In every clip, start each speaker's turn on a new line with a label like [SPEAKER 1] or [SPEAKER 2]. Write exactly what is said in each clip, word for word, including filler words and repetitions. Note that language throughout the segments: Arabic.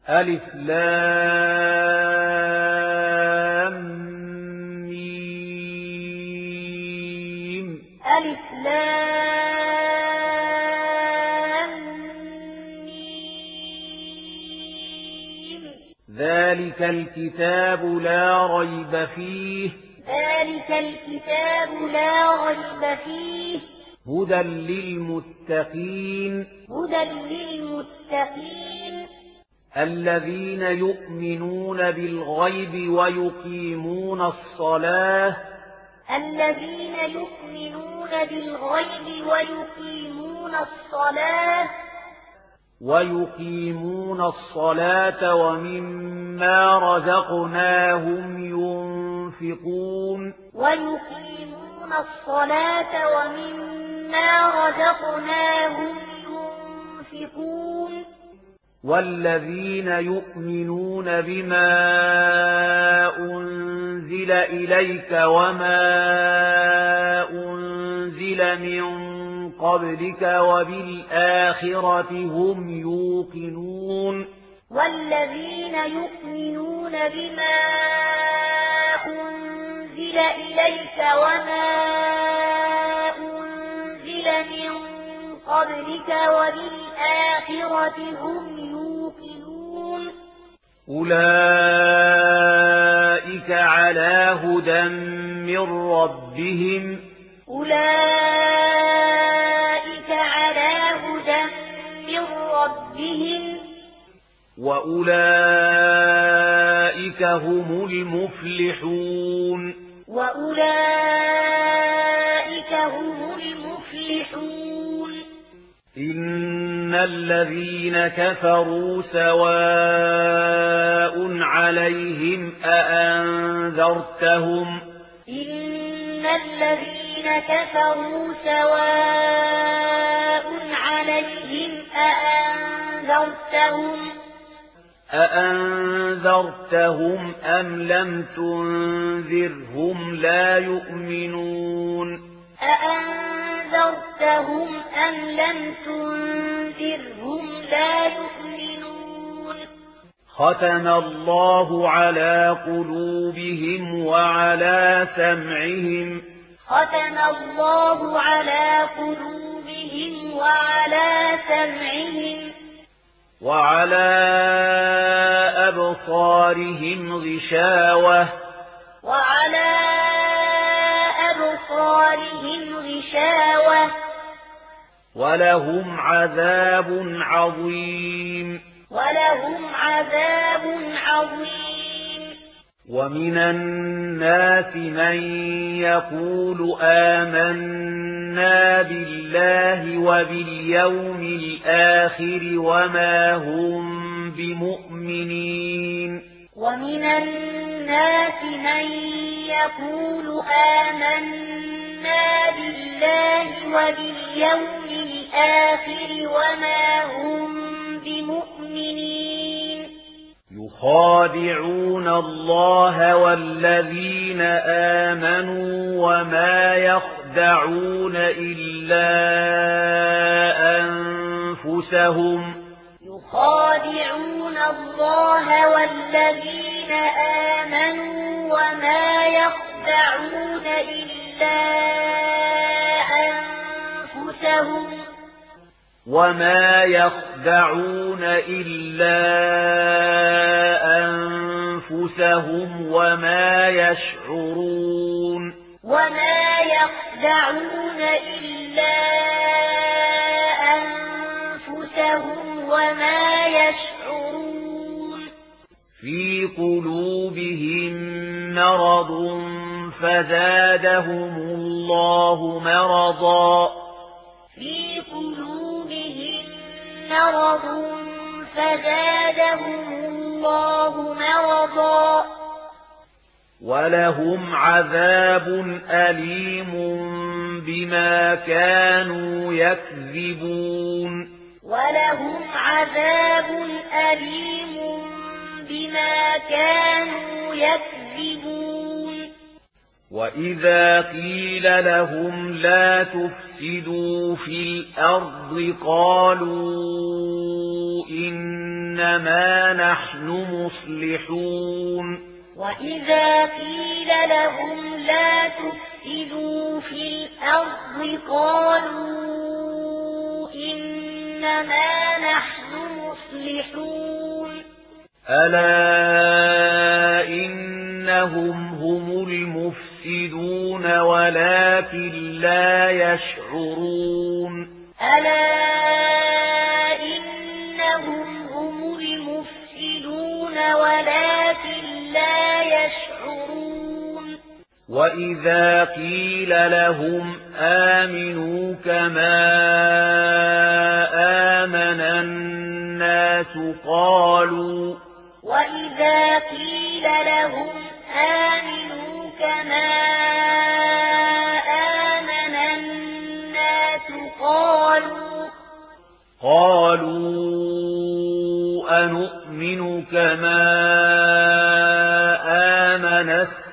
[SPEAKER 1] ألف لام ميم
[SPEAKER 2] ألف لام ميم
[SPEAKER 1] ذلك الكتاب لا ريب فيه
[SPEAKER 2] ذلك الكتاب لا ريب فيه
[SPEAKER 1] هدى للمتقين
[SPEAKER 2] هدى للمتقين
[SPEAKER 1] الذين يؤمنون بالغيب ويقيمون الصلاة
[SPEAKER 2] الذين يؤمنون بالغيب ويقيمون الصلاة
[SPEAKER 1] ويقيمون الصلاة ومما رزقناهم ينفقون
[SPEAKER 2] ويقيمون الصلاة ومما رزقناهم ينفقون
[SPEAKER 1] والذين يؤمنون بما أنزل إليك وما أنزل من قبلك وبالآخرة هم يوقنون
[SPEAKER 2] والذين يؤمنون بما أنزل إليك وما أنزل من قبلك وبالآخرة هم يوقنون
[SPEAKER 1] أولئك على هدى من ربهم
[SPEAKER 2] أولئك على هدى من ربهم
[SPEAKER 1] وأولئك هم المفلحون
[SPEAKER 2] وأولئك هم المفلحون
[SPEAKER 1] إن الذين كفروا سواء عليهم أأنذرتهم
[SPEAKER 2] إن الذين كفروا سواء عليهم أأنذرتهم
[SPEAKER 1] أأنذرتهم أم لم تنذرهم لا يؤمنون
[SPEAKER 2] أأنذرتهم أم لم تنذرهم لا يؤمنون
[SPEAKER 1] ختم الله على قلوبهم وعلى سمعهم
[SPEAKER 2] ختم الله على قلوبهم وعلى سمعهم
[SPEAKER 1] وعلى أبصارهم غشاوة
[SPEAKER 2] وعلى أبصارهم غشاوة
[SPEAKER 1] ولهم عذاب عظيم
[SPEAKER 2] ولهم عذاب عظيم
[SPEAKER 1] ومن الناس من يقول آمنا بالله وباليوم الآخر وما هم بمؤمنين
[SPEAKER 2] ومن الناس من يقول آمنا بالله وباليوم الآخر وما هم بمؤمنين
[SPEAKER 1] يخادعون الله والذين آمنوا وما يخدعون إلا أنفسهم
[SPEAKER 2] يخادعون الله والذين آمنوا وما يخدعون إلا أنفسهم
[SPEAKER 1] وما يخدعون إلا أنفسهم وما يشعرون
[SPEAKER 2] وما يخدعون إلا أنفسهم وما يشعرون
[SPEAKER 1] في قلوبهم مرض فزادهم الله مرضا
[SPEAKER 2] في قلوبهم مرض فزادهم الله مرضا
[SPEAKER 1] ولهم عذاب أليم بما كانوا يكذبون
[SPEAKER 2] ولهم عذاب أليم بما كانوا يكذبون
[SPEAKER 1] وإذا قيل لهم لا تفسدوا في الأرض قالوا إن إنما نحن مصلحون
[SPEAKER 2] وإذا قيل لهم لا تفسدوا في الأرض قالوا إنما نحن مصلحون
[SPEAKER 1] ألا إنهم هم المفسدون ولكن لا يشعرون
[SPEAKER 2] ألا إنهم هم المفسدون ولكن لا يشعرون
[SPEAKER 1] وإذا قيل لهم آمنوا كما آمن الناس قالوا
[SPEAKER 2] وإذا قيل لهم آمنوا كما آمن الناس قالوا
[SPEAKER 1] قالوا أنؤمن كما آمن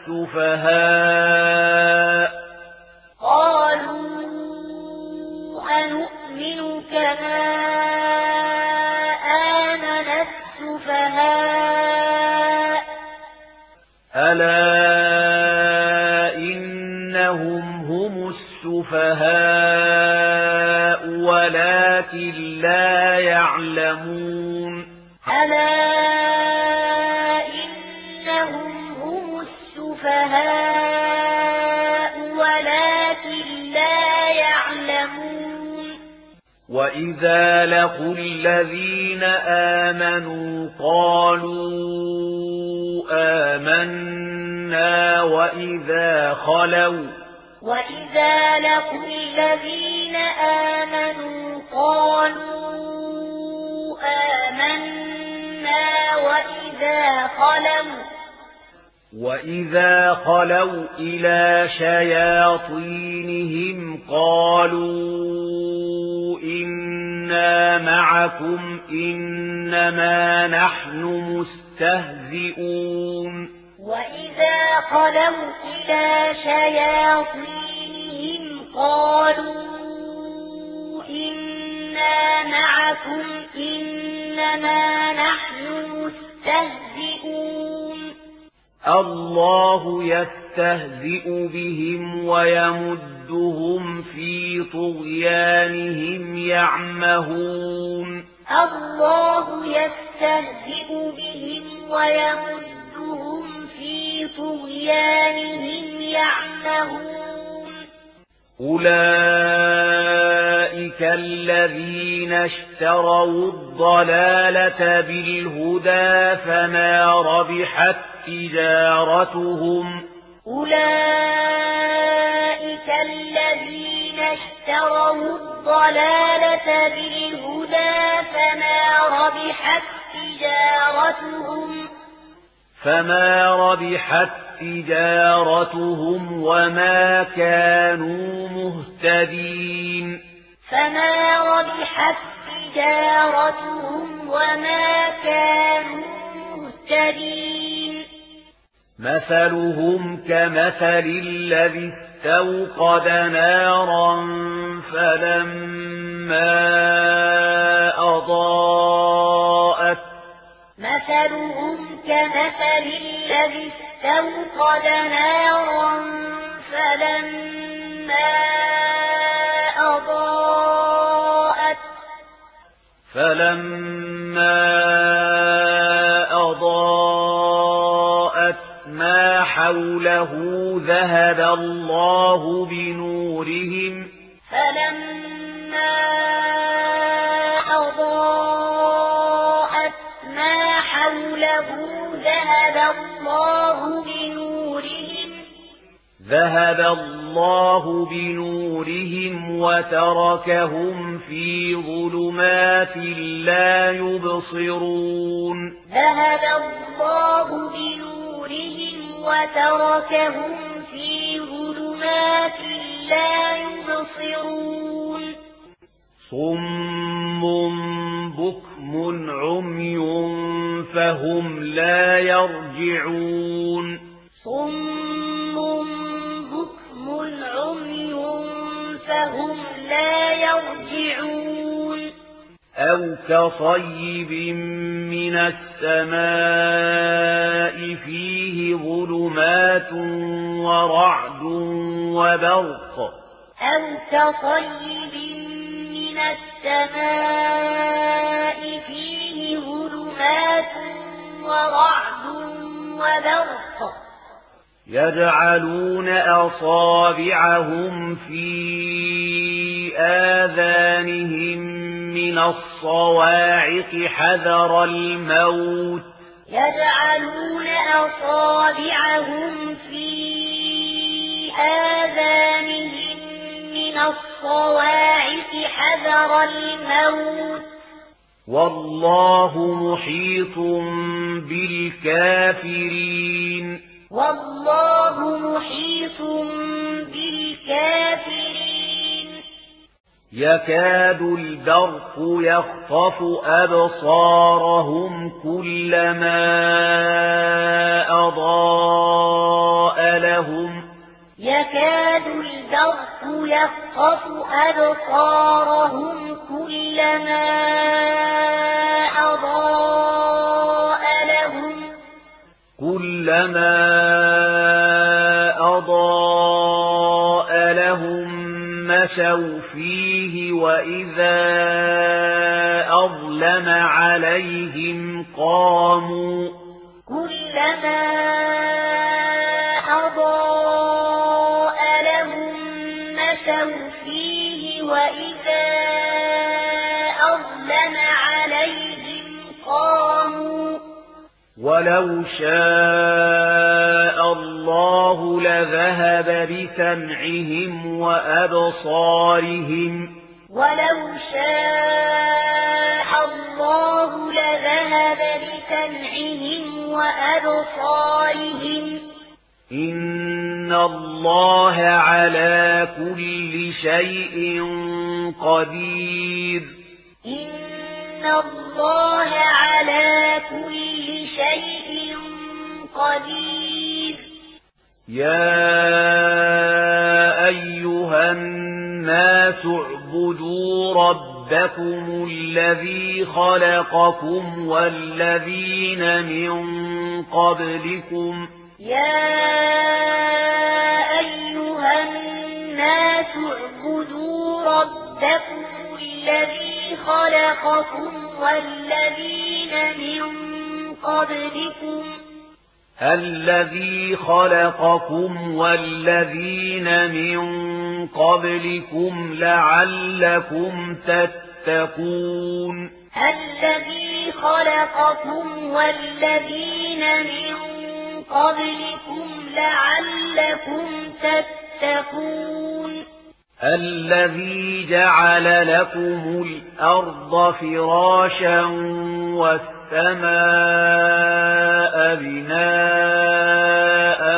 [SPEAKER 1] السفهاء
[SPEAKER 2] قالوا أنؤمن كما آمن السفهاء
[SPEAKER 1] ألا إنهم هم السفهاء ولكن لا يعلمون
[SPEAKER 2] ألا إنهم هم السفهاء ولكن لا يعلمون
[SPEAKER 1] وإذا لقوا الذين آمنوا قالوا آمنا وإذا خلوا
[SPEAKER 2] وإذا لقوا الذين آمنوا قالوا آمنا وإذا خلوا
[SPEAKER 1] وإذا خلوا إلى شياطينهم قالوا إنا معكم إنما نحن مستهزئون
[SPEAKER 2] وإذا خلوا إلى شياطينهم قالوا إنا معكم إنما نحن مستهزئون
[SPEAKER 1] الله يستهزئ بهم ويمدهم في طغيانهم يعمهون
[SPEAKER 2] الله يستهزئ بهم ويمدهم في طغيانهم يعمهون
[SPEAKER 1] أولئك الذين اشتروا الضلالة بالهدى فما ربحت تجارتهم
[SPEAKER 2] أولئك الذين اشتروا الضلالة بالهدى فما ربحت تجارتهم
[SPEAKER 1] فما ربحت تجارتهم وما كانوا مهتدين
[SPEAKER 2] فما ربحت تجارتهم وما كانوا مهتدين
[SPEAKER 1] مثلهم كمثل الذي استوقد نارا فلما أضاءت
[SPEAKER 2] مثلهم كمثل الذي استوقد نارا فلما أضاءت
[SPEAKER 1] فلما أضاءت ما حوله ذهب الله بنورهم
[SPEAKER 2] فلما أضاءت ما حوله ذهب الله بنورهم
[SPEAKER 1] ذهب الله بنورهم وتركهم في ظلمات لا يبصرون
[SPEAKER 2] ذهب الله بنورهم وتركهم في ظلمات لا يبصرون
[SPEAKER 1] صم بكم عمي فهم لا يرجعون
[SPEAKER 2] صم بكم عمي فهم لا يرجعون
[SPEAKER 1] أو كصيب من السماء فيه ظلمات ورعد وبرق
[SPEAKER 2] أو كصيب من السماء فيه ظلمات ورعد وبرق
[SPEAKER 1] يجعلون أصابعهم في آذانهم من الصواعق حذر الموت
[SPEAKER 2] يجعلون أصابعهم في آذانهم من الصواعق حذر الموت
[SPEAKER 1] والله محيط بالكافرين
[SPEAKER 2] والله محيط بالكافرين
[SPEAKER 1] يكاد البرق يخطف أبصارهم كلما أضاء لهم
[SPEAKER 2] يكاد البرق يخطف أبصارهم كلما أضاء لهم
[SPEAKER 1] كلما أضاء لهم مشوا فيه وإذا أظلم عليهم قاموا
[SPEAKER 2] كلما أضاء لهم مشوا فيه وإذا أظلم عليهم قاموا
[SPEAKER 1] ولو شاء الله لذهب بسمعهم وأبصارهم
[SPEAKER 2] ولو شاء الله لذهب بسمعهم وأبصارهم
[SPEAKER 1] إن الله على كل شيء قدير
[SPEAKER 2] إن الله على كل شيء قدير
[SPEAKER 1] يا أيها الناس اعبدوا ربكم الذي خلقكم والذين من قبلكم
[SPEAKER 2] يا أيها الناس اعبدوا ربكم الذي خلقكم والذين من قبلكم
[SPEAKER 1] الذي خلقكم والذين من قبلكم لعلكم تتقون
[SPEAKER 2] الذي خلقكم والذين من قبلكم لعلكم تتقون
[SPEAKER 1] الذي جعل لكم الأرض فراشا والسماء بناء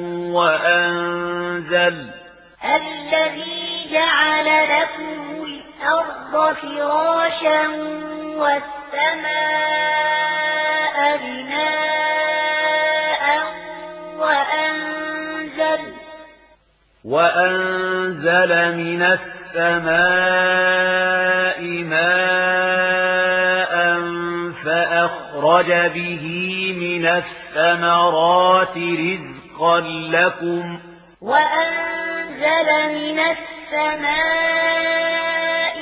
[SPEAKER 1] وأنزل
[SPEAKER 2] الذي جعل لكم الأرض فراشا والسماء بناء وأنزل
[SPEAKER 1] وأنزل من السماء ماء فأخرج به من الثمرات رزقا لكم
[SPEAKER 2] وأنزل من السماء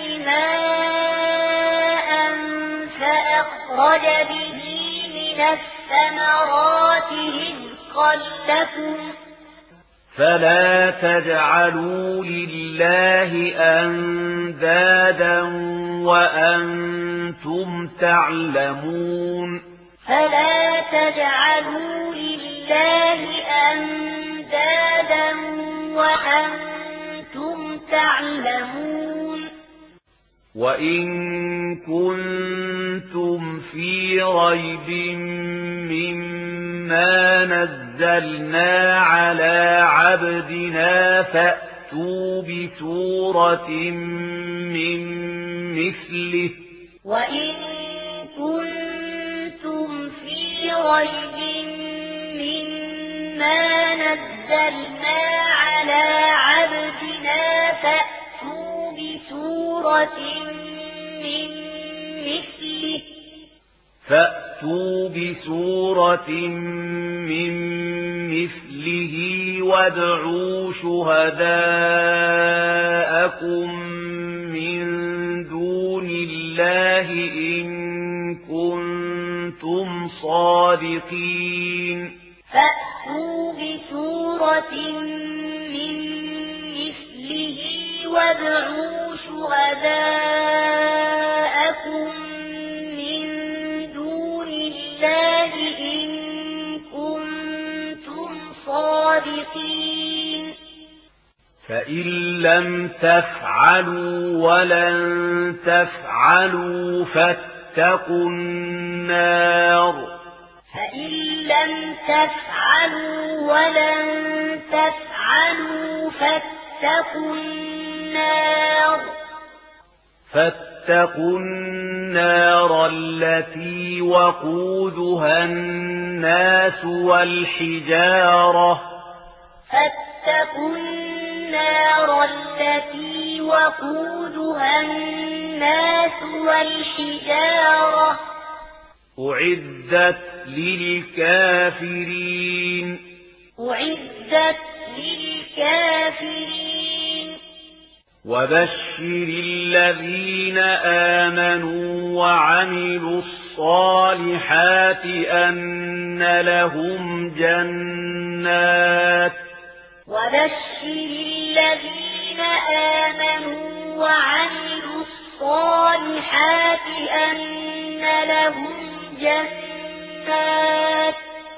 [SPEAKER 2] ماء فأخرج به من الثمرات رزقا لكم
[SPEAKER 1] فلا تجعلوا لله أندادا وأنتم تعلمون
[SPEAKER 2] فلا تجعلوا لله أندادا وأنتم تعلمون
[SPEAKER 1] وإن كنتم في ريب مما نزلنا على عبدنا فأتوا بسورة من مثله
[SPEAKER 2] وإن كنتم في ريب مما نزلنا على عبدنا فأتوا بسورة من
[SPEAKER 1] فأتوا بسورة من مثله وادعوا شهداءكم من دون الله إن كنتم صادقين
[SPEAKER 2] فأتوا بسورة من مثله وادعوا شهداءكم من دون الله إن كنتم صادقين
[SPEAKER 1] فإن لم تفعلوا ولن تفعلوا فاتقوا النار
[SPEAKER 2] فإن لم تفعلوا ولن تفعلوا فاتقوا النار
[SPEAKER 1] فاتقوا النار التي وقودها الناس والحجارة
[SPEAKER 2] فاتقوا النار التي وقودها الناس والحجارة
[SPEAKER 1] أعدت للكافرين
[SPEAKER 2] أعدت للكافرين
[SPEAKER 1] وبشر الذين آمنوا وعملوا الصالحات أن لهم جنات
[SPEAKER 2] وبشر الذين آمنوا وعملوا الصالحات أن لهم جنات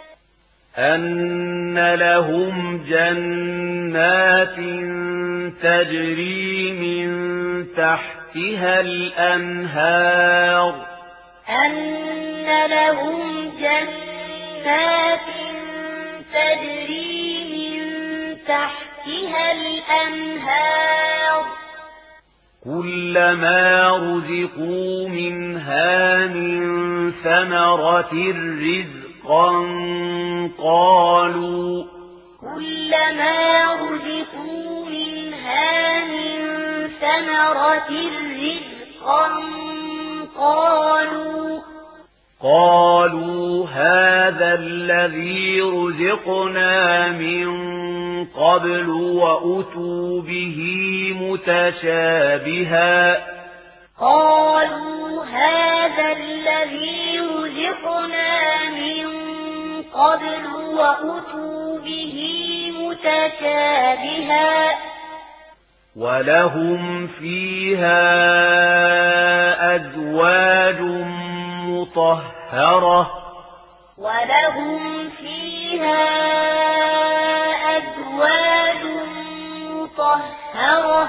[SPEAKER 1] أن لهم جنات تجري من تحتها الأنهار
[SPEAKER 2] أن لهم جنات تجري من تحتها الأنهار
[SPEAKER 1] كلما رزقوا منها من ثمرة رزقا قالوا
[SPEAKER 2] كلما رزقوا منها من ثمرة رزقا قالوا
[SPEAKER 1] قالوا هذا الذي رزقنا من قبل وأتوا به متشابها
[SPEAKER 2] قالوا هذا الذي رزقنا من قبل وأتوا به متشابها
[SPEAKER 1] ولهم فيها أزواج مطهرة
[SPEAKER 2] ولهم فيها أزواج مطهرة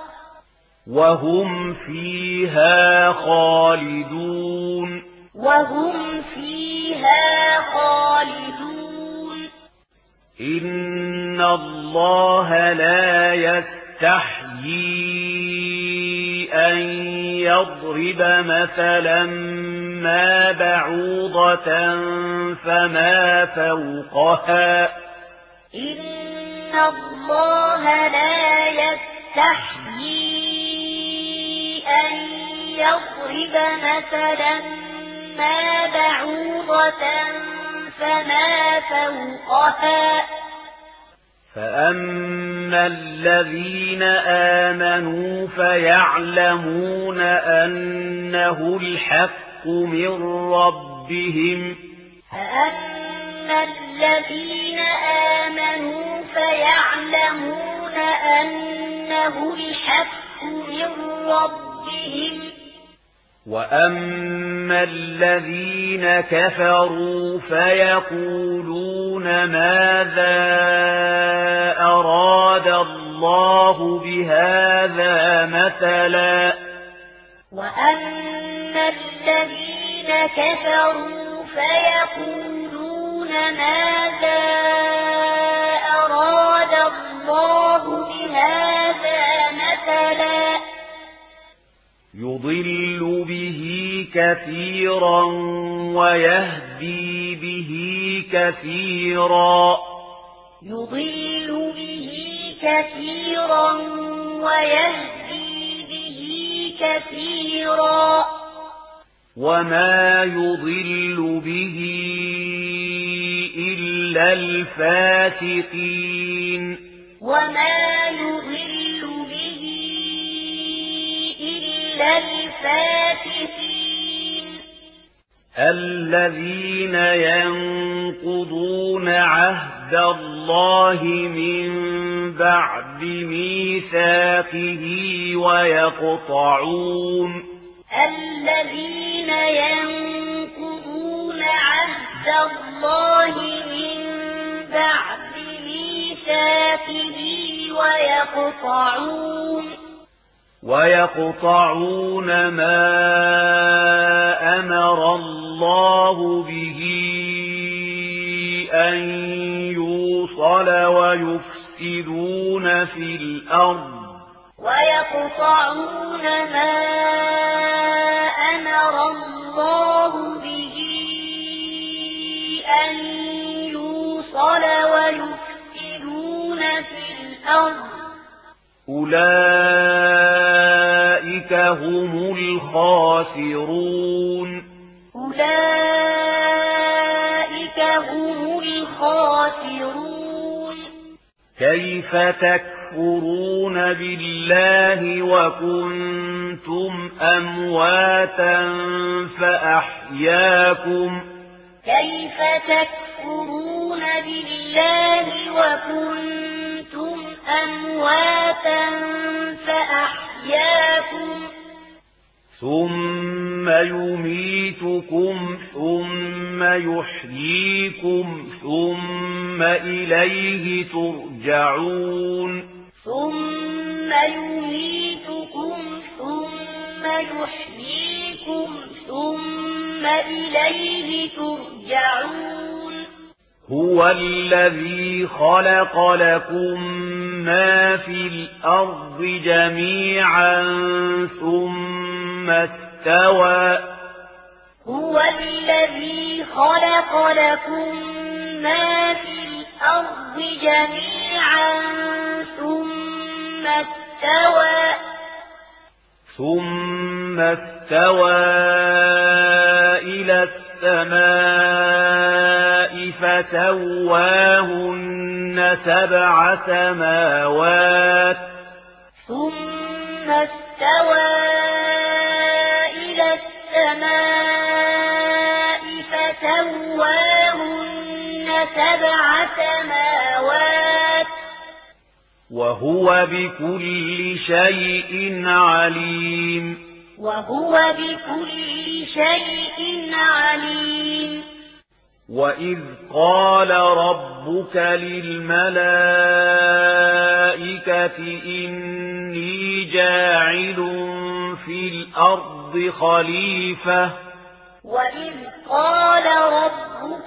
[SPEAKER 1] وهم فيها خالدون
[SPEAKER 2] وهم فيها خالدون
[SPEAKER 1] إن الله لا يستحيي أن يضرب مثلا ما بعوضة فما فوقها
[SPEAKER 2] إن الله لا يستحيي أن يضرب مثلا ما بعوضة فما فوقها
[SPEAKER 1] فأما الذين آمنوا فيعلمون أنه الحق من ربهم
[SPEAKER 2] فأما الذين آمنوا فيعلمون أنه الحق من ربهم
[SPEAKER 1] وأما الذين كفروا فيقولون ماذا أراد الله بهذا مثلا
[SPEAKER 2] وأما الذين كفروا فيقولون ماذا أراد الله بهذا مثلا
[SPEAKER 1] يضل به كثيرا ويهدي به كثيرا
[SPEAKER 2] يضل به كثيرا ويهدي به كثيرا
[SPEAKER 1] وما يضل به إلا الفاسقين
[SPEAKER 2] وما يضل به إلا الفاسقين
[SPEAKER 1] الذين ينقضون عهد الله من بعد ميثاقه ويقطعون
[SPEAKER 2] الذين ينقضون عهد الله من بعد ميثاقه ويقطعون
[SPEAKER 1] ويقطعون ما أمر الله به أن يوصل ويفسدون في الأرض
[SPEAKER 2] ويقطعون ما أمر الله به أن يوصل ويفسدون في الأرض
[SPEAKER 1] أولئك هم الخاسرون
[SPEAKER 2] أولئك هم الخاسرون
[SPEAKER 1] كيف تكفرون بالله وكنتم أمواتا فأحياكم
[SPEAKER 2] كيف تكفرون بالله وكنتم أمواتا فأحياكم
[SPEAKER 1] ثم يميتكم ثم يحييكم ثم إليه ترجعون
[SPEAKER 2] ثم يميتكم ثم يحييكم ثم إليه ترجعون
[SPEAKER 1] هو الذي خلق لكم ما في الأرض جميعا ثم استوى
[SPEAKER 2] هو الذي خلق لكم ما في الأرض جميعا ثم استوى
[SPEAKER 1] ثم استوى إلى السماء فسواهن سبع سماوات
[SPEAKER 2] ثم استوى إلى السماء فسواهن سبع سماوات
[SPEAKER 1] وهو بكل شيء عليم
[SPEAKER 2] وهو بكل شيء عليم
[SPEAKER 1] وإذ قال ربك للملائكة إني جاعل في الأرض خليفة
[SPEAKER 2] وإذ قال ربك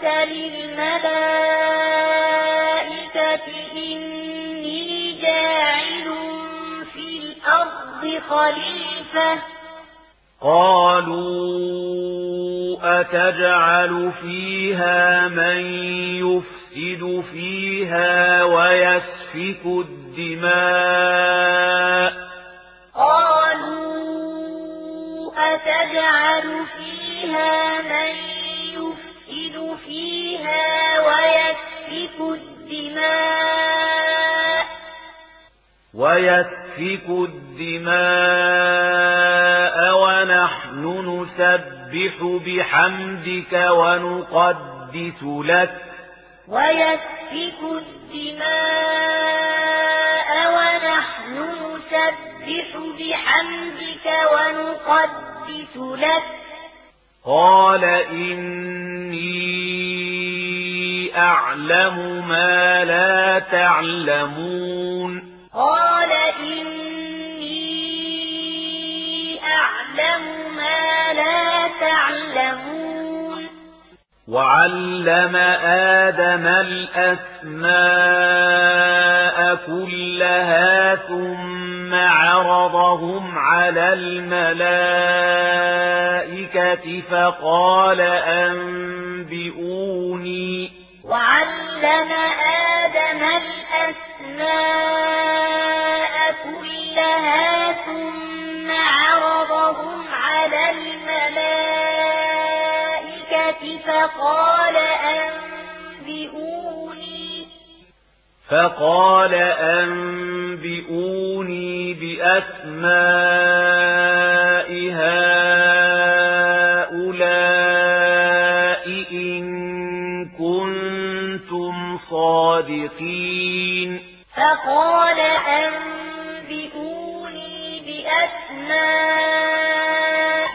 [SPEAKER 2] للملائكة إني جاعل في الأرض خليفة
[SPEAKER 1] قالوا أتجعل فيها من يفسد فيها ويسفك الدماء
[SPEAKER 2] قالوا أتجعل فيها من يفسد فيها ويسفك الدماء
[SPEAKER 1] ويسفك الدماء ونحن نسبح بحمدك ونقدس لك
[SPEAKER 2] ويسفك الدماء ونحن نسبح بحمدك ونقدس لك
[SPEAKER 1] قال إني أعلم ما لا تعلمون
[SPEAKER 2] قال إني أعلم ما لا تعلمون
[SPEAKER 1] وعلم آدم الأسماء كلها ثم عرضهم على الملائكة فقال أنبئوني
[SPEAKER 2] وعلم آدم الأسماء كلها ثم عرضهم على الملائكة
[SPEAKER 1] فقال أنبئوني بأسماء هؤلاء إن كنتم صادقين
[SPEAKER 2] فقال أنبئوني بأسماء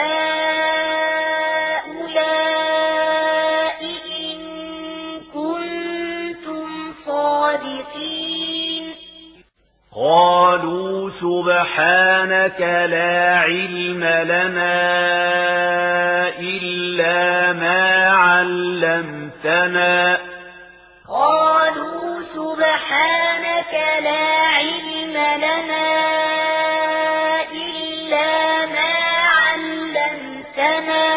[SPEAKER 2] هؤلاء إن كنتم صادقين
[SPEAKER 1] قالوا سبحانك لا علم لنا إلا ما علمتنا
[SPEAKER 2] قالوا سبحانك لا علم لنا إلا ما علمتنا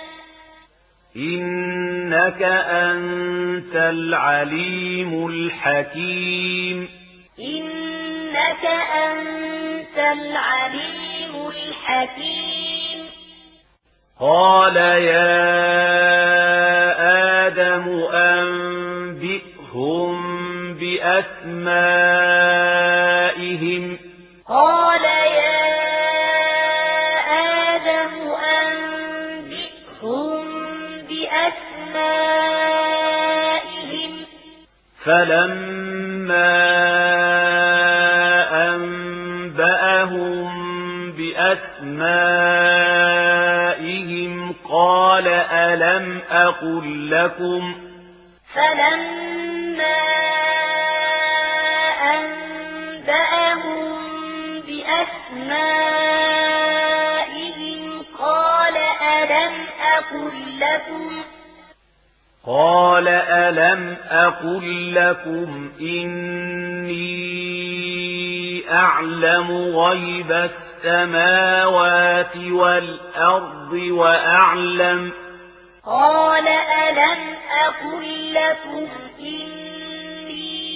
[SPEAKER 1] إنك أنت العليم الحكيم
[SPEAKER 2] إنك أنت العليم الحكيم
[SPEAKER 1] قال يا آدم أنبئهم بأسمائهم
[SPEAKER 2] قال يا آدم أنبئهم بأسمائهم
[SPEAKER 1] فلما أنبأهم بأسمائهم قال ألم أقل لكم
[SPEAKER 2] فلما أنبأهم بأسمائهم قال ألم أقل لكم
[SPEAKER 1] قال ألم أقل لكم إني أعلم غيب السماوات والأرض وأعلم
[SPEAKER 2] قال ألم أقل لكم إني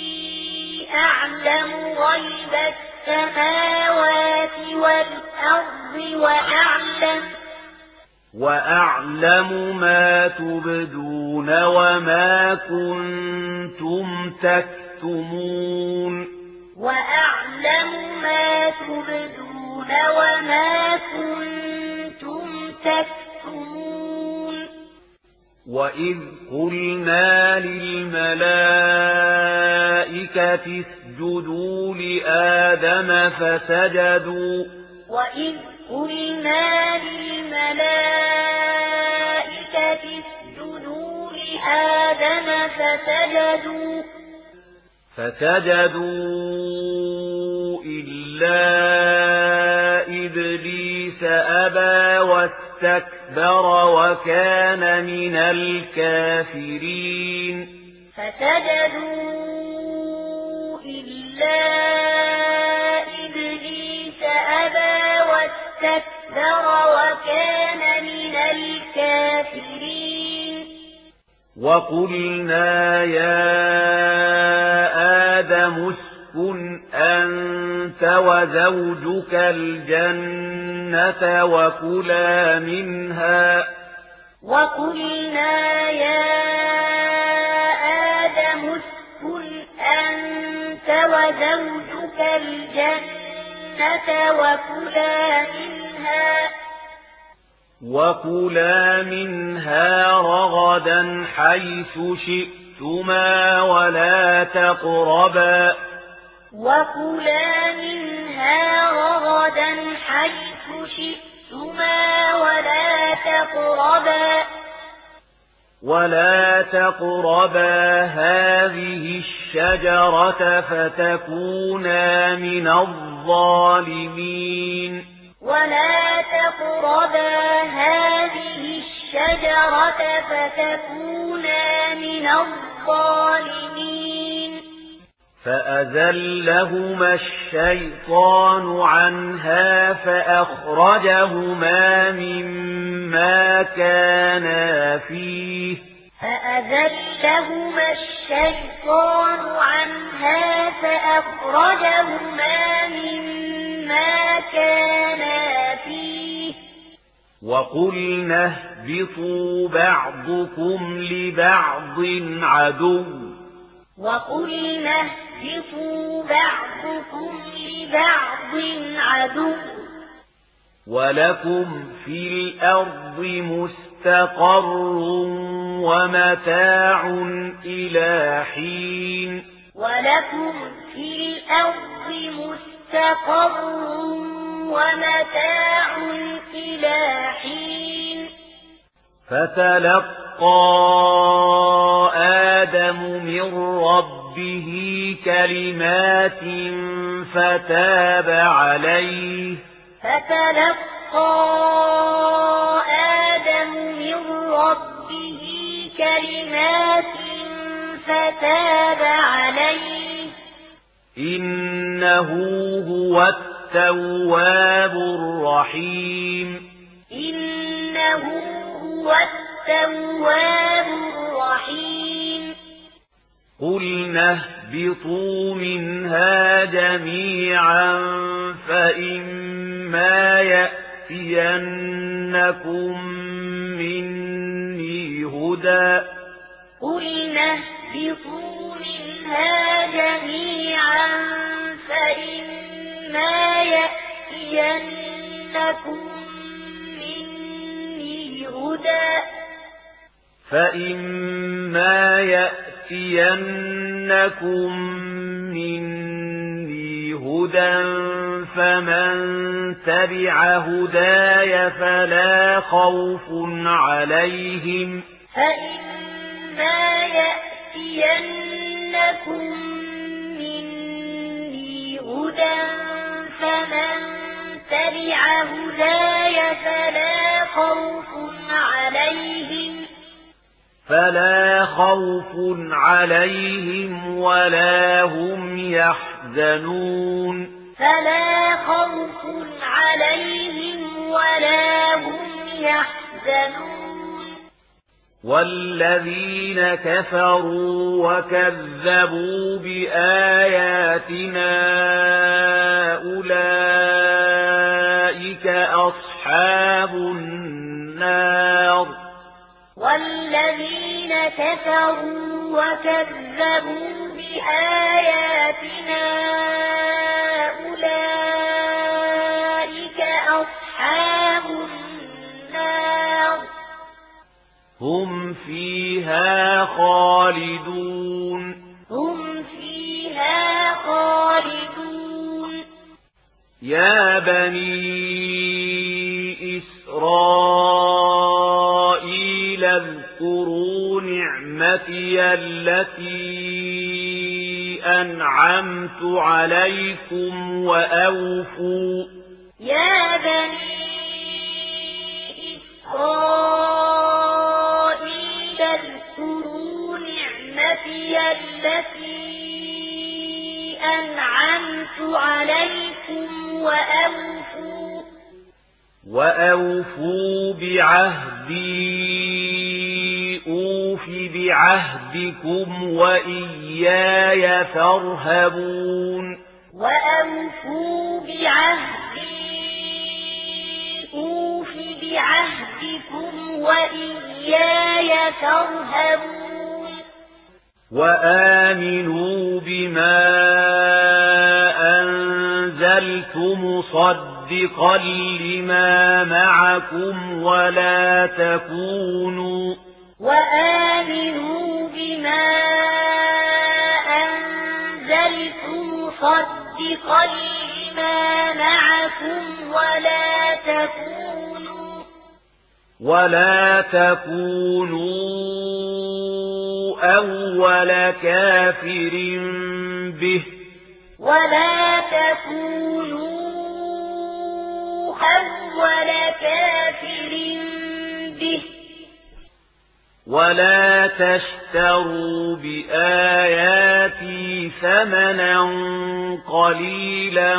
[SPEAKER 2] أعلم غيب السماوات والأرض وأعلم
[SPEAKER 1] وأعلم ما تبدون وما كنتم تكتمون
[SPEAKER 2] وأعلم ما تبدون وما كنتم تكتمون
[SPEAKER 1] وإذ قلنا للملائكة اسجدوا لآدم فسجدوا
[SPEAKER 2] وإذ قلنا للملائكة اسجدوا لآدم فسجدوا
[SPEAKER 1] فسجدوا إلا إبليس أبى واستكبر وكان من الكافرين
[SPEAKER 2] فسجدوا إلا إبليس أبى واستكبر وكان من الكافرين
[SPEAKER 1] وقلنا يا آدم اسكن أنت وزوجك الجنة وكلا منها
[SPEAKER 2] وقلنا يا آدم اسكن أنت وزوجك الجنة وكلا منها
[SPEAKER 1] وكلا منها رغدا حيث شئتما ولا تقربا
[SPEAKER 2] وكلا منها رغدا حيث شئتما ولا تقربا
[SPEAKER 1] ولا تقربا هذه الشجرة فتكونا من الظالمين
[SPEAKER 2] ولا تقربا هذه الشجرة فتكونا من الظالمين
[SPEAKER 1] فأزلهما الشيطان عنها فأخرجهما مما كانا فيه
[SPEAKER 2] فأزلهما الشيطان عنها فأخرجهما مما كانا فيه
[SPEAKER 1] وقلنا اهبطوا بعضكم لبعض عدو
[SPEAKER 2] وقلنا اهبطوا بعضكم لبعض عدو
[SPEAKER 1] ولكم في الأرض مستقر ومتاع إلى حين
[SPEAKER 2] ولكم في الأرض مستقر ومتاع إلى حين
[SPEAKER 1] فتلقى آدم من ربه كلمات فتاب عليه
[SPEAKER 2] فتلقى آدم من ربه كلمات فتاب عليه
[SPEAKER 1] إنه هو التواب الرحيم
[SPEAKER 2] إنه هو التواب الرحيم
[SPEAKER 1] قلنا اهبطوا منها جميعا فإما يأتينكم مني هدى
[SPEAKER 2] قلنا اهبطوا منها جميعا فإما يأتينكم مني هدى
[SPEAKER 1] فإما يأتينكم مني هدى فمن تبع هداي فلا خوف عليهم
[SPEAKER 2] فإما يأتينكم مني هدى فمن تبع هداي فلا خوف عليهم
[SPEAKER 1] فلا خوف عليهم ولا هم يحزنون
[SPEAKER 2] فلا خوف عليهم ولا هم يحزنون
[SPEAKER 1] والذين كفروا وكذبوا بآياتنا أولئك أصحاب النار
[SPEAKER 2] والذين كفروا وكذبوا بآياتنا أولئك أصحاب النار
[SPEAKER 1] هم فيها خالدون
[SPEAKER 2] هم فيها خالدون
[SPEAKER 1] يا بني إسرائيل اذكروا نعمتي التي أنعمت عليكم وأوفوا
[SPEAKER 2] يا بني إسرائيل اذكروا نعمتي التي أنعمت عليكم وأوفوا
[SPEAKER 1] وأوفوا بعهدي أوف بعهدكم وإياي فارهبون
[SPEAKER 2] وأوفوا بعهدي أوف بعهدكم وإياي فارهبون
[SPEAKER 1] وآمنوا بما أنزلت مصدقا لما معكم ولا تكونوا
[SPEAKER 2] وآمنوا بما أنزلت مصدقا لما معكم ولا تكونوا
[SPEAKER 1] ولا تكونوا أول كافر به
[SPEAKER 2] ولا تكونوا أول كافر به
[SPEAKER 1] ولا تشتروا بآياتي ثمنا قليلا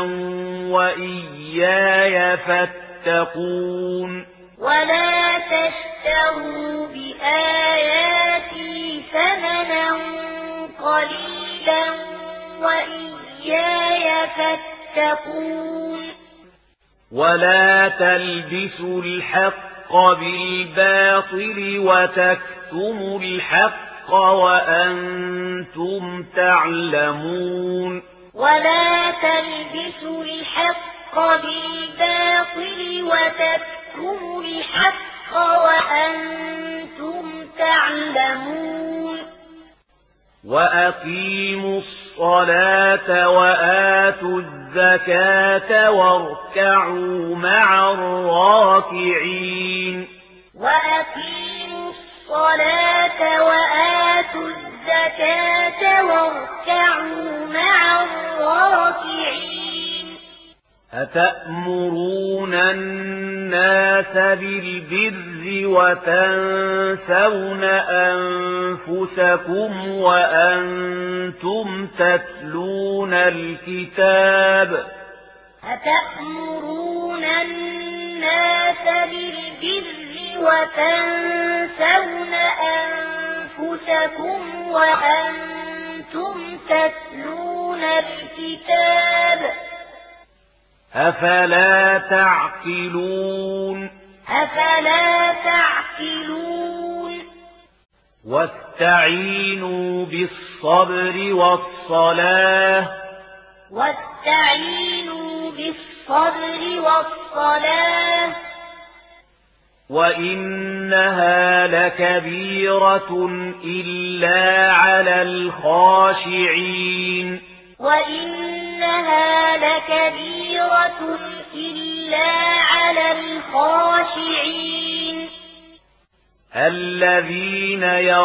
[SPEAKER 1] وإياي فاتقون
[SPEAKER 2] ولا تشتروا بآياتي ثمنا قليلا وإياي فاتقون
[SPEAKER 1] ولا تلبسوا الحق بالباطل وتكتموا الحق وأنتم تعلمون
[SPEAKER 2] ولا تلبسوا الحق بالباطل وتكتموا الحق وأنتم تعلمون
[SPEAKER 1] وأقيموا الصلاة وآتوا الزكاة واركعوا مع الراكعين
[SPEAKER 2] وأقيموا الصلاة وآتوا الزكاة واركعوا مع الراكعين
[SPEAKER 1] أتأمرون الناس بالبر وتنسون أنفسكم وأنتم تتلون الكتاب
[SPEAKER 2] أتأمرون الناس بالبر وتنسون أنفسكم وأنتم تتلون الكتاب
[SPEAKER 1] أفلا تعقلون
[SPEAKER 2] أفلا تعقلون
[SPEAKER 1] واستعينوا بالصبر والصلاة
[SPEAKER 2] واستعينوا بالصبر والصلاة
[SPEAKER 1] وإنها لكبيرة إلا على الخاشعين
[SPEAKER 2] وإنها لكبيرة إلا على الخاشعين
[SPEAKER 1] الذين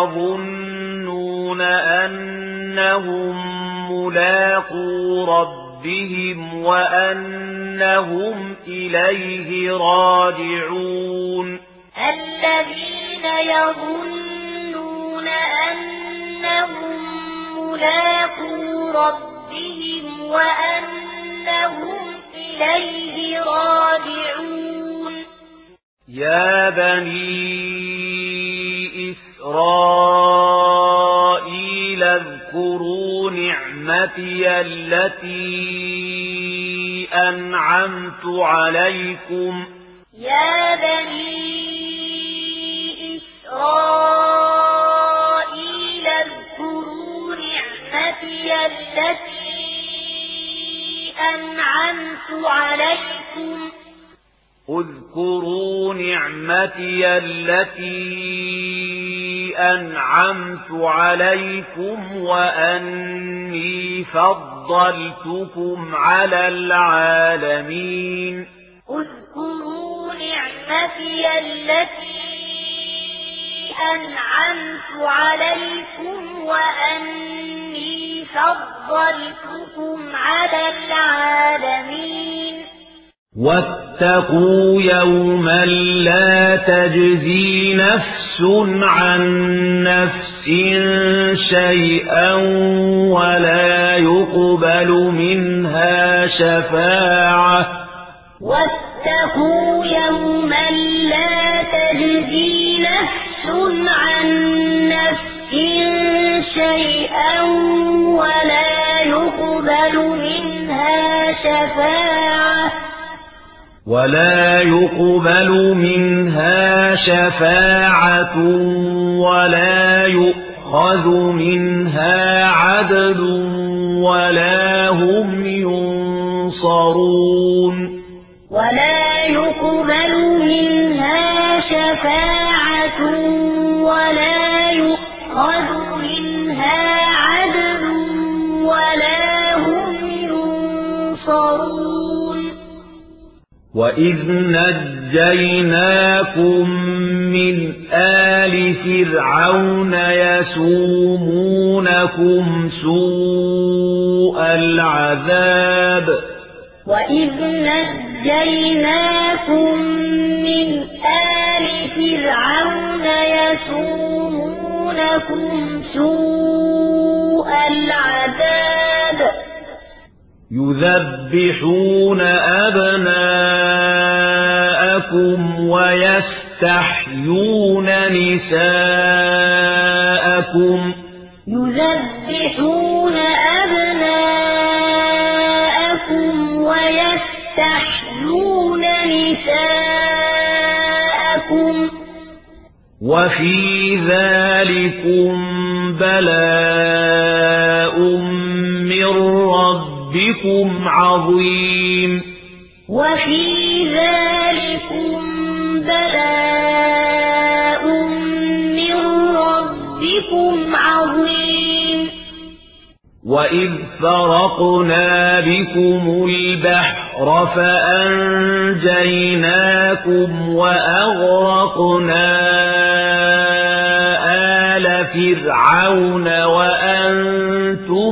[SPEAKER 1] يظنون أنهم ملاقو ربهم وأنهم إليه راجعون
[SPEAKER 2] الذين يظنون أنهم ملاقو ربهم وأنهم إليه راجعون
[SPEAKER 1] يا بني إسرائيل اذكروا نعمتي التي أنعمت عليكم
[SPEAKER 2] يا بني إسرائيل اذكروا نعمتي التي أنعمت عليكم
[SPEAKER 1] اذكروا نعمتي التي أنعمت عليكم وأني فضلتكم على العالمين
[SPEAKER 2] اذكروا نعمتي التي أنعمت عليكم وأني فضلتكم على العالمين
[SPEAKER 1] واتقوا يوما لا تجزي نفس عن نفس شيئا ولا يقبل منها شفاعة
[SPEAKER 2] واتقوا يوما لا تجزي نفس عن نفس شيئا ولا يقبل منها شفاعة
[SPEAKER 1] ولا يقبل منها شفاعة ولا يؤخذ منها عدل ولا هم ينصرون
[SPEAKER 2] ولا يقبل منها شفاعة ولا يؤخذ منها عدل ولا هم ينصرون
[SPEAKER 1] وإذ نجيناكم من آل فرعون يسومونكم سوء العذاب
[SPEAKER 2] وإذ نجيناكم من آل فرعون يسومونكم سوء العذاب
[SPEAKER 1] يذبحون أبناءكم ويستحيون نساءكم
[SPEAKER 2] يذبحون أبناءكم ويستحيون نساءكم
[SPEAKER 1] وفي ذلكم بلاء من ربكم عظيم
[SPEAKER 2] وفي ذلكم بلاء من ربكم عظيم
[SPEAKER 1] وإذ فرقنا بكم البحر فأنجيناكم وأغرقنا آل فرعون وأنتم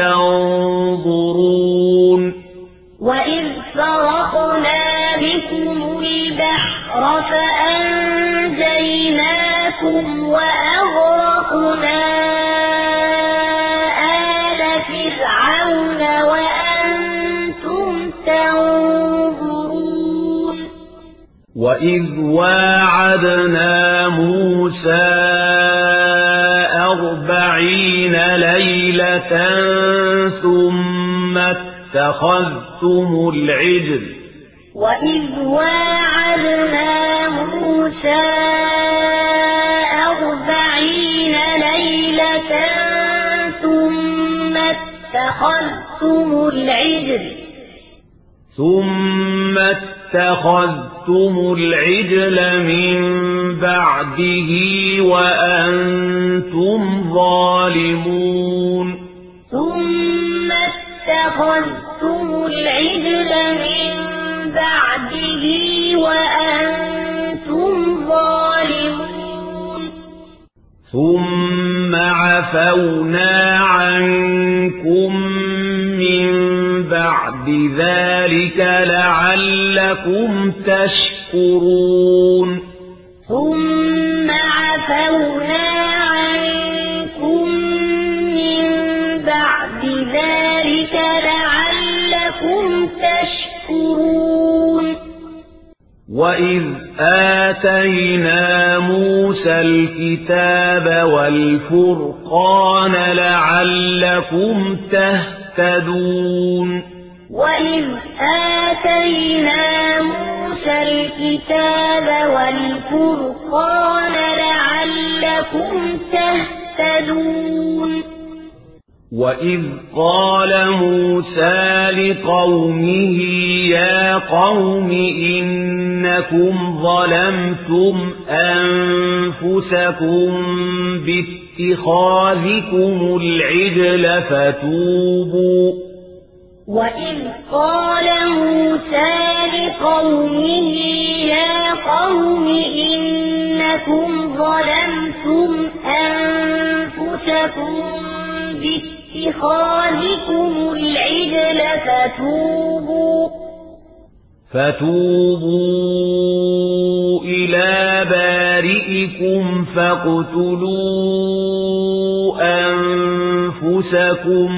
[SPEAKER 1] تنظرون
[SPEAKER 2] وإذ فرقنا بكم البحر فأنجيناكم وأغرقنا آل فرعون وأنتم تنظرون
[SPEAKER 1] وإذ واعدنا موسى أربعين ليلة ثم اتخذتم العجل
[SPEAKER 2] وإذ واعدنا موسى أربعين ليلة ثم اتخذتم العجل
[SPEAKER 1] ثم اتخذتم العجل من بعده وأنتم ظالمون
[SPEAKER 2] ثم اتخذتم العجل من بعده وأنتم ظالمون
[SPEAKER 1] ثم عفونا عنكم من بعد ذلك لعلكم تشكرون
[SPEAKER 2] ثم عفونا عنكم من بعد ذلك لعلكم تشكرون
[SPEAKER 1] وإذ آتينا موسى الكتاب والفرقان لعلكم تهتدون
[SPEAKER 2] وإذ آتينا موسى الكتاب والفرقان لعلكم تهتدون
[SPEAKER 1] وإذ قال موسى لقومه يا قوم إنكم ظلمتم أنفسكم باتخاذكم العجل فتوبوا
[SPEAKER 2] وإذ قال موسى لقومه يا قوم إنكم ظلمتم أنفسكم باتخاذكم العجل فتوبوا
[SPEAKER 1] فتوبوا إلى بارئكم فاقتلوا أنفسكم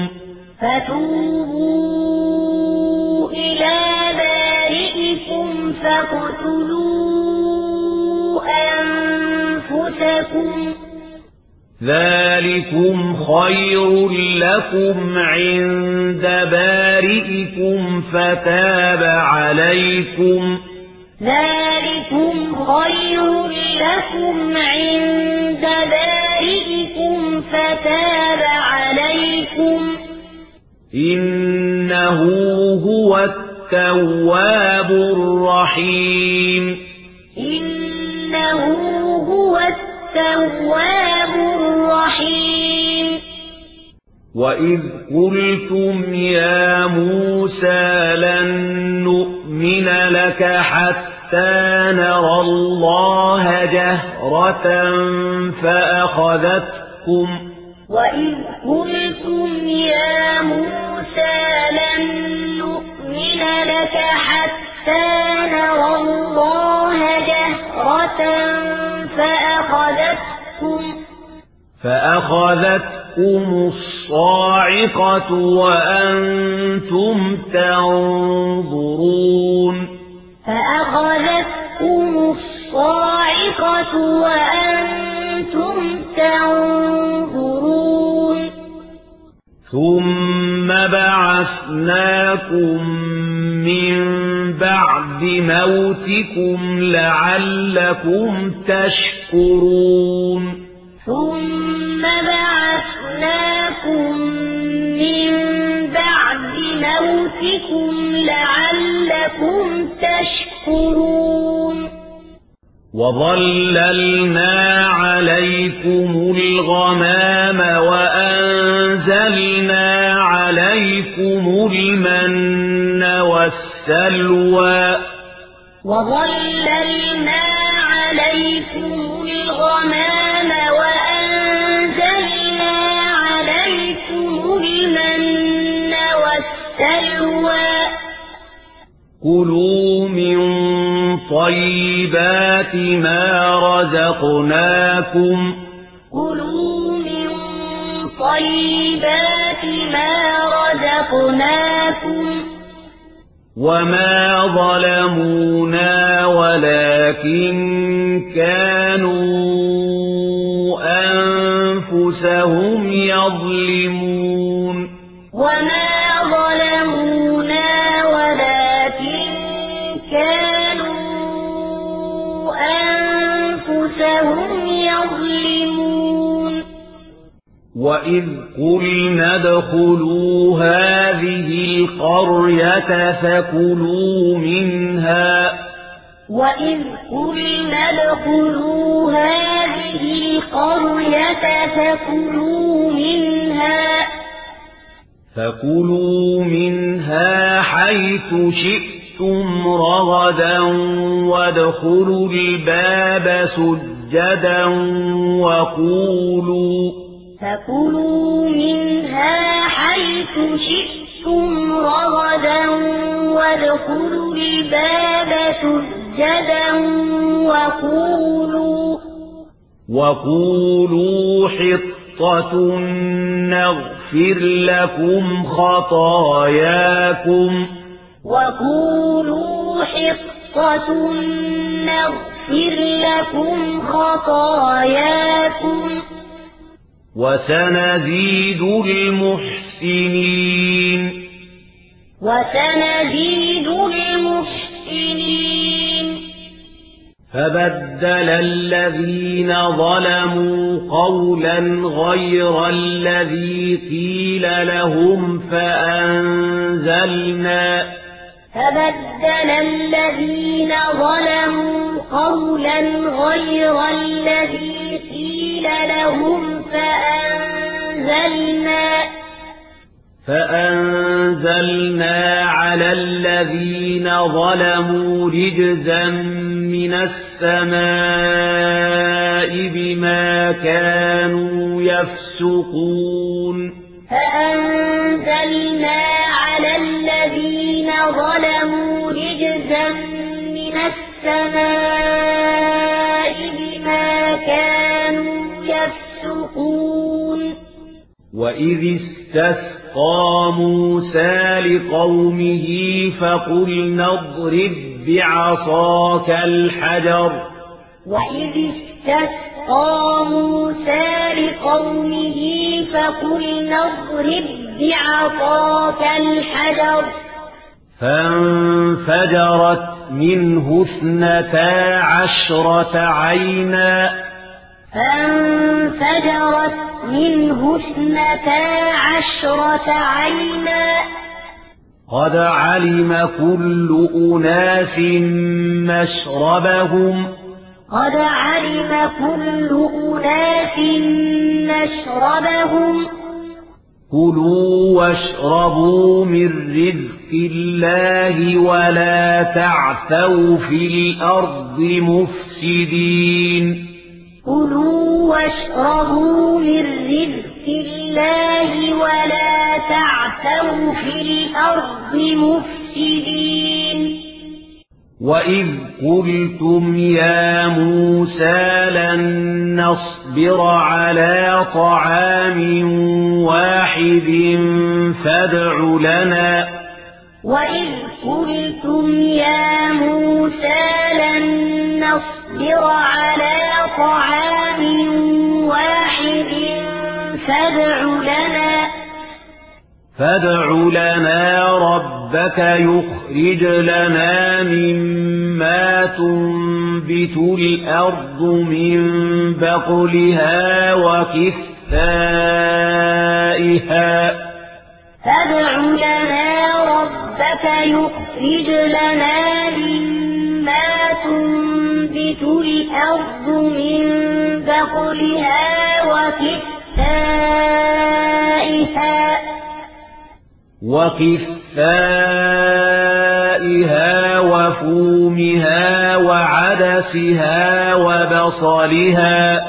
[SPEAKER 2] فتوبوا إلى بارئكم فاقتلوا أنفسكم
[SPEAKER 1] ذلكم خير لكم عند بارئكم فتاب عليكم
[SPEAKER 2] ذلكم خير لكم عند بارئكم فتاب عليكم
[SPEAKER 1] إنه هو التواب الرحيم
[SPEAKER 2] إنه هو التواب الرحيم
[SPEAKER 1] وإذ قلتم يا موسى لن نؤمن لك حتى نرى الله جهرة فأخذتكم
[SPEAKER 2] وإذ قلتم يا موسى لن نؤمن لك حتى نرى الله جهرة فأخذتكم
[SPEAKER 1] فأخذتكم الصاعقة وأنتم تنظرون
[SPEAKER 2] فأخذتكم الصاعقة وأنتم تنظرون
[SPEAKER 1] ثم بعثناكم من بعد موتكم لعلكم تشكرون تشكرون
[SPEAKER 2] ثم بعثناكم من بعد موتكم لعلكم تشكرون
[SPEAKER 1] وظللنا عليكم الغمام وأنزلنا عليكم المن والسلوى
[SPEAKER 2] وظللنا عليكم الغمام وأنزلنا عليكم المن والسلوى
[SPEAKER 1] كلوا من طيبات ما رزقناكم
[SPEAKER 2] كلوا من طيبات ما رزقناكم
[SPEAKER 1] وما ظلمونا ولكن كانوا أنفسهم يظلمون
[SPEAKER 2] وما ظلمونا ولكن كانوا أنفسهم يظلمون
[SPEAKER 1] وإذ قلنا ادخلوا هذه القرية فكلوا منها
[SPEAKER 2] وإذ قلنا ادخلوا هذه القرية فكلوا منها
[SPEAKER 1] فكلوا منها حيث شئتم رغدا وادخلوا الباب سجدا وقولوا
[SPEAKER 2] فكلوا منها حيث شئتم رغدا وادخلوا الباب سجدا وقولوا
[SPEAKER 1] وقولوا حطة نغفر لكم خطاياكم
[SPEAKER 2] وقولوا حطة نغفر لكم خطاياكم
[SPEAKER 1] وسنزيد المحسنين
[SPEAKER 2] وسنزيد المحسنين
[SPEAKER 1] فبدل الذين ظلموا قولا غير الذي قيل لهم فأنزلنا
[SPEAKER 2] فبدل الذين ظلموا قولا غير الذي قيل لهم فأنزلنا
[SPEAKER 1] فأنزلنا على الذين ظلموا رجزا من السماء بما كانوا يفسقون
[SPEAKER 2] فأنزلنا على الذين ظلموا رجزا من السماء بما كانوا يفسقون
[SPEAKER 1] وإذ استسقى موسى لقومه فقلنا اضرب بعصاك الحجر
[SPEAKER 2] وإذ استسقى موسى لقومه فقلنا اضرب بعصاك الحجر
[SPEAKER 1] فانفجرت منه اثنتا عشرة عينا
[SPEAKER 2] فانفجرت منه اثنتا عشرة عينا
[SPEAKER 1] قد علم كل أناس مشربهم
[SPEAKER 2] قد علم كل أناس مشربهم
[SPEAKER 1] كلوا واشربوا من رزق الله ولا تعثوا في الأرض مفسدين
[SPEAKER 2] كلوا واشربوا من رزق الله ولا تعثوا في الأرض مفسدين
[SPEAKER 1] وإذ قلتم يا موسى لن نصبر على طعام واحد فادع لنا
[SPEAKER 2] وإذ قلتم يا موسى لن نصبر على طعام واحد فادع لنا
[SPEAKER 1] فادع لنا ربك يخرج لنا مما تنبت الأرض من بقلها وكثائها
[SPEAKER 2] فادع لنا ربك يخرج لنا مما تنبت الأرض من بقلها وكثائها
[SPEAKER 1] وكثائها وفومها وعدسها وبصلها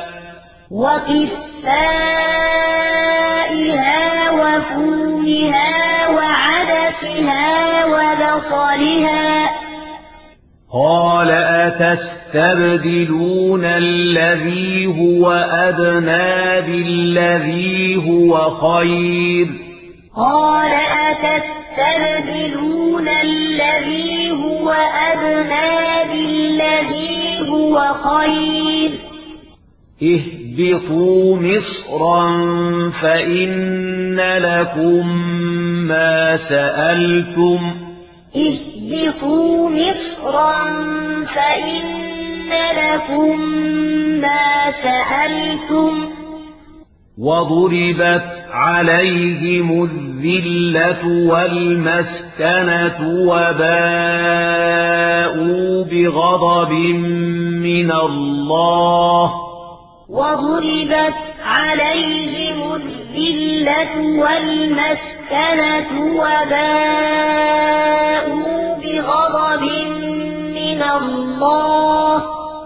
[SPEAKER 2] وكثائها وفومها وعدسها وبصلها
[SPEAKER 1] قال أتستبدلون الذي هو أدنى بالذي هو خير
[SPEAKER 2] قال أتستبدلون الذي هو أدنى بالذي هو خير
[SPEAKER 1] اهبطوا مصرا فإن لكم ما سألتم
[SPEAKER 2] اهبطوا مصرا فإن لكم ما سألتم
[SPEAKER 1] وضربت عليهم الذلة والمسكنة وباءوا بغضب من الله
[SPEAKER 2] وضربت عليهم الذلة والمسكنة وباءوا بغضب من الله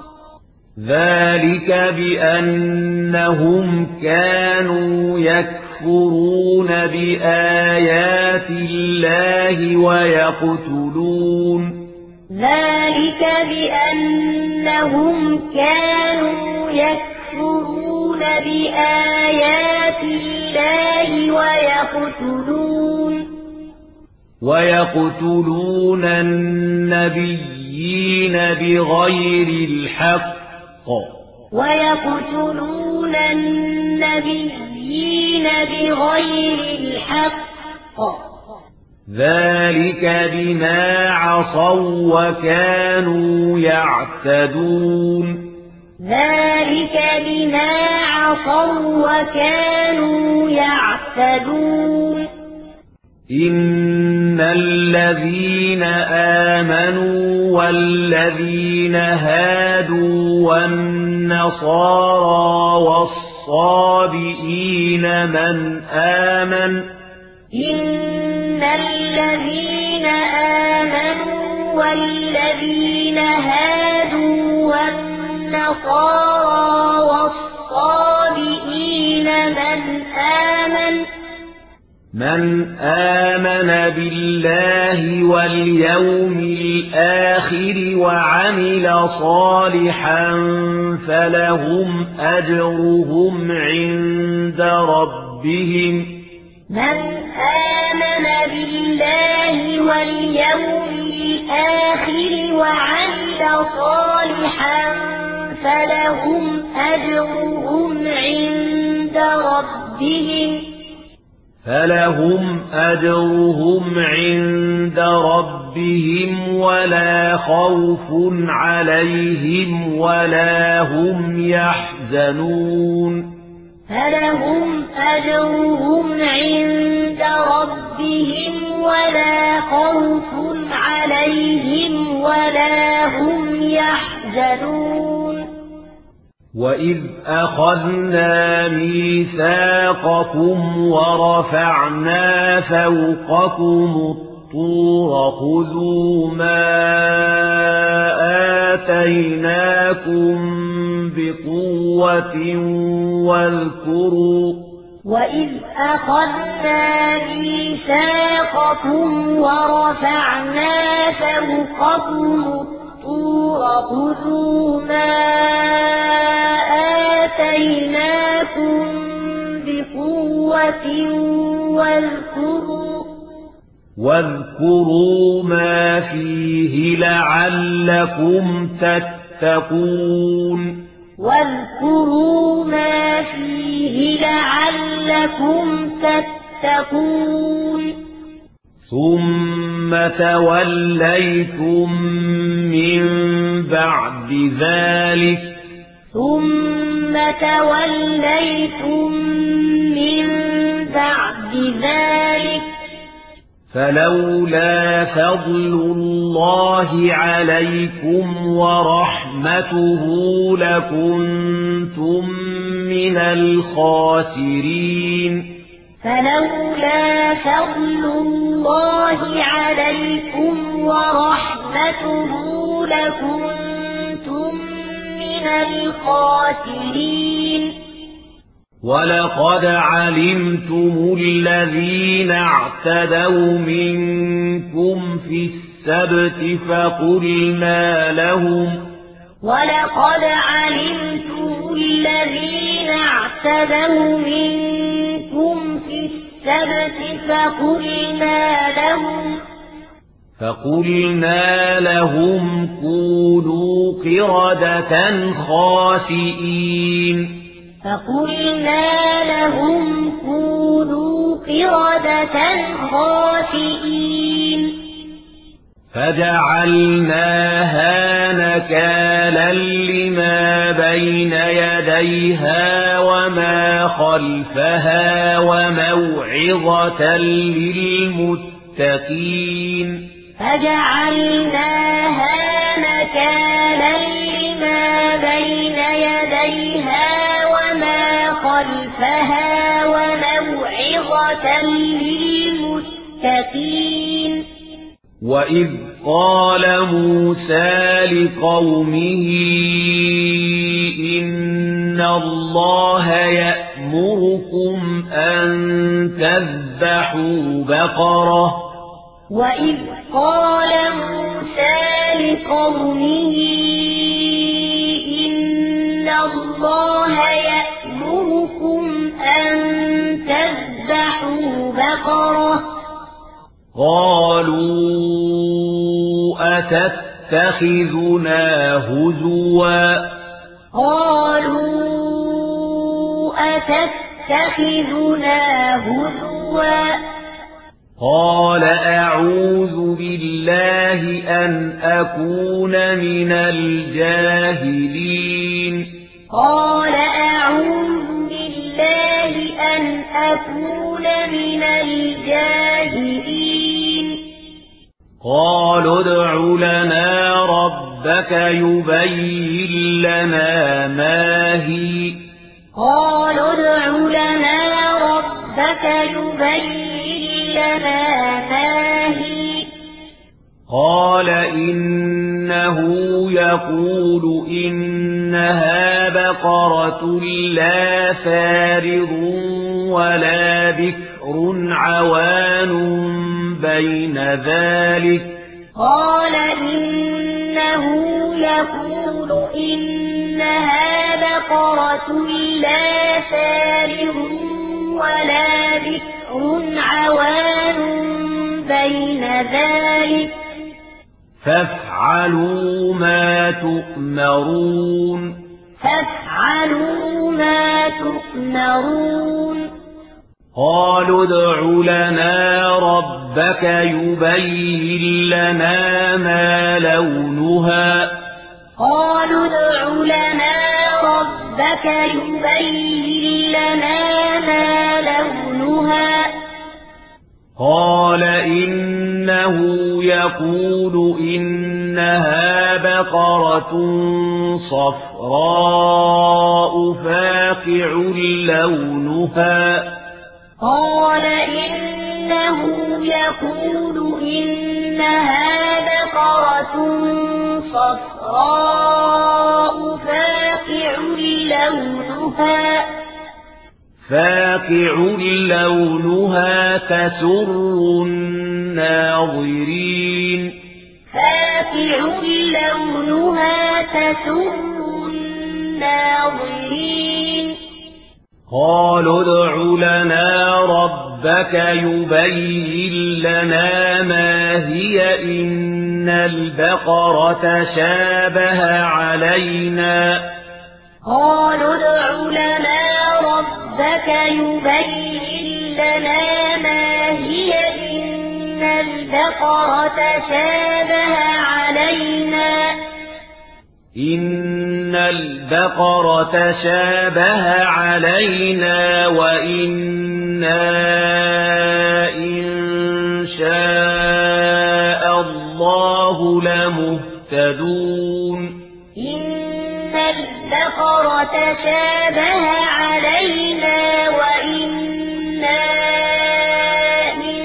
[SPEAKER 1] ذلك بأنهم كانوا يكفرون بآيات الله ويقتلون
[SPEAKER 2] ذلك بأنهم كانوا يكفرون بآيات الله ويقتلون
[SPEAKER 1] ويقتلون النبيين بغير الحق
[SPEAKER 2] ويقتلون النبيين بغير الحق
[SPEAKER 1] ذلك بما عصوا وكانوا يعتدون
[SPEAKER 2] ذلك بما عصوا وكانوا يعتدون
[SPEAKER 1] إن الذين آمنوا والذين هادوا والنصارى والصابئين من آمن
[SPEAKER 2] إن الذين آمنوا والذين هادوا والنصارى والصابئين من آمن
[SPEAKER 1] من آمن بالله واليوم الآخر وعمل صالحا فلهم أجرهم عند ربهم
[SPEAKER 2] من آمن بالله واليوم الآخر وعمل صالحا فلهم أجرهم عند ربهم
[SPEAKER 1] فلهم أجرهم عند ربهم ولا خوف عليهم ولا هم يحزنون
[SPEAKER 2] فلهم أجرهم عند ربهم ولا خوف عليهم ولا هم يحزنون
[SPEAKER 1] وَإِذْ أَخَذْنَا مِيثَاقَكُمْ وَرَفَعْنَا فَوْقَكُمُ الطُّورَ خُذُوا مَا آتَيْنَاكُمْ بِقُوَّةٍ وَاذْكُرُوا
[SPEAKER 2] وَإِذْ أَخَذْنَا مِيثَاقَكُمْ وَرَفَعْنَا فَوْقَكُمُ الطُّورَ خُذُوا مَا آتَيْنَاكُمْ بِقُوَّةٍ وَاذْكُرُوا
[SPEAKER 1] واذكروا ما فيه لعلكم تتقون
[SPEAKER 2] واذكروا ما فيه لعلكم تتقون تتقون
[SPEAKER 1] ثم توليتم من بعد ذلك
[SPEAKER 2] ثم توليتم من بعد ذلك
[SPEAKER 1] فلولا فضل الله عليكم ورحمته لكنتم من الخاسرين
[SPEAKER 2] فلولا فضل الله عليكم ورحمته لكنتم من الخاسرين
[SPEAKER 1] ولقد علمتم الذين اعتدوا منكم في السبت فقلنا لهم
[SPEAKER 2] ولقد علمتم الذين اعتدوا منكم في السبت فقلنا لهم
[SPEAKER 1] فقلنا لهم كونوا قردة خاسئين
[SPEAKER 2] فقلنا لهم كونوا قردة خاسئين
[SPEAKER 1] فجعلناها نكالا لما بين يديها وما خلفها وموعظة للمتقين
[SPEAKER 2] فجعلناها نكالا لما بين يديها وما خلفها وموعظة للمتقين
[SPEAKER 1] وإذ قال موسى لقومه إن الله يأمركم أن تذبحوا بقرة
[SPEAKER 2] وإذ قال موسى لقومه إن الله يأمركم أن تذبحوا بقرة
[SPEAKER 1] قالوا أتتخذنا هزوا
[SPEAKER 2] قالوا أتتخذنا هزوا
[SPEAKER 1] قال أعوذ بالله أن أكون من الجاهلين
[SPEAKER 2] قال أعوذ بالله أن أكون من الجاهلين
[SPEAKER 1] قالوا ادع لنا ربك يبين لنا ما هي
[SPEAKER 2] قالوا ادع لنا ربك يبين لنا ما هي
[SPEAKER 1] قال إنه يقول إنها بقرة لا فارض ولا بكر عوان بين ذلك
[SPEAKER 2] قال إنه يقول إنها بقرة لا فارض ولا بكر عوان بين ذلك
[SPEAKER 1] فافعلوا ما تؤمرون
[SPEAKER 2] فافعلوا ما تؤمرون
[SPEAKER 1] قالوا ادع لنا ربك يبين لنا ما لونها
[SPEAKER 2] قالوا ادع لنا ربك يبين لنا ما لونها
[SPEAKER 1] قال إنه يقول إنها بقرة صفراء فاقع لونها
[SPEAKER 2] قال إنه يقول إنها بقرة صفراء فاقع لونها
[SPEAKER 1] فاقع لونها تسر الناظرين
[SPEAKER 2] فاقع لونها تسر الناظرين
[SPEAKER 1] قالوا ادع لنا ربك يبين لنا ما هي إن البقرة شابه علينا
[SPEAKER 2] قالوا ادع لنا ربك يبين لنا ما هي إن البقرة شابه علينا
[SPEAKER 1] إن البقرة شابه علينا وإنا إن شاء الله لمهتدون
[SPEAKER 2] إن البقرة شابه علينا وإنا إن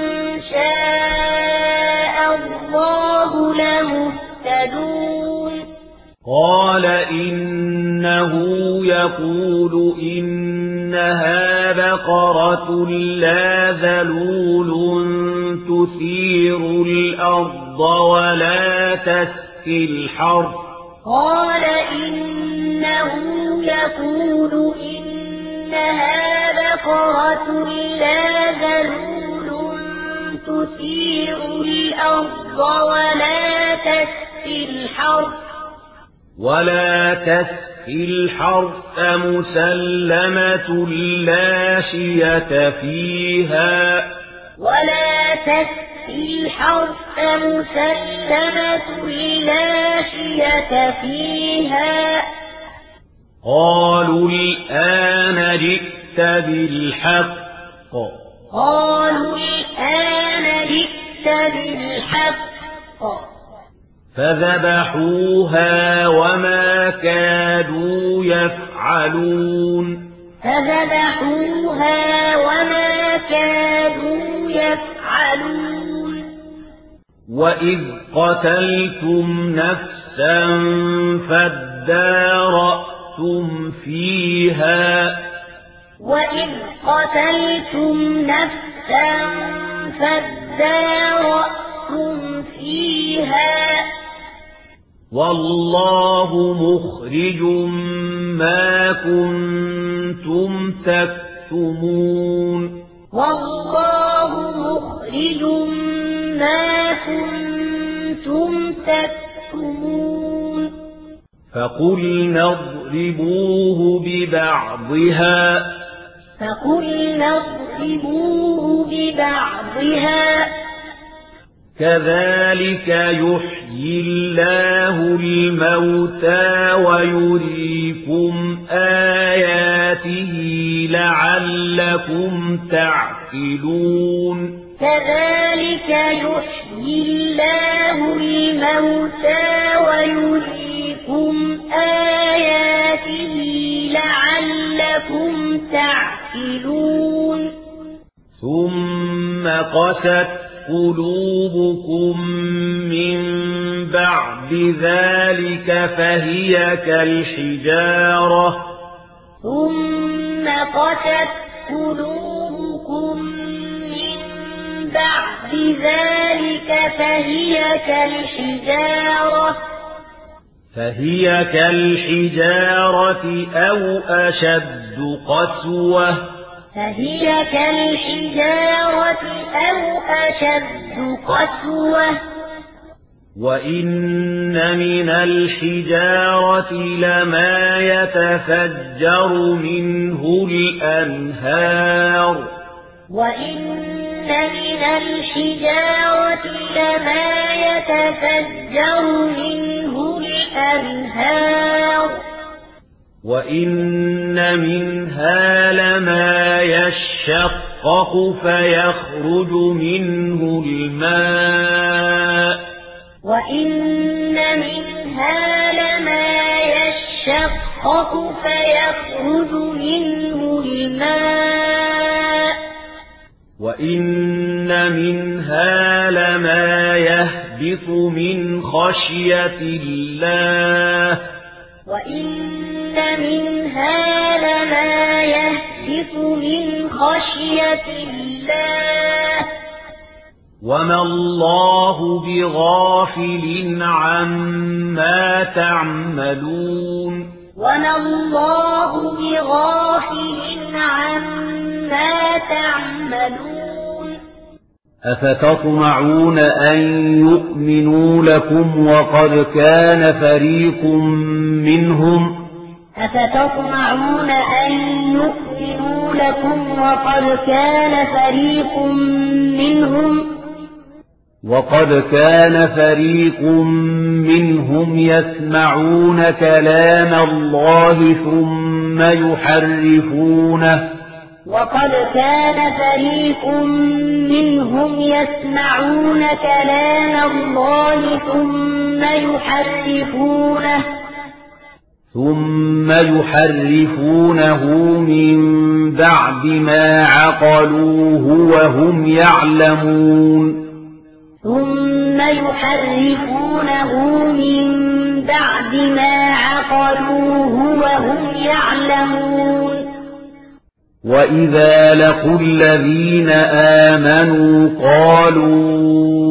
[SPEAKER 2] شاء الله لمهتدون
[SPEAKER 1] قال إنه يقول إنها بقرة لا ذلول تثير الأرض ولا تسقي الحرث
[SPEAKER 2] قال إنه يقول إنها بقرة لا ذلول تثير الأرض ولا تسقي الحرث
[SPEAKER 1] ولا تسقي الحرث مسلمة لا شية فيها
[SPEAKER 2] ولا تسقي الحرث مسلمة لا شية فيها
[SPEAKER 1] قالوا الآن جئت بالحق
[SPEAKER 2] قالوا الآن جئت بالحق
[SPEAKER 1] فذبحوها وما كادوا يفعلون
[SPEAKER 2] فذبحوها وما كادوا يفعلون
[SPEAKER 1] وإذ قتلتم نفسا فادارأتم فيها
[SPEAKER 2] وإذ قتلتم نفسا فادارأتم فيها
[SPEAKER 1] والله مخرج ما كنتم تكتمون
[SPEAKER 2] والله مخرج ما كنتم تكتمون
[SPEAKER 1] فقلنا اضربوه ببعضها
[SPEAKER 2] فقلنا اضربوه ببعضها
[SPEAKER 1] كذلك يحيي الله الموتى ويريكم آياته لعلكم تعقلون
[SPEAKER 2] كذلك يحيي الله الموتى ويريكم آياته لعلكم تعقلون
[SPEAKER 1] ثم قست قلوبكم من بعد ذلك فهي كالحجارة
[SPEAKER 2] ثم قست قلوبكم من بعد ذلك فهي كالحجارة
[SPEAKER 1] فهي كالحجارة أو أشد قسوة
[SPEAKER 2] فهي كالحجارة أو أشد قسوة
[SPEAKER 1] وإن من الحجارة لما يتفجر منه الأنهار
[SPEAKER 2] وإن من الحجارة لما يتفجر منه الأنهار
[SPEAKER 1] وإن منها لما يشقق فيخرج منه الماء
[SPEAKER 2] وإن منها لما يشقق فيخرج منه الماء
[SPEAKER 1] وإن منها لما يهبط من خشية الله
[SPEAKER 2] وإن منها لما يهبط من خشية الله
[SPEAKER 1] وما الله بغافل عما تعملون
[SPEAKER 2] وما الله بغافل عما تعملون
[SPEAKER 1] أفتطمعون أن يؤمنوا لكم وقد كان فريق منهم
[SPEAKER 2] أفتطمعون أن يؤمنوا لكم وقد كان فريق منهم
[SPEAKER 1] وقد كان فريق منهم يسمعون كلام الله ثم يحرفونه
[SPEAKER 2] وقد كان فريق منهم يسمعون كلام الله ثم يحرفونه
[SPEAKER 1] ثم يحرفونه من بعد ما عقلوه وهم يعلمون
[SPEAKER 2] ثم يحرفونه من بعد ما عقلوه وهم يعلمون
[SPEAKER 1] وإذا لقوا الذين آمنوا قالوا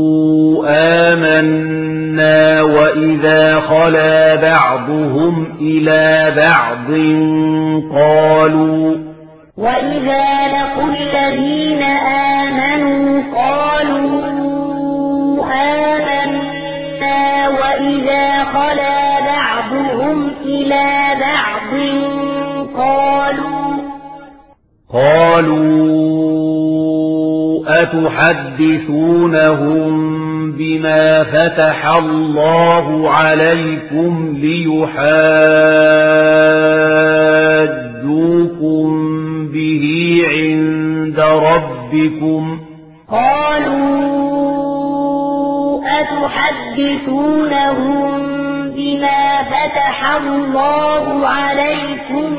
[SPEAKER 1] آمنا وإذا خلا بعضهم إلى بعض قالوا
[SPEAKER 2] وإذا لقوا الذين آمنوا قالوا آمنا وإذا خلا بعضهم إلى بعض قالوا
[SPEAKER 1] قالوا أتحدثونهم بما فتح الله عليكم ليحاجوكم به عند ربكم
[SPEAKER 2] قالوا أتحدثونهم بما فتح الله عليكم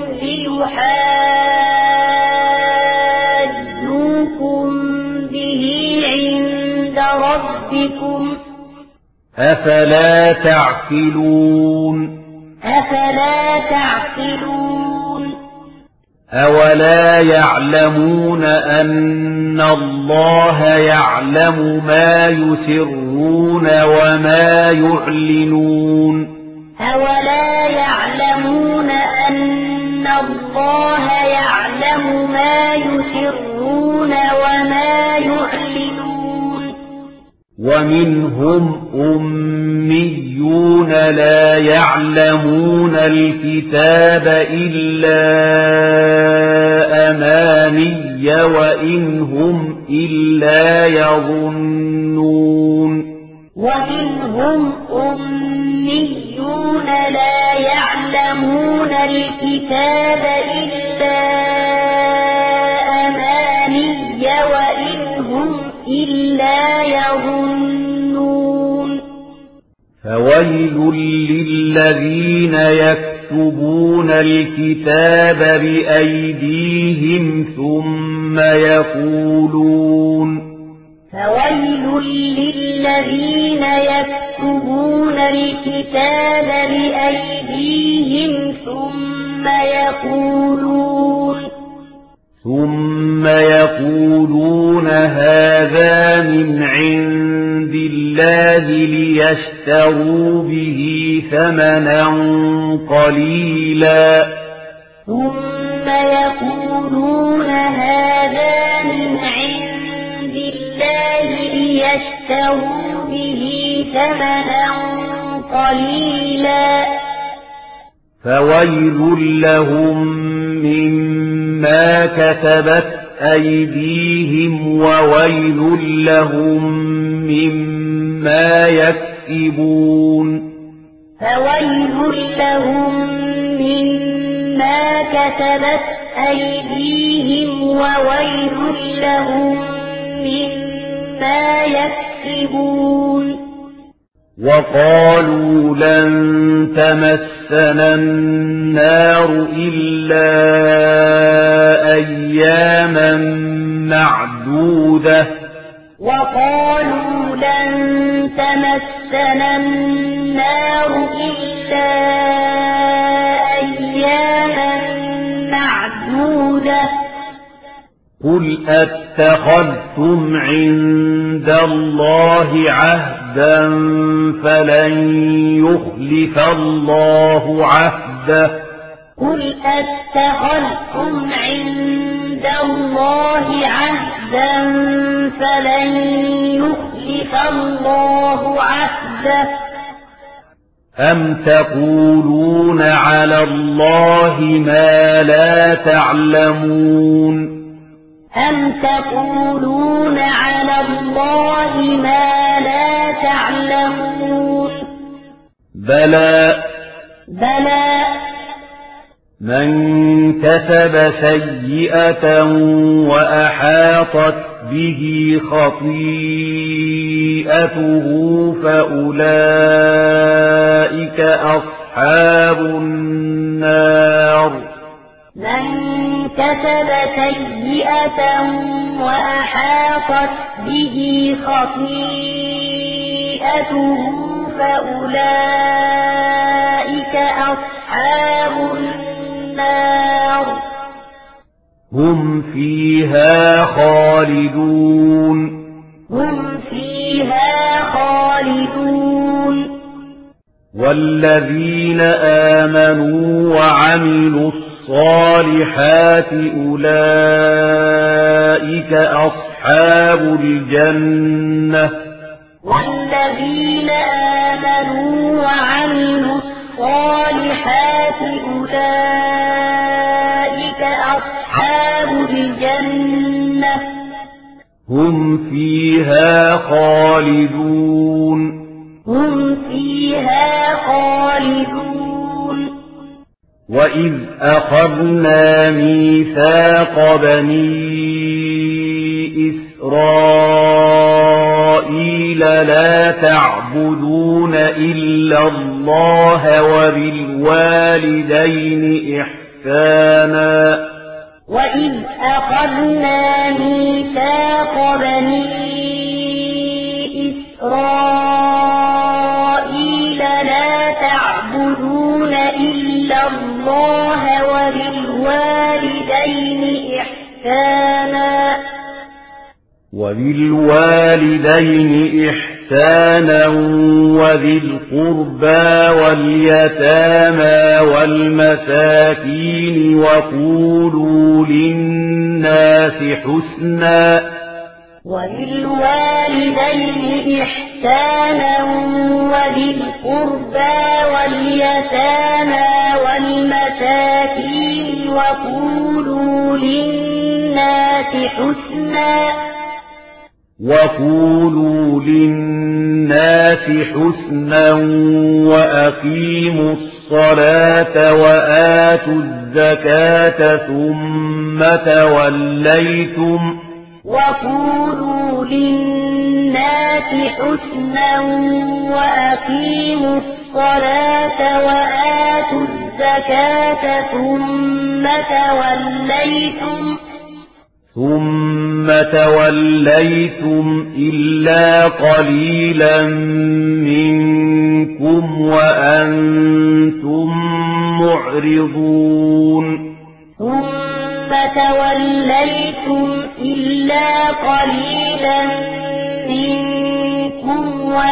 [SPEAKER 2] ليحاجوكم به عند ربكم
[SPEAKER 1] أفلا تعقلون
[SPEAKER 2] أفلا تعقلون
[SPEAKER 1] أولا يعلمون أن الله يعلم ما يسرون وما يعلنون
[SPEAKER 2] أولا يعلمون أن الله يعلم ما يسرون وما يعلنون
[SPEAKER 1] ومنهم أميون لا يعلمون الكتاب إلا أماني وإن هم إلا يظنون
[SPEAKER 2] ومنهم أميون لا يعلمون الكتاب إلا أماني وإن هم إلا يظنون
[SPEAKER 1] فويل للذين يكتبون الكتاب بأيديهم ثم يقولون
[SPEAKER 2] فويل للذين يكتبون الكتاب بأيديهم ثم يقولون
[SPEAKER 1] ثم يقولون هذا من عند الله ليشتروا به ثمنا قليلا
[SPEAKER 2] ثم يقولون هذا من عند الله ليشتروا به ثمنا قليلا
[SPEAKER 1] فويل لهم مما كتبت أيديهم وويل لهم مما يكسبون
[SPEAKER 2] فويل لهم مما كتبت أيديهم وويل لهم مما يكسبون
[SPEAKER 1] وقالوا لن تمسنا النار إلا أياما معدودة
[SPEAKER 2] وقالوا لن تمسنا النار إلا أياما معدودة
[SPEAKER 1] قل أتخذتم عند الله عهدا فلن يخلف الله عهده
[SPEAKER 2] قل أتخذتم عند الله عهدا فلن يخلف الله عهده
[SPEAKER 1] أم تقولون على الله ما لا تعلمون
[SPEAKER 2] أم تقولون على الله ما لا تعلمون
[SPEAKER 1] بلى
[SPEAKER 2] بلى
[SPEAKER 1] من كسب سيئة وأحاطت به خطيئته فأولئك أصحاب النار
[SPEAKER 2] من كسب سيئة وأحاطت به خطيئته فأولئك أصحاب النار
[SPEAKER 1] هم فيها خالدون
[SPEAKER 2] هم فيها خالدون
[SPEAKER 1] والذين آمنوا وعملوا الصالحات أولئك أصحاب الجنة
[SPEAKER 2] والذين آمنوا وعملوا الصالحات أولئك أصحاب الجنة
[SPEAKER 1] هم فيها خالدون
[SPEAKER 2] هم فيها خالدون
[SPEAKER 1] وإذ أخذنا ميثاق بني إسرائيل لا تعبدون إلا الله وبالوالدين إحسانا
[SPEAKER 2] وإذ أخذنا ميثاق بني إسرائيل لا تعبدون إلا الله وبالوالدين إحسانا
[SPEAKER 1] وبالوالدين إحسانا وذي القربى واليتامى والمساكين وقولوا للناس حسنا
[SPEAKER 2] وبالوالدين إحسانا وذي القربى واليتامى والمساكين وقولوا للناس حسنا
[SPEAKER 1] وقولوا للناس حسنا وأقيموا الصلاة وآتوا الزكاة ثم توليتم
[SPEAKER 2] وقولوا للناس حسنا وأقيموا الصلاة وآتوا الزكاة ثم توليتم
[SPEAKER 1] ثم توليتم إلا قليلا منكم وأنتم معرضون
[SPEAKER 2] ثم توليتم إلا قليلا منكم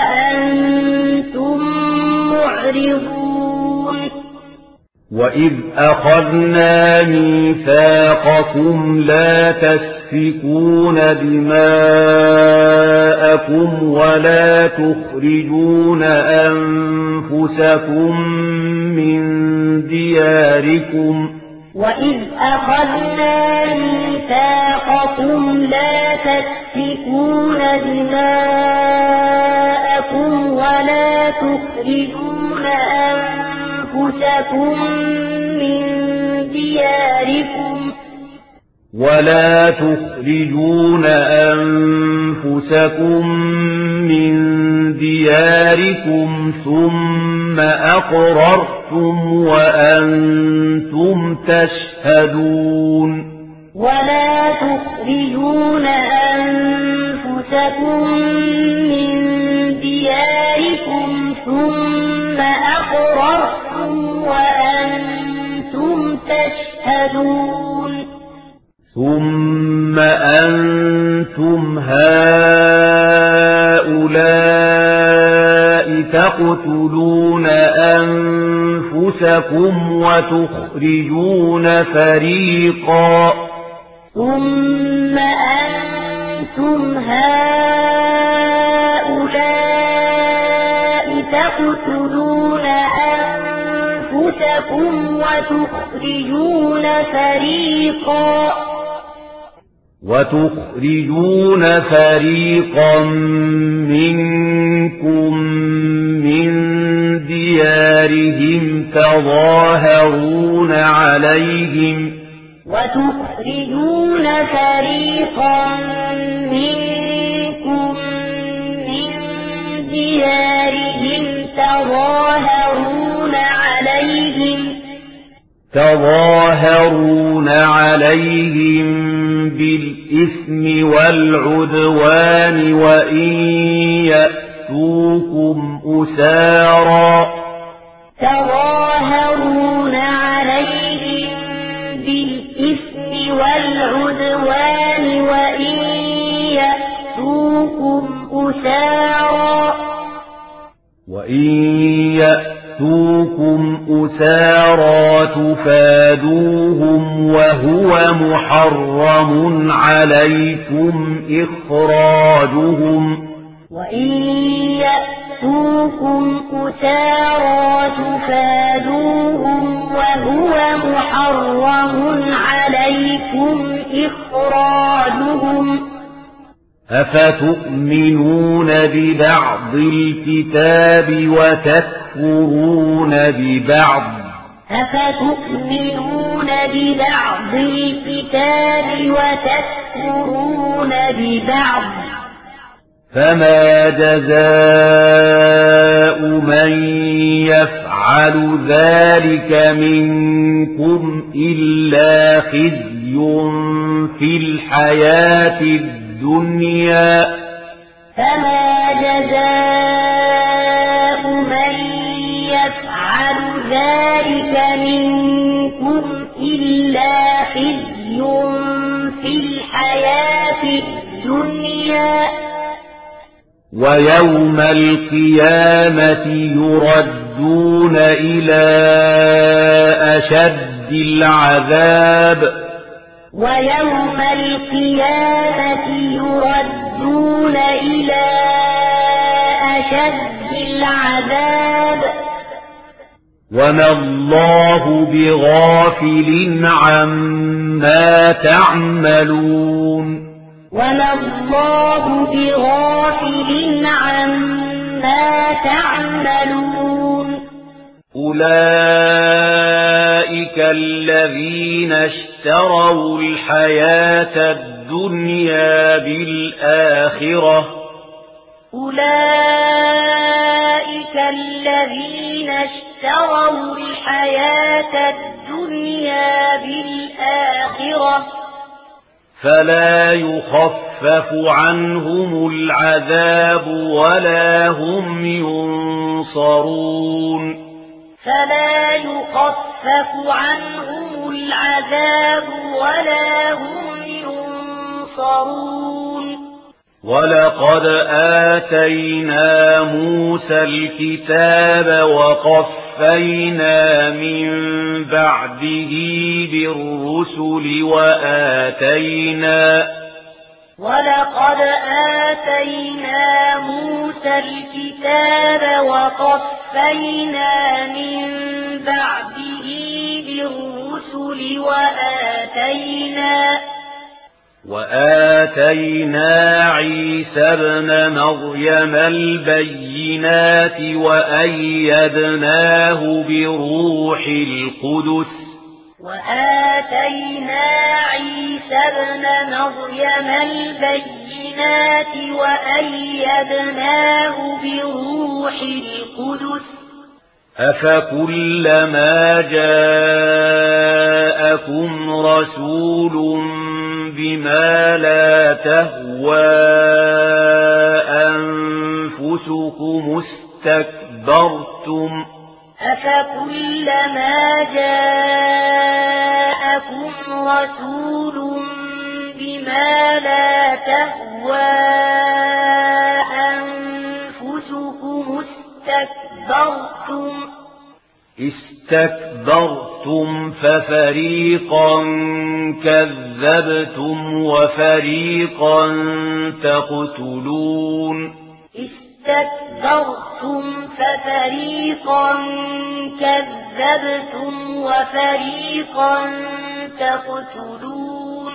[SPEAKER 2] وأنتم معرضون
[SPEAKER 1] وإذ أخذنا ميثاقكم لا تسفكون دماءكم ولا تخرجون أنفسكم من دياركم
[SPEAKER 2] وإذ أخذنا ميثاقكم لا تسفكون دماءكم ولا تخرجون أنفسكم من دياركم
[SPEAKER 1] ولا تخرجون أنفسكم من دياركم ثم أقررتم وأنتم تشهدون
[SPEAKER 2] ولا تخرجون أنفسكم من دياركم ثم أقررتم وأنتم تشهدون
[SPEAKER 1] ثم أنتم هؤلاء تقتلون أنفسكم وتخرجون فريقا
[SPEAKER 2] ثم أنتم هؤلاء تقتلون وتخرجون فريقا
[SPEAKER 1] وتخرجون فريقا منكم من ديارهم تظاهرون عليهم
[SPEAKER 2] وتخرجون فريقا منكم من ديارهم تظاهرون عليهم
[SPEAKER 1] تظاهرون عليهم بالإثم والعدوان وإن يأتوكم أسارا
[SPEAKER 2] تظاهرون عليهم بالإثم والعدوان وإن يأتوكم أسارا
[SPEAKER 1] وإن يأتوكم أسارا تفادوهم وهو محرم عليكم إخراجهم
[SPEAKER 2] وإن يأتوكم أسارا تفادوهم وهو محرم عليكم إخراجهم
[SPEAKER 1] أفتؤمنون ببعض الكتاب وتكفرون ببعض
[SPEAKER 2] أفتؤمنون ببعض الكتاب وتكفرون ببعض
[SPEAKER 1] فما جزاء من يفعل ذلك منكم إلا خزي في الحياة الدنيا
[SPEAKER 2] فما جزاء من يفعل ذلك منكم إلا خزي في الحياة الدنيا
[SPEAKER 1] ويوم القيامة يردون إلى أشد العذاب
[SPEAKER 2] ويوم القيامة يردون إلى أشد العذاب
[SPEAKER 1] وما الله بغافل عما تعملون
[SPEAKER 2] وما الله بغافل عما تعملون
[SPEAKER 1] أولئك الذين اشتروا الحياة الدنيا بالآخرة
[SPEAKER 2] أولئك الذين اشتروا الحياة الدنيا بالآخرة
[SPEAKER 1] فلا يخفف عنهم العذاب ولا هم ينصرون
[SPEAKER 2] فلا يخفف عنهم العذاب ولا هم ينصرون
[SPEAKER 1] ولقد آتينا موسى الكتاب وقفينا من بعده بالرسل وآتينا
[SPEAKER 2] ولقد آتينا موسى الكتاب وقفينا من بعده بالرسل وآتينا
[SPEAKER 1] وآتينا عيسى ابن مريم البينات وأيدناه بروح القدس
[SPEAKER 2] وآتينا عيسى ابن مريم البينات وأيدناه بروح القدس
[SPEAKER 1] أفكلما جاءكم رسول بما لا تهوى أنفسكم استكبرتم
[SPEAKER 2] أفكلما جاءكم رسول بما لا تهوى أنفسكم استكبرتم
[SPEAKER 1] استكبرتم ففريقا كذبتم وفريقا تقتلون
[SPEAKER 2] اسْتَكْبَرْتُمْ فَفَرِيقًا كَذَّبْتُمْ وَفَرِيقًا تَقْتُلُونَ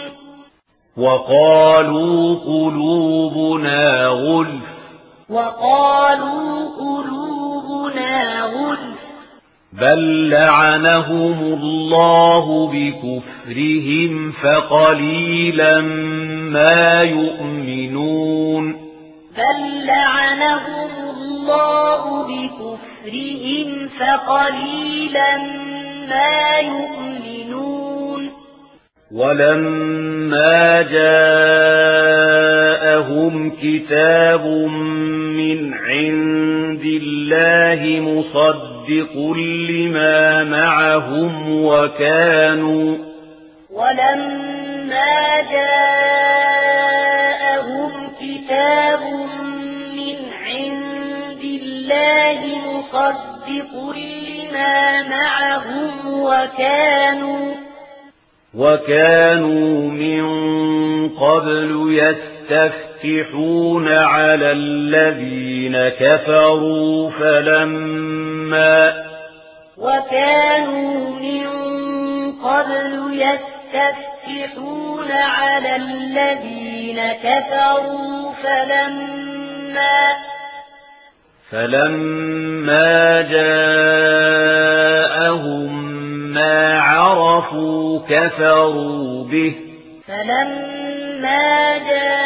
[SPEAKER 1] وقالوا قلوبنا غلف
[SPEAKER 2] وقالوا قلوبنا غلف
[SPEAKER 1] بل لعنهم الله بكفرهم فقليلا ما يؤمنون
[SPEAKER 2] بل لعنهم الله بكفرهم فقليلا ما يؤمنون
[SPEAKER 1] ولما جاءهم كتاب من عند الله مصدق لما معهم وكانوا
[SPEAKER 2] ولما جاءهم كتاب من عند الله مصدق لما معهم وكانوا
[SPEAKER 1] وكانوا من قبل يستفتحون على الذين كفروا فلما
[SPEAKER 2] وكانوا من قبل يستفتحون على الذين كفروا فلما
[SPEAKER 1] فلما جاءهم ما عرفوا كفروا به
[SPEAKER 2] فلما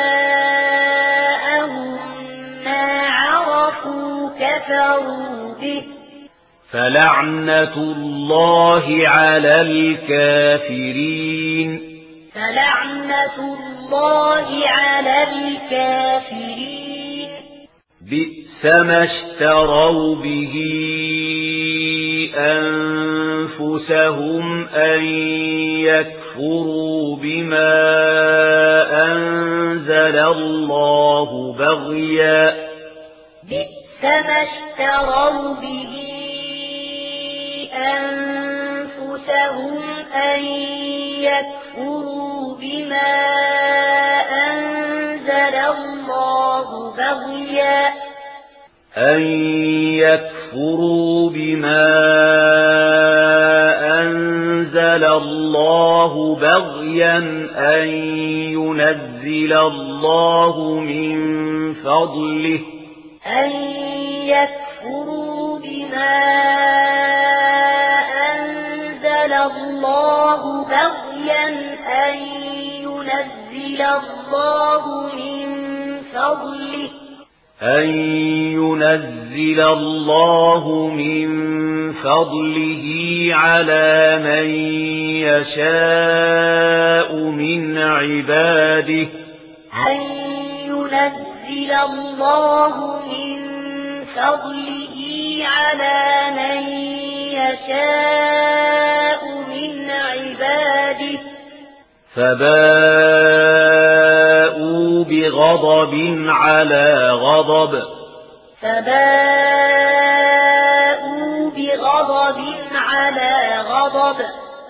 [SPEAKER 2] جاءهم ما عرفوا كفروا به
[SPEAKER 1] فلعنة الله على الكافرين
[SPEAKER 2] فلعنة الله على الكافرين
[SPEAKER 1] بئس ما اشتروا به أنفسهم أن يكفروا بما أنزل الله بغيا
[SPEAKER 2] بئس ما اشتروا به أنفسهم أن يكفروا بما أنزل الله بغيا
[SPEAKER 1] أن يكفروا بما أنزل الله بغيا أن ينزل الله من فضله
[SPEAKER 2] أن يكفروا بما أنزل الله بغيا أن ينزل الله من فضله
[SPEAKER 1] أن ينزل الله من فضله على من يشاء من عباده
[SPEAKER 2] أن ينزل الله من فضله على من يشاء من عباده
[SPEAKER 1] فباءوا بغضب على غضب
[SPEAKER 2] فباءوا بغضب على غضب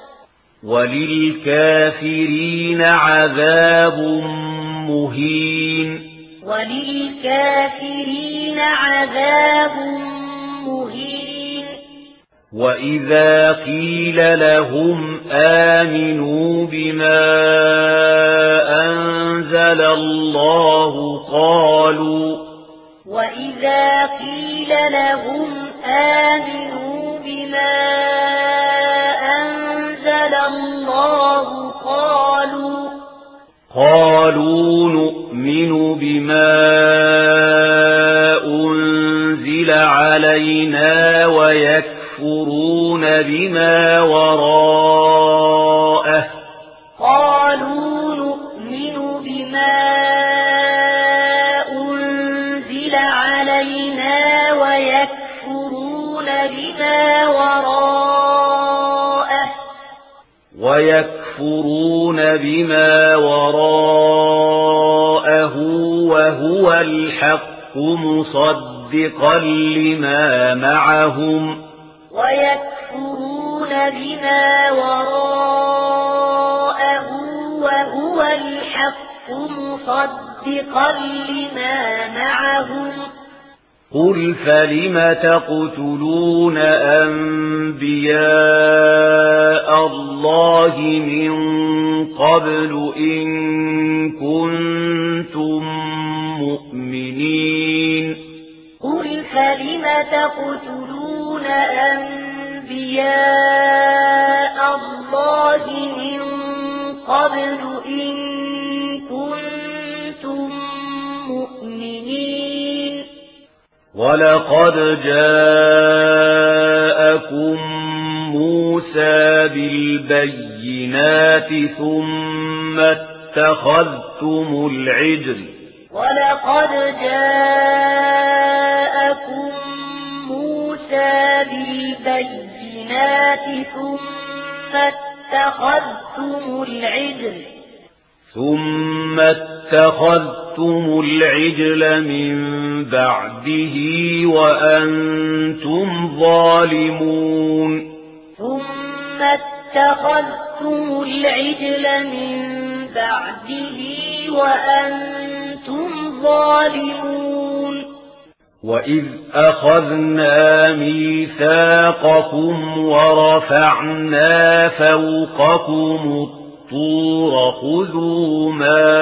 [SPEAKER 1] وللكافرين عذاب مهين
[SPEAKER 2] وللكافرين عذاب مهين
[SPEAKER 1] وإذا قيل لهم آمنوا بما أنزل الله قالوا
[SPEAKER 2] وإذا قيل لهم آمنوا بما أنزل الله قالوا
[SPEAKER 1] قالوا نؤمن بما أنزل علينا ويكفرون بما وراءه
[SPEAKER 2] قالوا نؤمن بما أنزل علينا ويكفرون بما وراءه
[SPEAKER 1] ويكفرون بما وراءه وهو الحق مصدقا لما معهم
[SPEAKER 2] ويكفرون بما وراءه وهو الحق مصدقا لما معهم
[SPEAKER 1] قل فلم تقتلون أنبياء الله من قبل إن كنتم مؤمنين
[SPEAKER 2] قل فلم تقتلون أنبياء الله من قبل إن كنتم مؤمنين
[SPEAKER 1] ولقد جاءكم موسى بالبينات ثم اتخذتم العجل
[SPEAKER 2] ولقد جاءكم موسى بالبينات ثم اتخذتم العجل
[SPEAKER 1] ثم اتخذتم العجل من بعده وأنتم ظالمون
[SPEAKER 2] ثم اتخذتم العجل من بعده وأنتم ظالمون
[SPEAKER 1] وإذ أخذنا ميثاقكم ورفعنا فوقكم الطور خذوا ما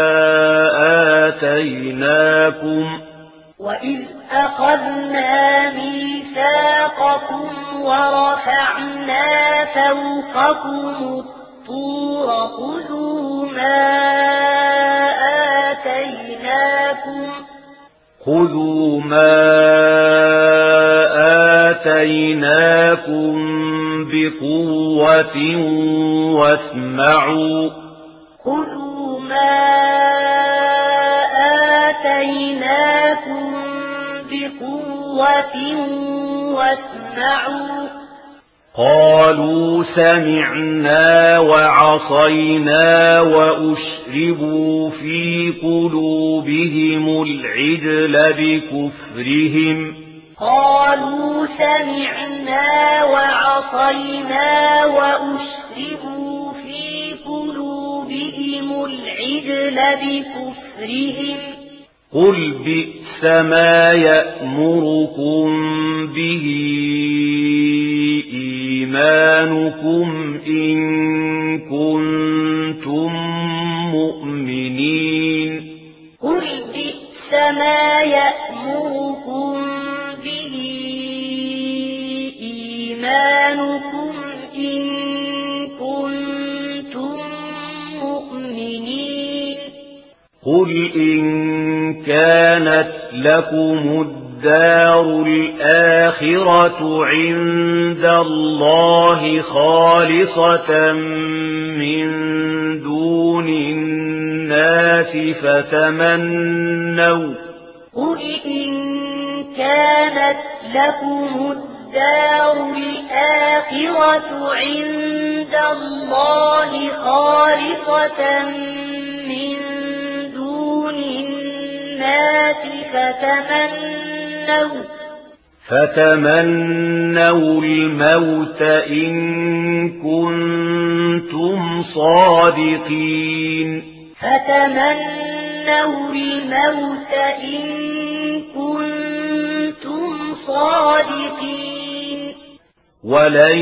[SPEAKER 1] آتيناكم
[SPEAKER 2] وإذ أخذنا ميثاقكم ورفعنا فوقكم الطور خذوا ما آتيناكم
[SPEAKER 1] خذوا ما آتيناكم بقوة واسمعوا
[SPEAKER 2] خذوا ما آتيناكم بقوة واسمعوا
[SPEAKER 1] قالوا سمعنا وعصينا وأشربوا في قلوبهم العجل بكفرهم
[SPEAKER 2] قالوا سمعنا وعصينا وأشربوا في قلوبهم العجل بكفرهم
[SPEAKER 1] قل بئس ما يأمركم به إيمانكم إن كنتم مؤمنين
[SPEAKER 2] قل بئس ما يأمركم به إيمانكم إن كنتم مؤمنين
[SPEAKER 1] قل إن كانت لكم الدار الآخرة عند الله خالصة من دون الناس فتمنوا
[SPEAKER 2] قل إن كانت لكم الدار الآخرة عند الله خالصة من دون الناس فتمنوا
[SPEAKER 1] فتمنوا الموت إن كنتم صادقين
[SPEAKER 2] فتمنوا الموت إن كنتم صادقين
[SPEAKER 1] ولن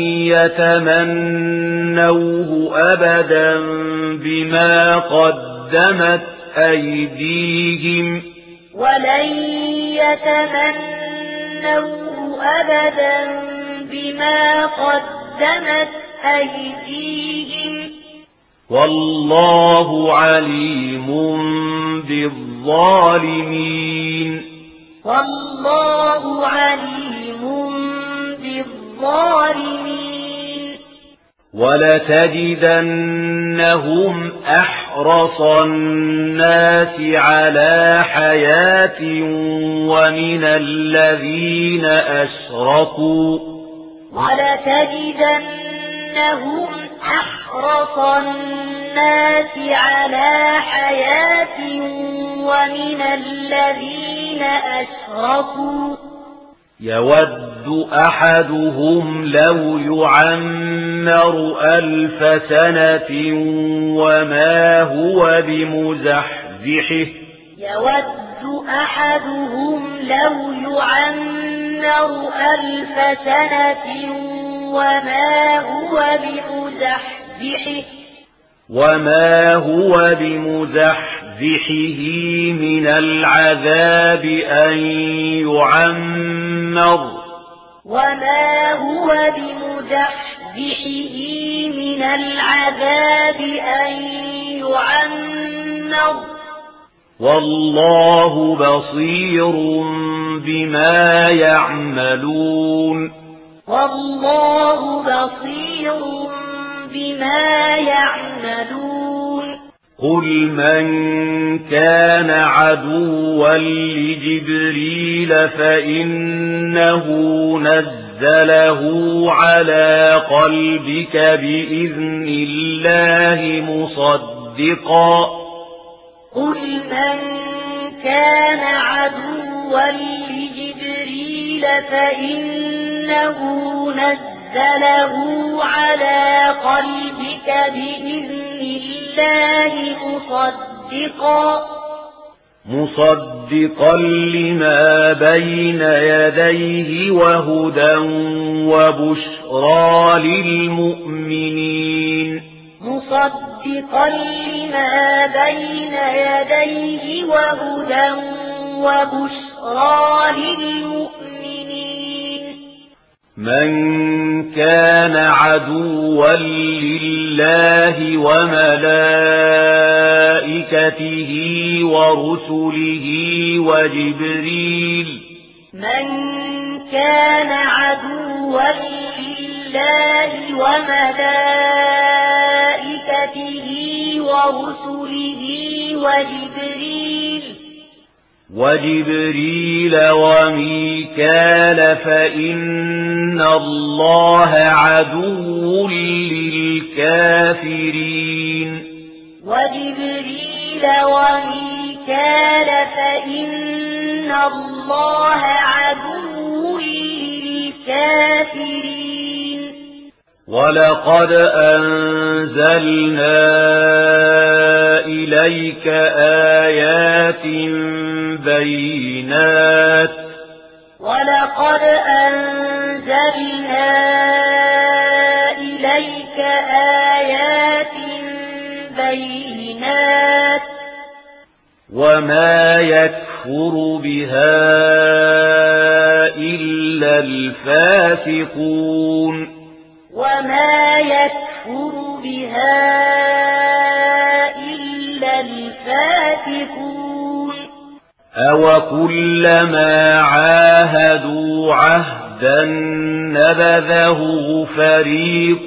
[SPEAKER 1] يتمنوه أبدا بما قدمت أيديهم
[SPEAKER 2] ولن يتمنوه أبدا بما قدمت أيديهم
[SPEAKER 1] والله عليم بالظالمين
[SPEAKER 2] والله عليم بالظالمين
[SPEAKER 1] ولتجدنهم أحرص الناس على حياة ومن الذين أشركوا
[SPEAKER 2] ولتجدنهم أحرص الناس على حياة ومن الذين أشركوا
[SPEAKER 1] يود أحدهم لو يعمر ألف سنة وما هو بمزحزحه
[SPEAKER 2] يود أحدهم لو يعمر ألف سنة وما هو بمزحزحه
[SPEAKER 1] وما هو بمزحزحه من العذاب أن يعمر
[SPEAKER 2] وما هو بمزحزحه من العذاب أن يعمر
[SPEAKER 1] والله بصير بما يعملون
[SPEAKER 2] والله بصير بما يعملون
[SPEAKER 1] قل من كان عدوا لجبريل فإنه نزله على قلبك بإذن الله مصدقا
[SPEAKER 2] قل من كان عدوا لجبريل فإنه نزله على قلبك بإذن الله مصدقا
[SPEAKER 1] مصدقا لما بين يديه وهدى وبشرى للمؤمنين
[SPEAKER 2] مصدقا لما بين يديه وهدى وبشرى للمؤمنين
[SPEAKER 1] من كان عدوا لله وملائكته ورسله وجبريل
[SPEAKER 2] من كان عدوا لله وملائكته ورسله وجبريل
[SPEAKER 1] وجبريل وميكال فإن الله عدو للكافرين
[SPEAKER 2] وجبريل وميكال فإن الله عدو للكافرين
[SPEAKER 1] ولقد أنزلنا إليك آيات بينات
[SPEAKER 2] ولقد أنزلنا إليك آيات بينات
[SPEAKER 1] وما يكفر بها إلا الفاسقون
[SPEAKER 2] وما يكفر بها إلا الفاسقون
[SPEAKER 1] أو كلما عاهدوا عهدا نبذه فريق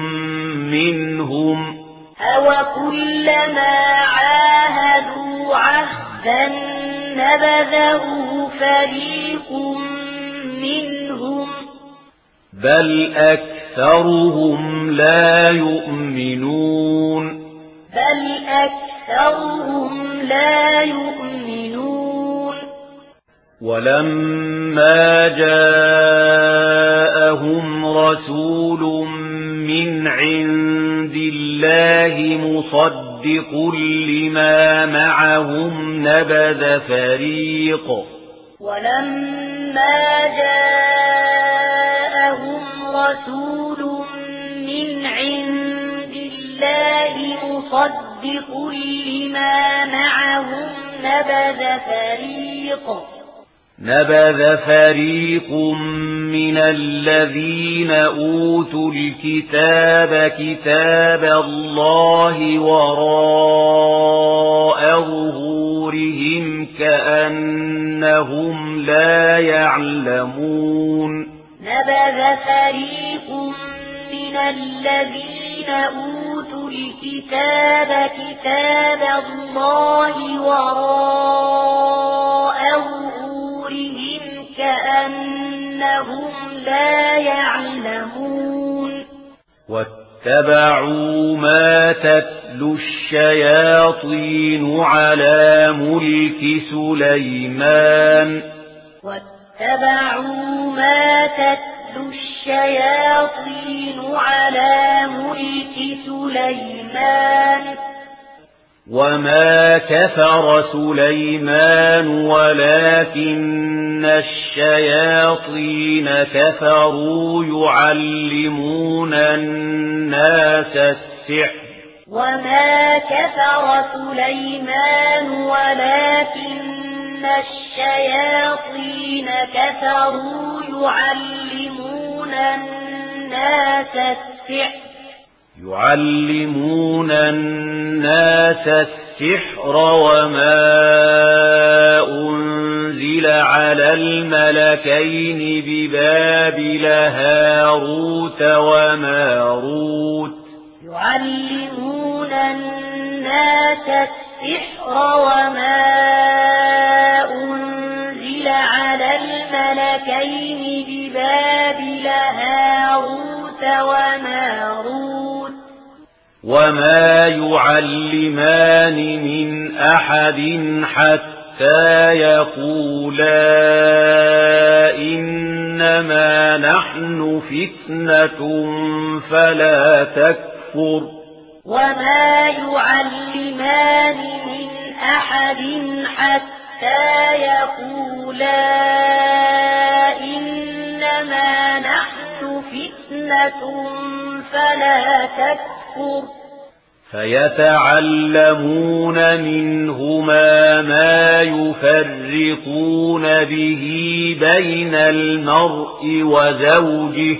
[SPEAKER 1] منهم
[SPEAKER 2] أو كلما عاهدوا عهدا نبذه فريق منهم
[SPEAKER 1] بل أكثرهم لا يؤمنون
[SPEAKER 2] بل أكثرهم لا يؤمنون
[SPEAKER 1] ولما جاءهم رسول من عند الله مصدق لما معهم نبذ فريق
[SPEAKER 2] ولما جاءهم رسول من عند الله مصدق لما معهم نبذ فريق
[SPEAKER 1] نبذ فريق من الذين أوتوا الكتاب كتاب الله وراء ظهورهم كأنهم لا يعلمون
[SPEAKER 2] نبذ فريق من الذين أوتوا الكتاب كتاب الله وراء ظهورهم كأنهم لا يعلمون
[SPEAKER 1] واتبعوا ما تتلو الشياطين على ملك سليمان
[SPEAKER 2] واتبعوا ما تتلو الشياطين على ملك سليمان
[SPEAKER 1] وما كفر سليمان ولكن الشياطين كفروا يعلمون الناس السحر
[SPEAKER 2] وما كفر سليمان ولكن الشياطين كفروا يعلمون الناس السحر
[SPEAKER 1] يعلمون الناس السحر وما أنزل على الملكين ببابل هاروت وماروت
[SPEAKER 2] يعلمون الناس السحر وما أنزل على الملكين ببابل هاروت وماروت
[SPEAKER 1] وما يعلمان من أحد حتى يقولا إنما نحن فتنة فلا تكفر
[SPEAKER 2] وما يعلمان من أحد حتى يقولا إنما نحن فتنة فلا تكفر
[SPEAKER 1] فيتعلمون منهما ما يفرقون به بين المرء وزوجه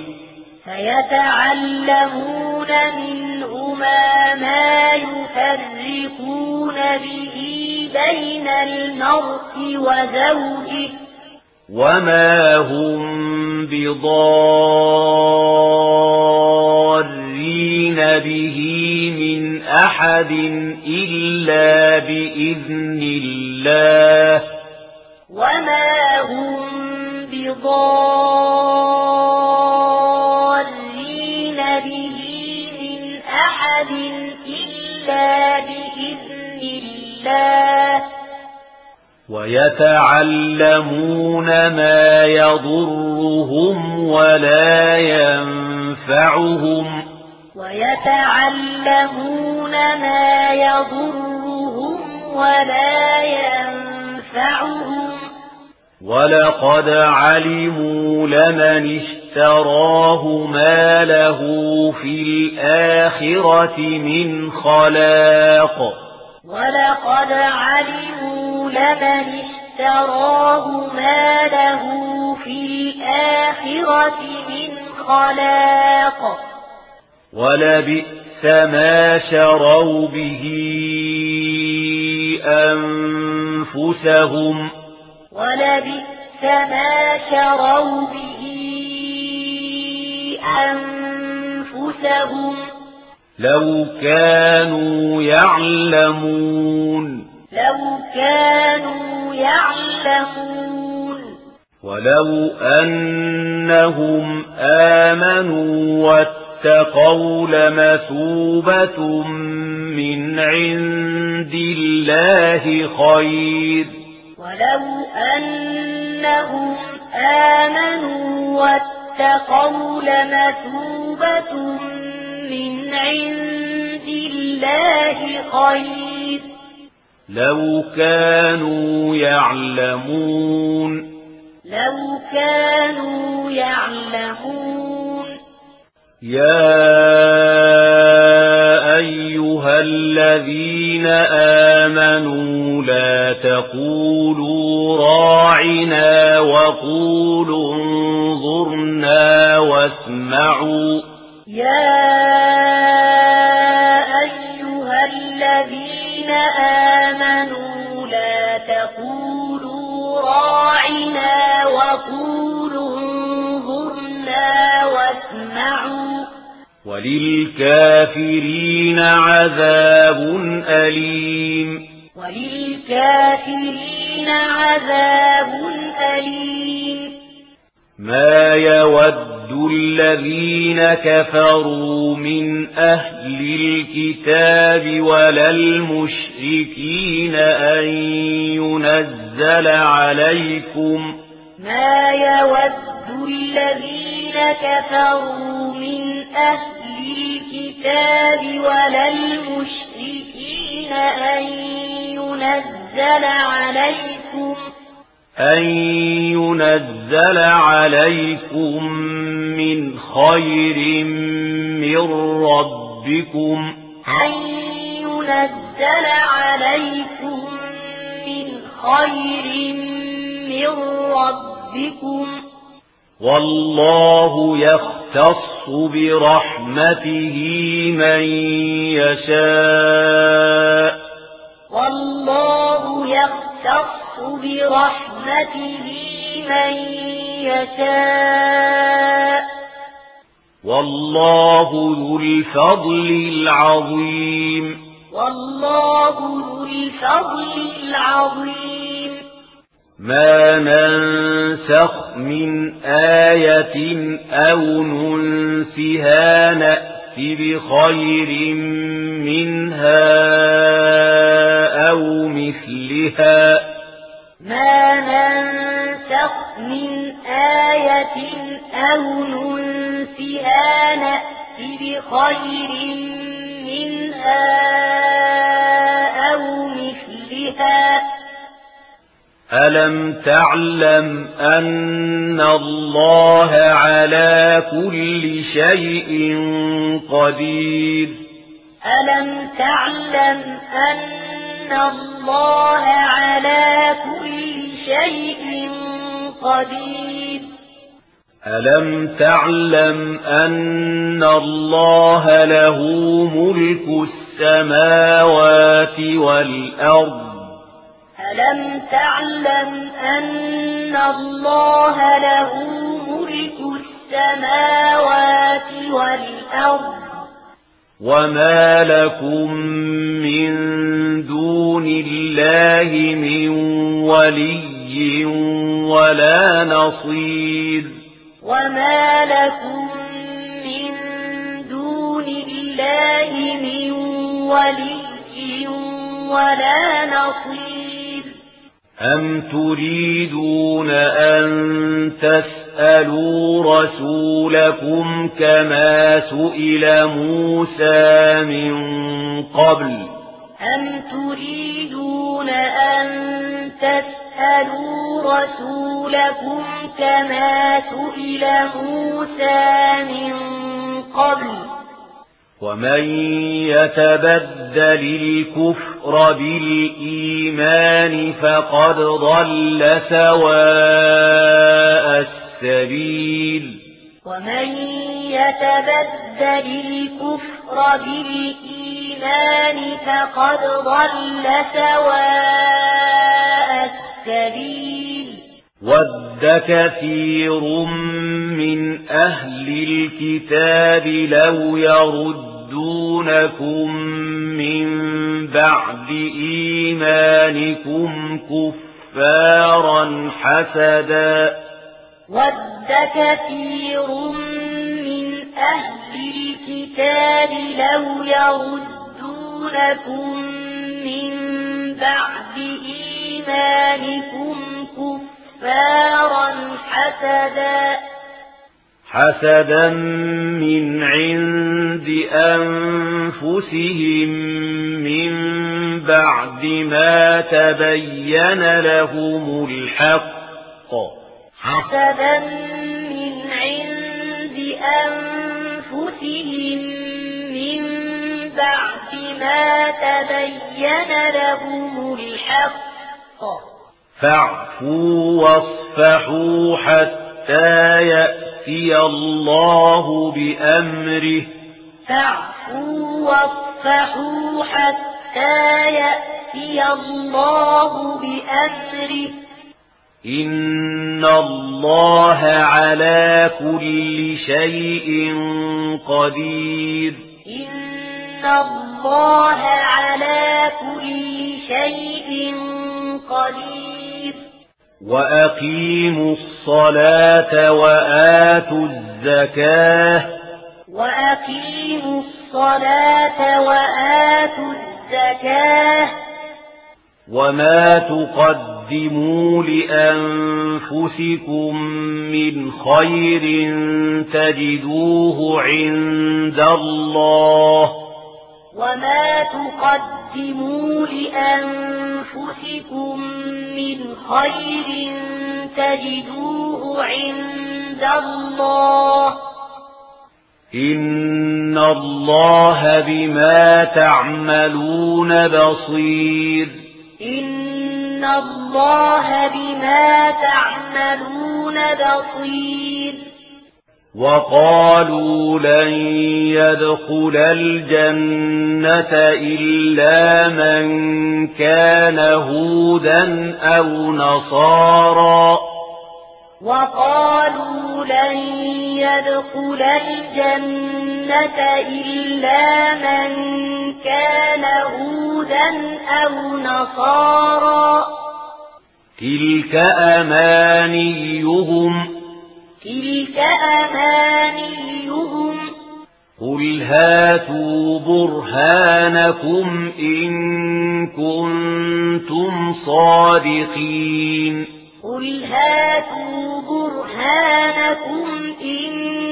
[SPEAKER 2] فيتعلمون منهما ما يفرقون به بين المرء وزوجه
[SPEAKER 1] وما هم بضارين به من أحد إلا بإذن الله
[SPEAKER 2] وما هم بضارين به من أحد إلا بإذن الله
[SPEAKER 1] ويتعلمون ما يضرهم ولا ينفعهم
[SPEAKER 2] ويتعلمون ما يضرهم ولا ينفعهم
[SPEAKER 1] ولقد علموا لمن اشتراه ما له في الآخرة من خلاق
[SPEAKER 2] ولقد علموا لمن اشتراه ما له في الآخرة من خلاق
[SPEAKER 1] ولبئس ما شروا به أنفسهم
[SPEAKER 2] ولبئس ما شروا به أنفسهم
[SPEAKER 1] لو كانوا يعلمون
[SPEAKER 2] لو كانوا يعلمون
[SPEAKER 1] ولو أنهم آمنوا واتقوا لمثوبة من عند الله خير
[SPEAKER 2] ولو أنهم آمنوا واتقوا لمثوبة من عند الله خير
[SPEAKER 1] لو كانوا يعلمون
[SPEAKER 2] لو كانوا يعلمون
[SPEAKER 1] يا أيها الذين آمنوا لا تقولوا راعنا وقولوا انظرنا واسمعوا
[SPEAKER 2] يا أيها الذين آمنوا لا تقولوا راعنا وقولوا انظرنا واسمعوا
[SPEAKER 1] وللكافرين عذاب أليم
[SPEAKER 2] وللكافرين عذاب أليم
[SPEAKER 1] ما يود الذين كفروا من أهل الكتاب ولا المشركين أن ينزل عليكم
[SPEAKER 2] ما يود الذين كفروا من أهل الكتاب ولا المشركين أن ينزل عليكم
[SPEAKER 1] أن ينزل عليكم من خير من ربكم
[SPEAKER 2] أن ينزل عليكم من خير من ربكم
[SPEAKER 1] والله يختص برحمته من يشاء
[SPEAKER 2] والله يختص برحمته من يشاء
[SPEAKER 1] والله ذو الفضل العظيم
[SPEAKER 2] والله ذو الفضل العظيم
[SPEAKER 1] ما ننسخ من آية أو ننسها نأت بخير منها أو مثلها
[SPEAKER 2] ما ننسخ من آية أو ننسها نأت بخير منها أو مثلها
[SPEAKER 1] ألم تعلم أن الله على كل شيء قدير
[SPEAKER 2] ألم تعلم أن الله على كل شيء قدير
[SPEAKER 1] ألم تعلم أن الله له ملك السماوات والأرض
[SPEAKER 2] ألم تعلم أن الله له ملك السماوات والأرض
[SPEAKER 1] وما لكم من دون الله من ولي ولا نصير
[SPEAKER 2] وما لكم من دون الله من ولي ولا نصير
[SPEAKER 1] أم تريدون أن تسألوا رسولكم كما سئل موسى من قبل
[SPEAKER 2] أم تريدون أن تسألوا رسولكم كما سئل موسى من قبل
[SPEAKER 1] ومن يتبدل الكفر بالإيمان فقد ضل سواء السبيل
[SPEAKER 2] ومن يتبدل الكفر بالإيمان فقد ضل سواء السبيل
[SPEAKER 1] ود كثير من أهل الكتاب لو يردونكم من بعد إيمانكم كفارا حسدا
[SPEAKER 2] ود كثير من أهل الكتاب لو يردونكم من بعد إيمانكم كفارا حسدا
[SPEAKER 1] حسدا من عند أنفسهم من بعد ما تبين لهم الحق
[SPEAKER 2] حسدا من عند أنفسهم من بعد ما تبين لهم الحق
[SPEAKER 1] فاعفوا واصفحوا حتى يأتي الله بأمره
[SPEAKER 2] فاعفوا واصفحوا حتى يأتي الله بأمره
[SPEAKER 1] إن الله على كل شيء قدير
[SPEAKER 2] إن الله على كل شيء قدير
[SPEAKER 1] وأقيموا الصلاة وآتوا الزكاة
[SPEAKER 2] وأقيموا الصلاة وآتوا الزكاة
[SPEAKER 1] وما تقدموا لأنفسكم من خير تجدوه عند الله
[SPEAKER 2] وما تقدموا لأنفسكم من خير تجدوه عند الله
[SPEAKER 1] إن الله بما تعملون بصير
[SPEAKER 2] إن الله بما تعملون بصير
[SPEAKER 1] وقالوا لن يدخل الجنة إلا من كان هودا أو نصارى
[SPEAKER 2] وقالوا لن يدخل الجنة إلا من كان هودا أو نصارى
[SPEAKER 1] تلك أمانيهم
[SPEAKER 2] تلك أمانيهم
[SPEAKER 1] قل هاتوا برهانكم إن كنتم صادقين
[SPEAKER 2] قل هاتوا برهانكم إن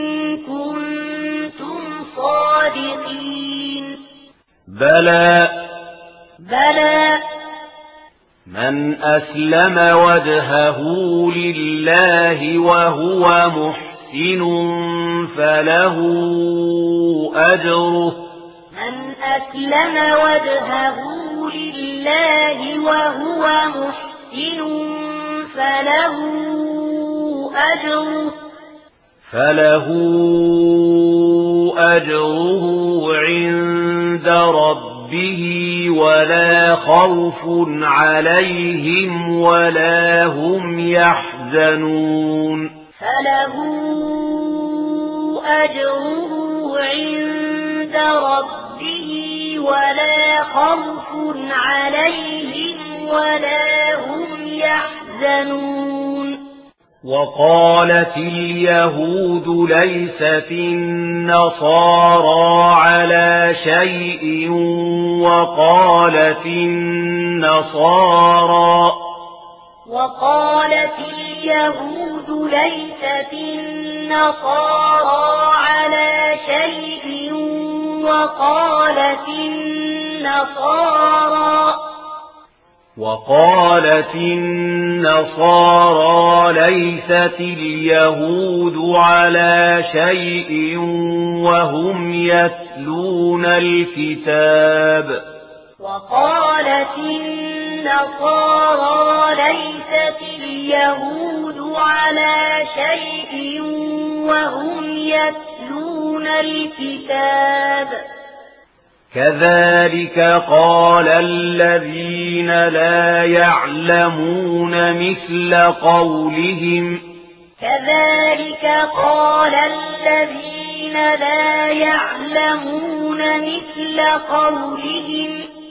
[SPEAKER 2] كنتم صادقين
[SPEAKER 1] بلى
[SPEAKER 2] بلى
[SPEAKER 1] من أسلم وجهه لله وهو محسن فله أجره
[SPEAKER 2] من أسلم وجهه لله وهو محسن فله أجره
[SPEAKER 1] فله أجره عند ربه ولا خوف عليهم ولا هم يحزنون
[SPEAKER 2] فله أجره عند ربه ولا خوف عليهم ولا هم يحزنون
[SPEAKER 1] وقالت اليهود ليست النصارى على شيء وقالت النصارى
[SPEAKER 2] وقالت اليهود ليست النصارى على شيء وقالت النصارى
[SPEAKER 1] وقالت النصارى ليست اليهود على شيء وهم يتلون الكتاب
[SPEAKER 2] وقالت النصارى ليست اليهود على شيء وهم يتلون الكتاب
[SPEAKER 1] كذلك قال الذين لا يعلمون مثل قولهم
[SPEAKER 2] كذلك قال الذين لا يعلمون مثل قولهم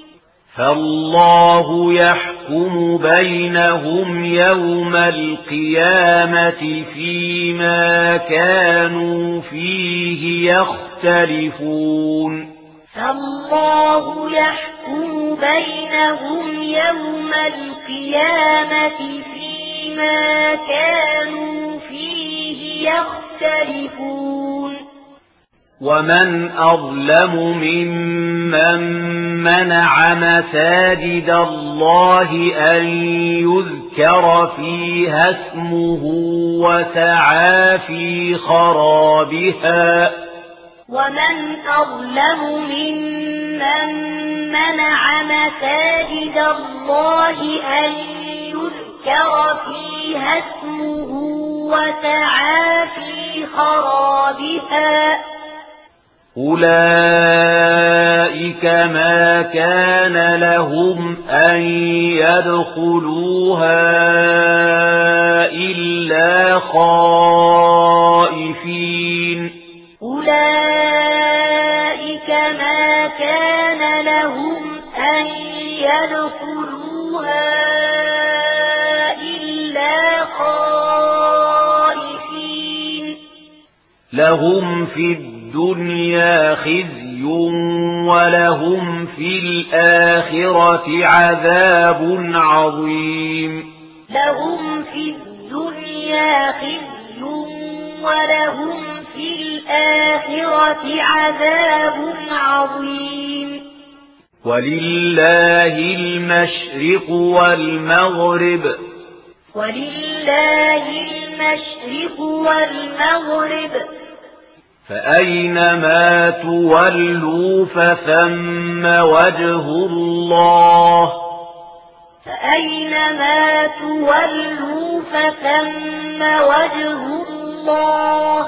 [SPEAKER 1] فالله يحكم بينهم يوم القيامة فيما كانوا فيه يختلفون
[SPEAKER 2] فالله يحكم بينهم يوم القيامة فيما كانوا فيه يختلفون
[SPEAKER 1] ومن أظلم ممن منع مساجد الله أن يذكر فيها اسمه وسعى في خرابها
[SPEAKER 2] ومن أظلم ممن منع مساجد الله أن يذكر فيها اسمه وسعى في خرابها
[SPEAKER 1] أولئك ما كان لهم أن يدخلوها إلا خائفين
[SPEAKER 2] أولئك ما كان لهم أن يدخلوها إلا خائفين
[SPEAKER 1] لهم في الدنيا خزي ولهم في الآخرة عذاب عظيم
[SPEAKER 2] لهم في الدنيا خزي ولهم في الآخرة عذاب عظيم.
[SPEAKER 1] ولله المشرق والمغرب
[SPEAKER 2] ولله المشرق والمغرب
[SPEAKER 1] فأينما تولوا فثم وجه الله
[SPEAKER 2] فأينما تولوا فثم وجه الله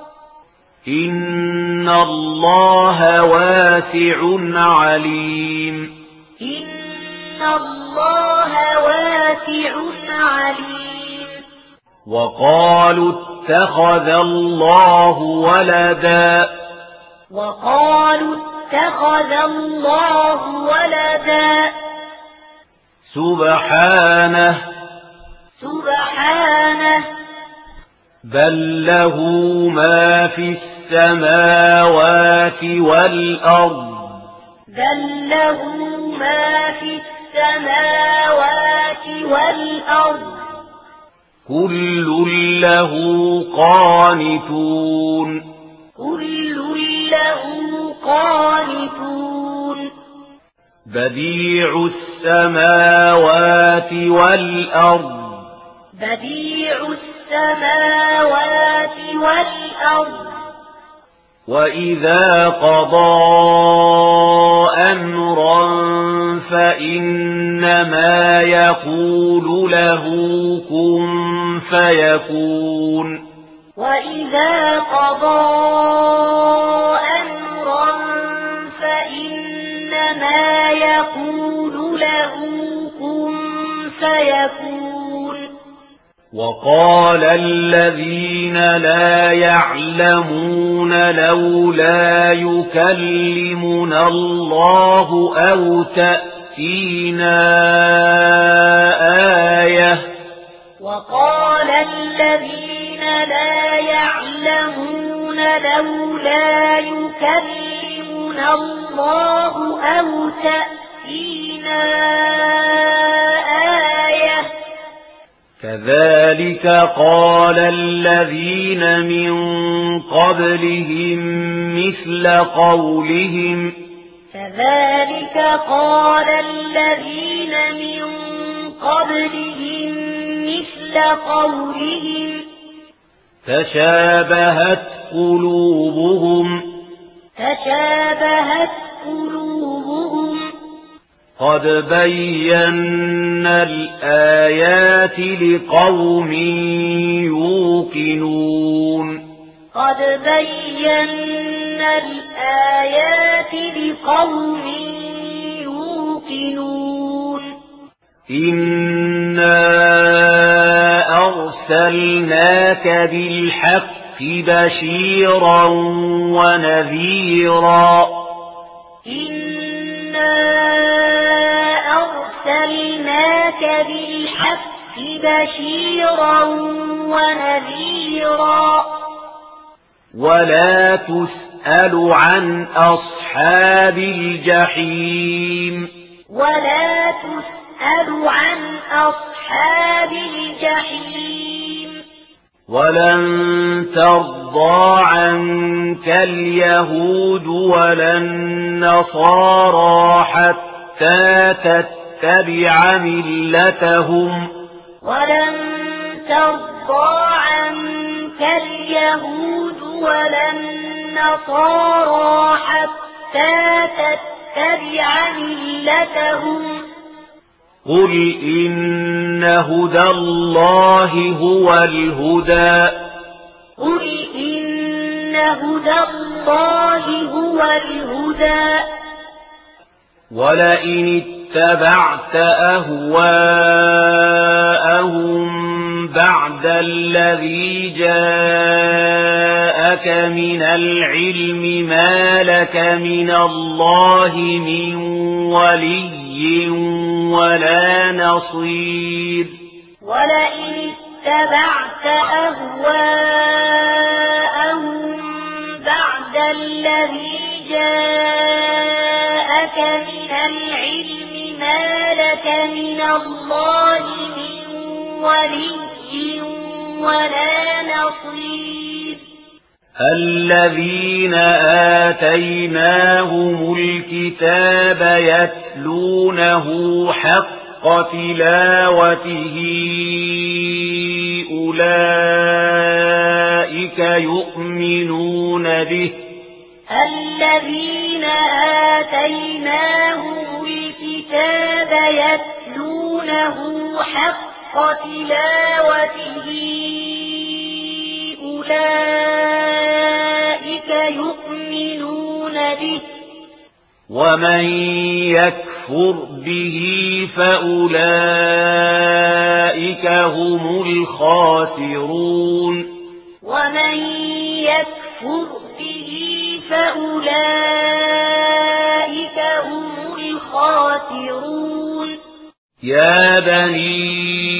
[SPEAKER 1] إن الله واسع عليم.
[SPEAKER 2] إن الله واسع عليم.
[SPEAKER 1] وقالوا اتخذ الله ولدا
[SPEAKER 2] وقالوا اتخذ الله ولدا
[SPEAKER 1] سبحانه
[SPEAKER 2] سبحانه
[SPEAKER 1] بل له ما في السماوات والأرض
[SPEAKER 2] بل له ما في السماوات والأرض
[SPEAKER 1] كل له قانتون
[SPEAKER 2] كل له قانتون
[SPEAKER 1] بديع السماوات والأرض
[SPEAKER 2] بديع السماوات والأرض
[SPEAKER 1] وإذا قضى أمرا فإنما يقول له كن فيكون.
[SPEAKER 2] وإذا قضى أمرا فإنما يقول له كن فيكون.
[SPEAKER 1] وقال الذين لا يعلمون لولا يكلمنا الله أو تأتينا آية
[SPEAKER 2] وقال الذين لا يعلمون لولا يكلمنا الله أو تأتينا آية
[SPEAKER 1] كذلك قال الذين من قبلهم مثل قولهم
[SPEAKER 2] كذلك قال الذين من قبلهم مثل قولهم
[SPEAKER 1] تشابهت قلوبهم
[SPEAKER 2] تشابهت قلوبهم
[SPEAKER 1] قد بينا الآيات لقوم يوقنون
[SPEAKER 2] قد بينا الآيات لقوم يوقنون
[SPEAKER 1] إنا أرسلناك بالحق بشيرا ونذيرا
[SPEAKER 2] إنا أرسلناك بالحق بشيرا ونذيرا
[SPEAKER 1] ولا تسأل عن أصحاب الجحيم
[SPEAKER 2] ولا تسأل عن أصحاب الجحيم
[SPEAKER 1] ولن ترضى عنك اليهود ولا النصارى حتى تتبع ملتهم
[SPEAKER 2] ولن ترضى عنك اليهود ولا النصارى حتى تتبع ملتهم
[SPEAKER 1] قل إن هدى الله هو الهدى
[SPEAKER 2] قل إن هدى الله هو الهدى
[SPEAKER 1] ولئن اتبعت أهواءهم بعد الذي جاءك من العلم ما لك من الله من ولي ولا نصير
[SPEAKER 2] ولئن اتبعت أهواءهم بعد الذي جاءك من العلم ما لك من الله من ولي ولا نصير
[SPEAKER 1] الذين آتيناهم الكتاب يتلونه حق تلاوته أولئك يؤمنون به
[SPEAKER 2] الذين آتيناهم الكتاب يتلونه حق تلاوته أولئك يؤمنون به
[SPEAKER 1] ومن يكفر به فأولئك هم الخاسرون
[SPEAKER 2] ومن يكفر به فأولئك هم الخاسرون
[SPEAKER 1] يا بني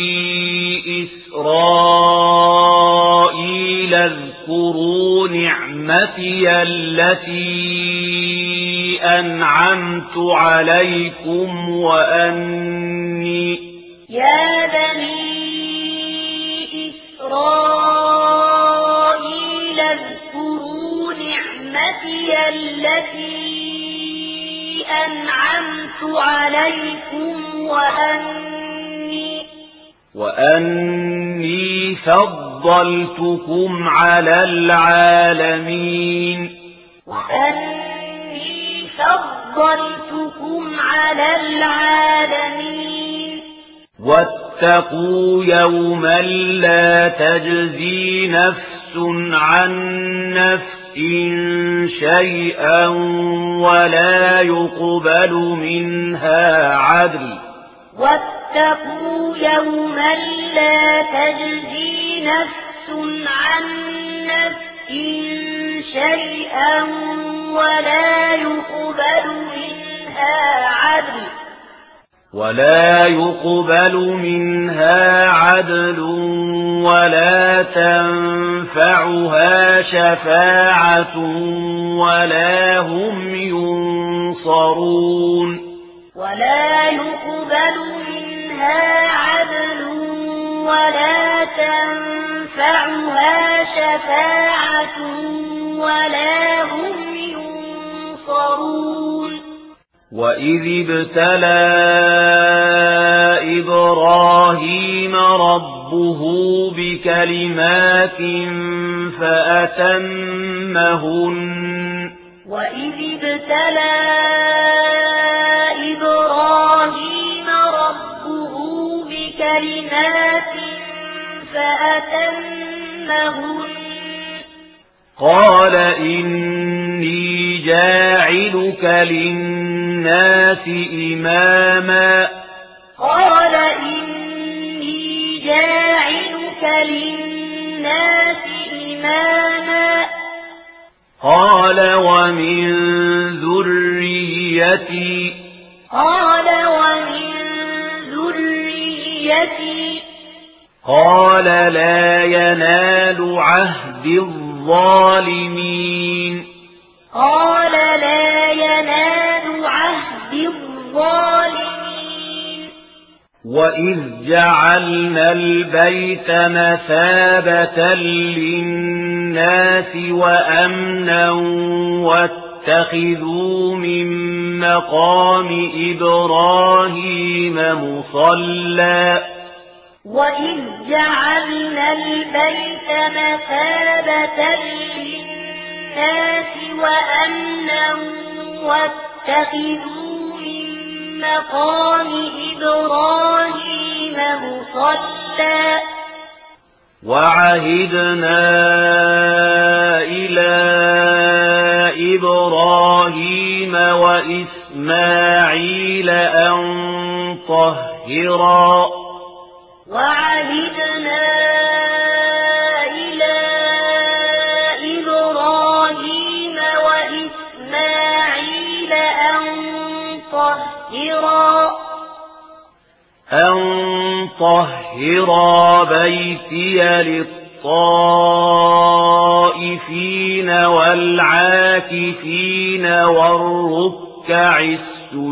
[SPEAKER 1] إسرائيل اذكروا نعمتي التي أنعمت عليكم وأني
[SPEAKER 2] يا بني إسرائيل اذكروا نعمتي التي أنعمت عليكم وأني
[SPEAKER 1] وأني فضلتكم على العالمين
[SPEAKER 2] وأني فضلتكم على العالمين
[SPEAKER 1] واتقوا يوما لا تجزي نفس عن نفس شيئا ولا يقبل منها عدل
[SPEAKER 2] واتقوا يوما لا تجزي نفس عن نفس شيئا ولا يقبل منها عدل
[SPEAKER 1] ولا يقبل منها عدل ولا تنفعها شفاعة ولا هم ينصرون
[SPEAKER 2] ولا يقبل منها عدل ولا تنفعها شفاعة ولا هم ينصرون
[SPEAKER 1] وإذ ابتلى إبراهيم ربه بكلمات فأتمهن
[SPEAKER 2] وإذ ابتلى إبراهيم ربه بكلمات فأتمهن
[SPEAKER 1] قال إني جاعلك للناس إماما
[SPEAKER 2] قال إني جاعلك للناس إماما
[SPEAKER 1] قال ومن ذريتي
[SPEAKER 2] قال ومن ذريتي
[SPEAKER 1] قال لا ينال عهد الظالمين
[SPEAKER 2] قال لا ينال عهد الظالمين
[SPEAKER 1] وإذ جعلنا البيت مثابة للناس وأمنا واتخذوا من مقام إبراهيم مصلى
[SPEAKER 2] وإذ جعلنا البيت مثابة للناس وأمنا واتخذوا من مقام إبراهيم مصلى
[SPEAKER 1] وعهدنا إلى إبراهيم وإسماعيل أن طهرا
[SPEAKER 2] وعهدنا إلى إبراهيم وإسماعيل أن طهرا
[SPEAKER 1] أن طهرا بيتي للطائفين والعاكفين والركع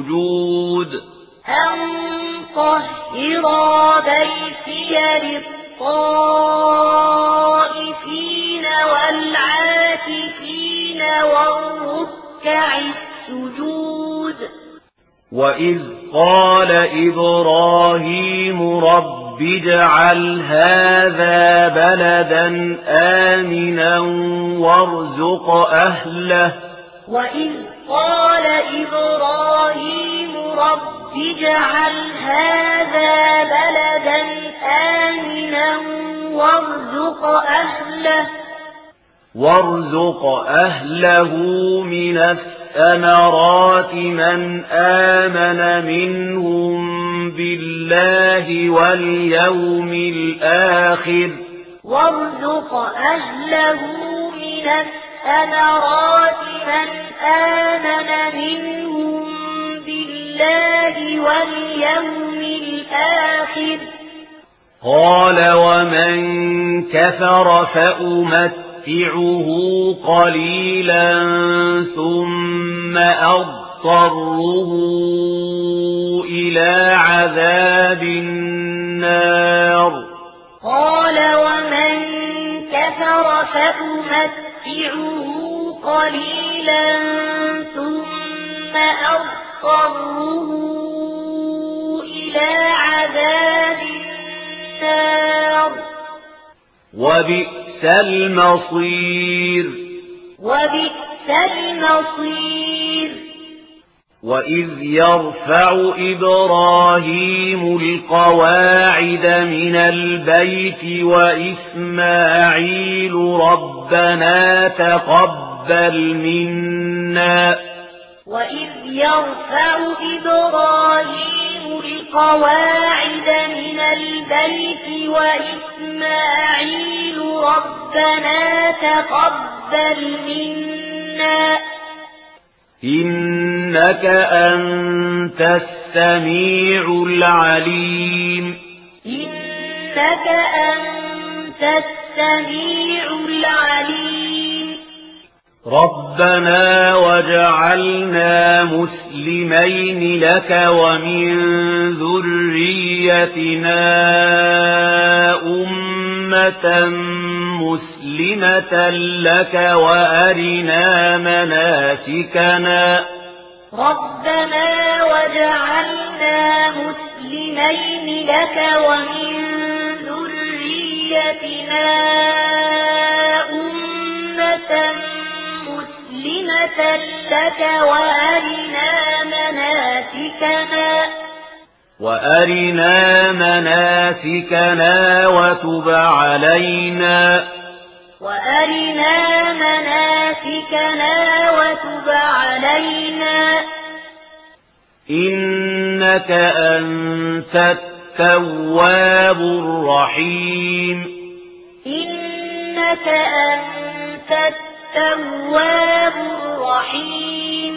[SPEAKER 1] السجود
[SPEAKER 2] أن طهرا بيتي للطائفين والعاكفين والركع السجود
[SPEAKER 1] وإذ قال إبراهيم رب اجعل هذا بلدا آمنا وارزق أهله
[SPEAKER 2] وإذ قال إبراهيم رب اجعل هذا بلدا آمنا وارزق أهله
[SPEAKER 1] وارزق أهله من الثمرات من آمن منهم بالله واليوم الآخر
[SPEAKER 2] وارزق أهله من الثمرات من آمن منهم بالله واليوم الآخر
[SPEAKER 1] قال ومن كفر فأمتعه قليلا ثم أضطره إلى عذاب النار
[SPEAKER 2] قال ومن كفر فأمتعه قليلا ثم أضطره إلى عذاب النار
[SPEAKER 1] وبئس المصير
[SPEAKER 2] وبئس المصير
[SPEAKER 1] وإذ يرفع إبراهيم القواعد من البيت وإسماعيل ربنا تقبل منا
[SPEAKER 2] وإذ يرفع إبراهيم القواعد من البيت وإسماعيل ربنا تقبل منا
[SPEAKER 1] إنك أنت السميع العليم
[SPEAKER 2] إنك أنت السميع العليم
[SPEAKER 1] ربنا وجعلنا مسلمين لك ومن ذريتنا أمة مسلمة لك وأرنا مناسكنا
[SPEAKER 2] ربنا وجعلنا مسلمين لك ومن ذريتنا أمة مسلمة لك وأرنا مناسكنا
[SPEAKER 1] وأرنا مناسكنا وتب علينا
[SPEAKER 2] وأرنا مناسكنا وتب علينا
[SPEAKER 1] إنك أنت التواب الرحيم
[SPEAKER 2] إنك أنت التواب الرحيم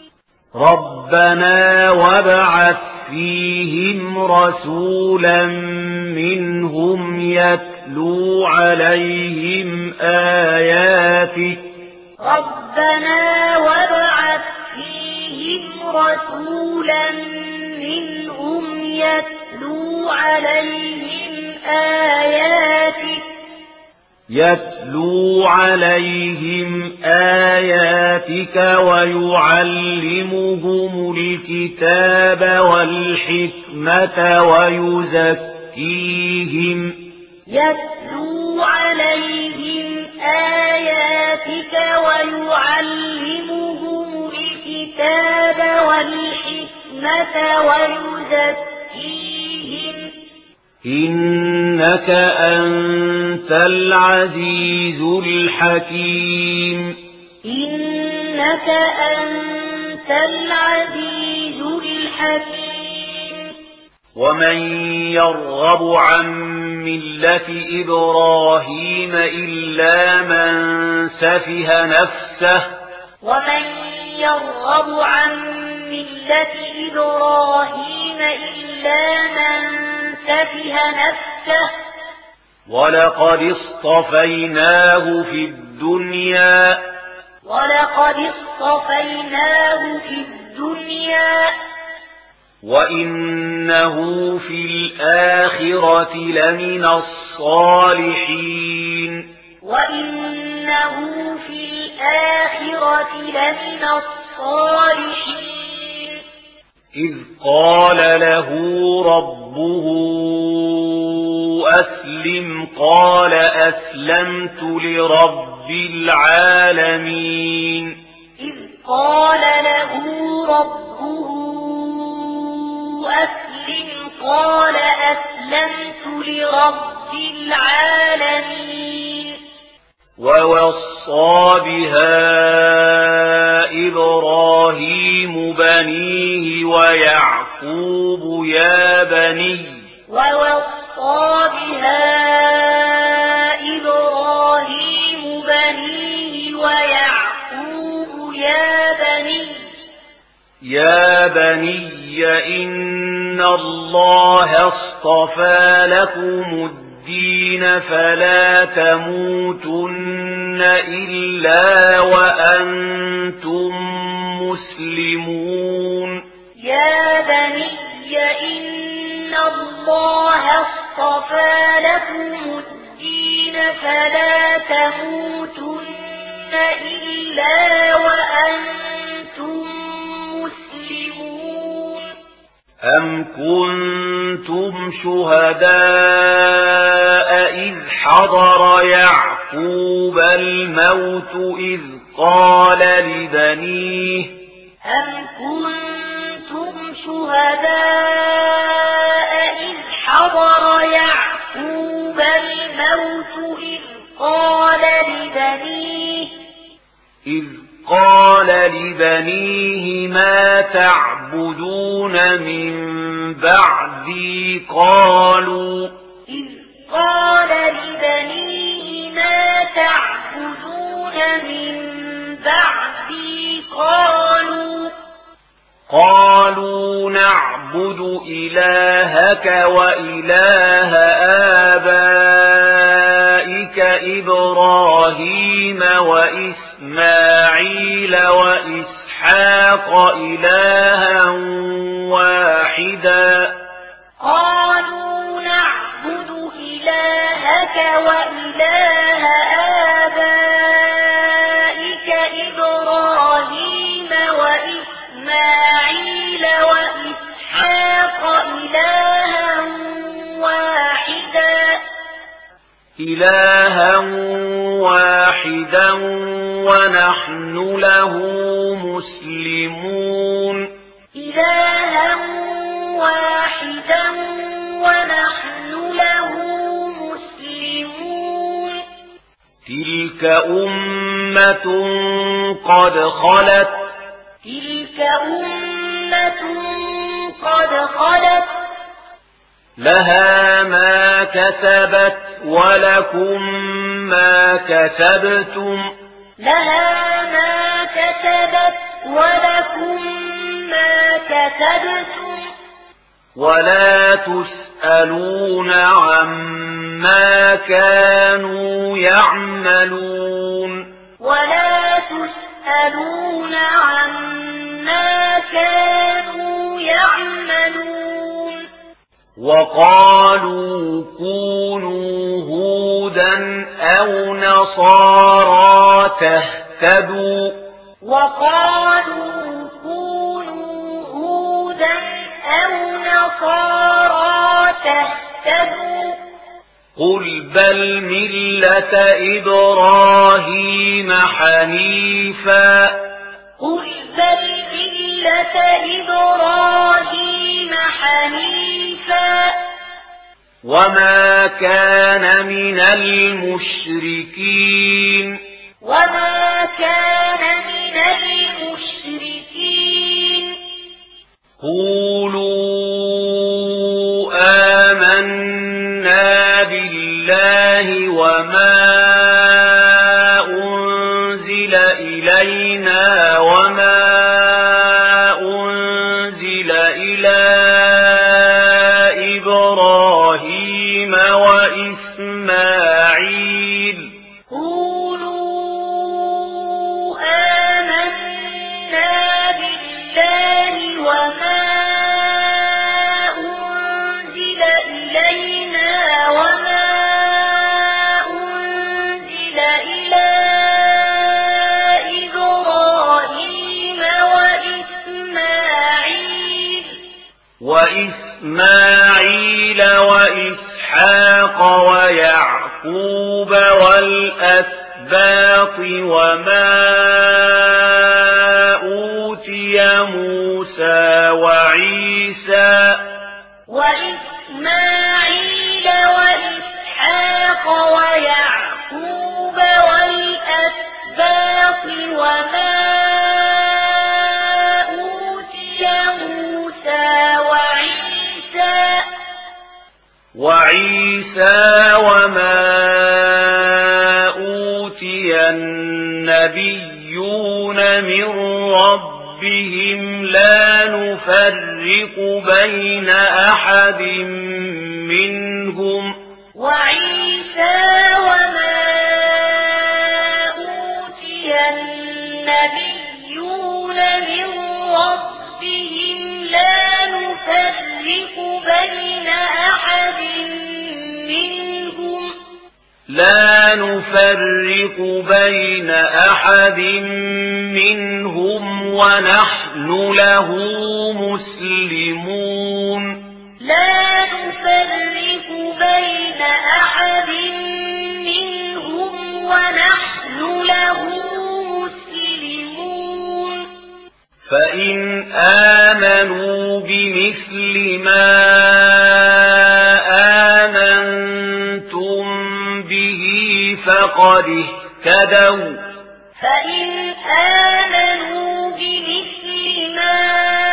[SPEAKER 1] ربنا وابعث فيهم رسولا منهم يتلو عليهم آياتك
[SPEAKER 2] ربنا وابعث فيهم رسولا منهم يتلو عليهم آياتك
[SPEAKER 1] يتلو عليهم آياتك ويعلمهم الكتاب والحكمة ويزكيهم
[SPEAKER 2] يتلو عليهم آياتك ويعلمهم الكتاب والحكمة ويزكيهم
[SPEAKER 1] إنك أنت العزيز الحكيم
[SPEAKER 2] إنك أنت العزيز الحكيم
[SPEAKER 1] ومن يرغب عن ملة إبراهيم إلا من سفه نفسه
[SPEAKER 2] ومن يرغب عن ملة إبراهيم إلا من سفه نفسه
[SPEAKER 1] ولقد اصطفيناه في الدنيا
[SPEAKER 2] ولقد اصطفيناه في الدنيا
[SPEAKER 1] وإنه في الآخرة لمن الصالحين الصالحين
[SPEAKER 2] وإنه في الآخرة لمن الصالحين
[SPEAKER 1] إذ قال له ربه أسلم قال أسلمت لرب العالمين
[SPEAKER 2] إذ قال له ربه أسلم قال أسلمت لرب العالمين
[SPEAKER 1] ووصى بها إبراهيم بنيه ويعقوب يا بني
[SPEAKER 2] ووصى بها إبراهيم بنيه ويعقوب يا بني
[SPEAKER 1] يا بني إن الله اصطفى لكم الدين فلا تموتن إلا وأنتم مسلمون
[SPEAKER 2] يا بني إن الله اصطفى لكم الدين فلا تموتن إلا وأنتم مسلمون
[SPEAKER 1] أم كنتم شهداء إذ حضر يعقوب الموت إذ قال لبنيه
[SPEAKER 2] أم كنتم شهداء إذ حضر يعقوب الموت إذ قال لبنيه
[SPEAKER 1] إذ قال لبنيه ما تعبدون من بعدي قالوا
[SPEAKER 2] إذ قال لبنيه ما تعبدون من بعدي قالوا
[SPEAKER 1] قالوا نعبد إلهك وإله آبائك إبراهيم وإسماعيل وإسحاق إلها واحدا
[SPEAKER 2] قالوا نعبد إلهك وإله آبائك إبراهيم وإسماعيل وإسحاق إلها واحدا
[SPEAKER 1] إلها واحدا ونحن له مسلمون
[SPEAKER 2] إلها واحدا ونحن له مسلمون
[SPEAKER 1] تلك أمة قد خلت
[SPEAKER 2] تلك أمة قد خلت
[SPEAKER 1] لها ما كسبت ولكم ما كسبتم
[SPEAKER 2] لها ما كسبت ولكم ما كسبتم
[SPEAKER 1] ولا تسألون عما كانوا يعملون
[SPEAKER 2] ولا تسألون عما كانوا يعملون
[SPEAKER 1] وقالوا كونوا هودا أو نصارى تهتدوا
[SPEAKER 2] وقالوا كونوا هودا أو نصارى تهتدوا
[SPEAKER 1] قل بل ملة إبراهيم حنيفا
[SPEAKER 2] قل بل ملة إبراهيم حنيفا
[SPEAKER 1] وما كان من المشركين
[SPEAKER 2] وما كان من المشركين
[SPEAKER 1] قولوا آمنا بالله وما أنزل إلينا وما أنزل إلى إبراهيم وإسماعيل
[SPEAKER 2] قولوا آمنا بالله وما أنزل إلينا وما
[SPEAKER 1] وإسحاق ويعقوب والأسباط وما أوتي موسى وعيسى
[SPEAKER 2] وإسماعيل وإسحاق ويعقوب والأسباط وما أوتي موسى وعيسى
[SPEAKER 1] وعيسى وما أوتي النبيون من ربهم لا نفرق بين أحد منهم
[SPEAKER 2] وعيسى وما أوتي النبيون من ربهم لا نفرق بين أحد منهم
[SPEAKER 1] لا نفرق بين أحد منهم ونحن له مسلمون
[SPEAKER 2] لا نفرق بين أحد منهم ونحن له مسلمون
[SPEAKER 1] فإن آمنوا بمثل ما آمنتم به فقد اهتدوا
[SPEAKER 2] فإن آمنوا بمثل ما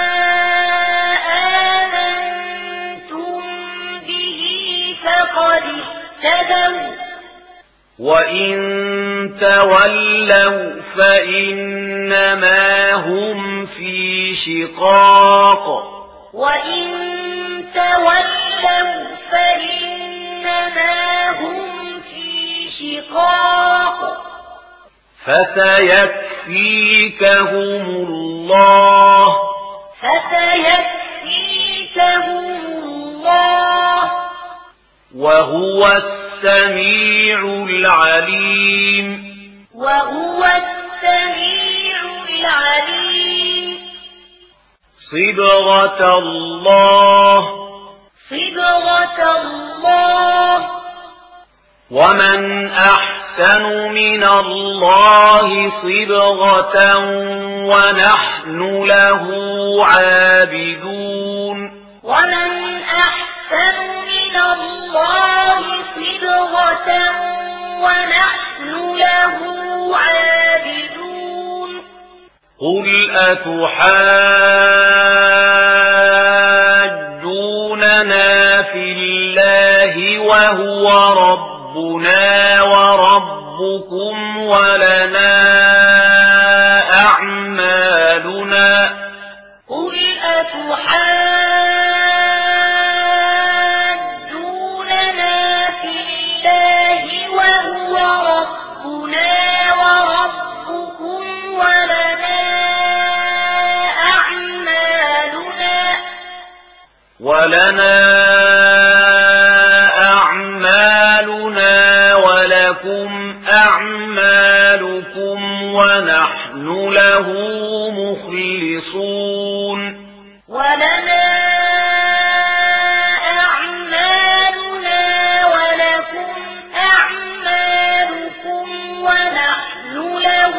[SPEAKER 2] آمنتم به فقد اهتدوا
[SPEAKER 1] وإن تولوا فإنما هم في شقاق
[SPEAKER 2] وإن تولوا فإنما هم في شقاق
[SPEAKER 1] فسيكفيكهم الله
[SPEAKER 2] فسيكفيكهم الله
[SPEAKER 1] وهو السميع العليم
[SPEAKER 2] وهو السميع العليم
[SPEAKER 1] صبغة الله
[SPEAKER 2] صبغة الله
[SPEAKER 1] ومن أحسن من الله صبغة ونحن له عابدون
[SPEAKER 2] ومن أحسن من الله صبغة ونحن له عابدون
[SPEAKER 1] قل أتحاجوننا في الله وهو ربنا وربكم ولنا أعمالنا
[SPEAKER 2] قل أتحاجوننا في الله وهو ربنا وربكم ولنا أعمالنا
[SPEAKER 1] ولنا أعمالنا ولكم أعمالكم ونحن له مخلصون
[SPEAKER 2] ولنا أعمالنا ولكم أعمالكم ونحن له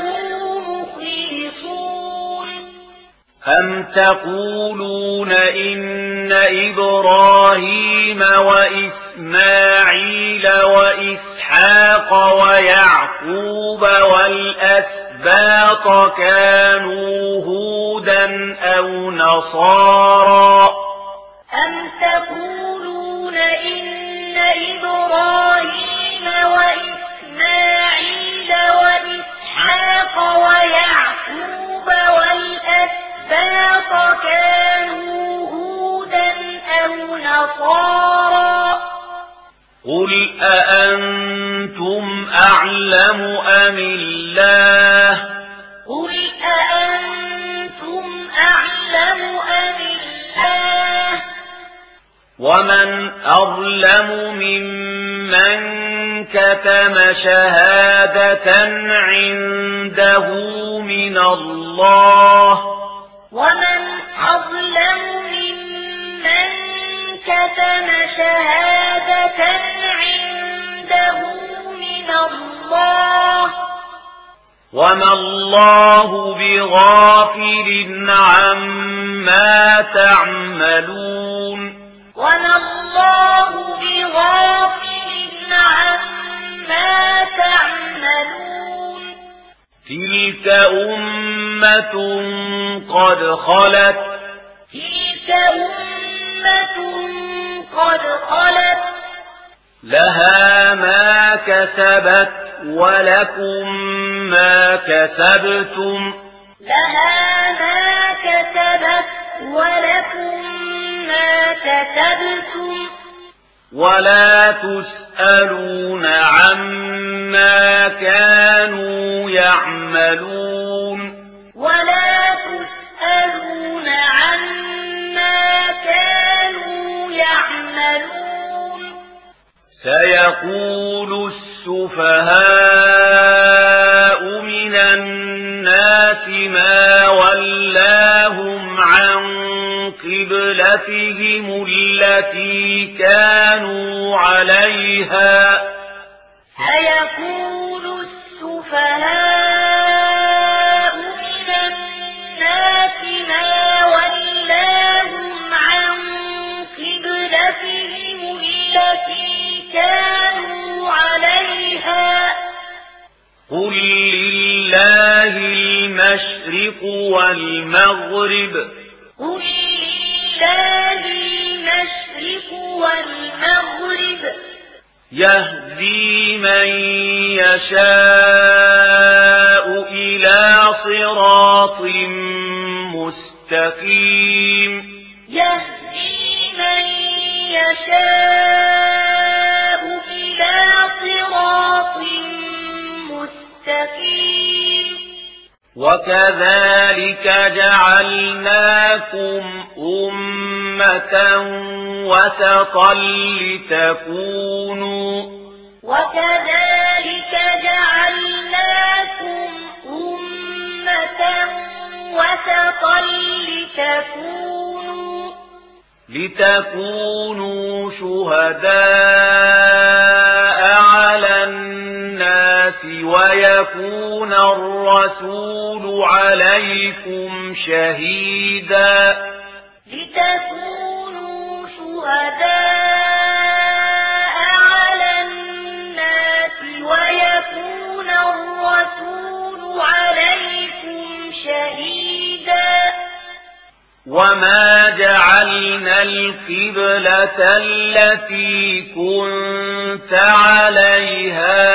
[SPEAKER 2] مخلصون
[SPEAKER 1] أم تقولون إن إبراهيم وإسماعيل وإسحاق ويعقوب والأسباط كانوا هودا أو نصارى
[SPEAKER 2] أم تقولون إن إبراهيم وإسماعيل وإسحاق ويعقوب والأسباط كانوا هودا أو نصارى
[SPEAKER 1] قل أأنتم أعلم أم الله
[SPEAKER 2] قل أأنتم أعلم أم الله
[SPEAKER 1] ومن أظلم ممن كتم شهادة عنده من الله
[SPEAKER 2] ومن أظلم ممن كتم شهادة عنده من الله
[SPEAKER 1] وما الله بغافل عما تعملون
[SPEAKER 2] وما الله بغافل عما تعملون
[SPEAKER 1] تلك أمة قد خلت
[SPEAKER 2] تلك أمة قد خلت
[SPEAKER 1] لها ما كسبت ولكم ما كسبتم
[SPEAKER 2] لها ما كسبت ولكم ما كسبتم
[SPEAKER 1] ولا تسألون عما كانوا يعملون
[SPEAKER 2] ولا تسألون عما كانوا يعملون
[SPEAKER 1] سيقول السفهاء من الناس ما ولاهم عن قبلتهم التي كانوا عليها
[SPEAKER 2] سيقول السفهاء من الناس ما ولاهم عن قبلتهم التي كانوا عليها
[SPEAKER 1] قل لله المشرق والمغرب
[SPEAKER 2] قل لله المشرق والمغرب
[SPEAKER 1] يهدي من يشاء إلى صراط مستقيم
[SPEAKER 2] يهدي من يشاء إلى صراط مستقيم
[SPEAKER 1] وكذلك جعلناكم أمة وسطا لتكونوا
[SPEAKER 2] وكذلك جعلناكم أمة وسطا لتكونوا
[SPEAKER 1] لتكونوا شهداء على الناس ويكون الرسول عليكم شهيدا
[SPEAKER 2] لتكونوا شهداء على الناس ويكون الرسول عليكم شهيدا
[SPEAKER 1] وما جعلنا القبلة التي كنت عليها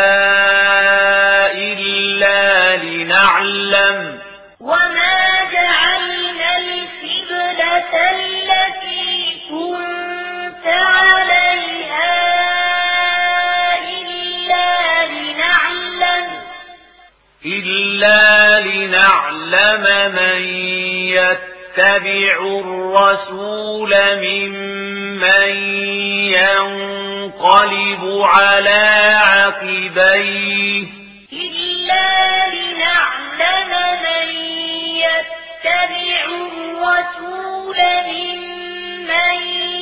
[SPEAKER 1] إلا لنعلم
[SPEAKER 2] وما جعلنا القبلة التي كنت عليها إلا لنعلم
[SPEAKER 1] إلا لنعلم من يتبع الرسول ممن ينقلب على عقبيه
[SPEAKER 2] إلا لنعلم من يتبع الرسول ممن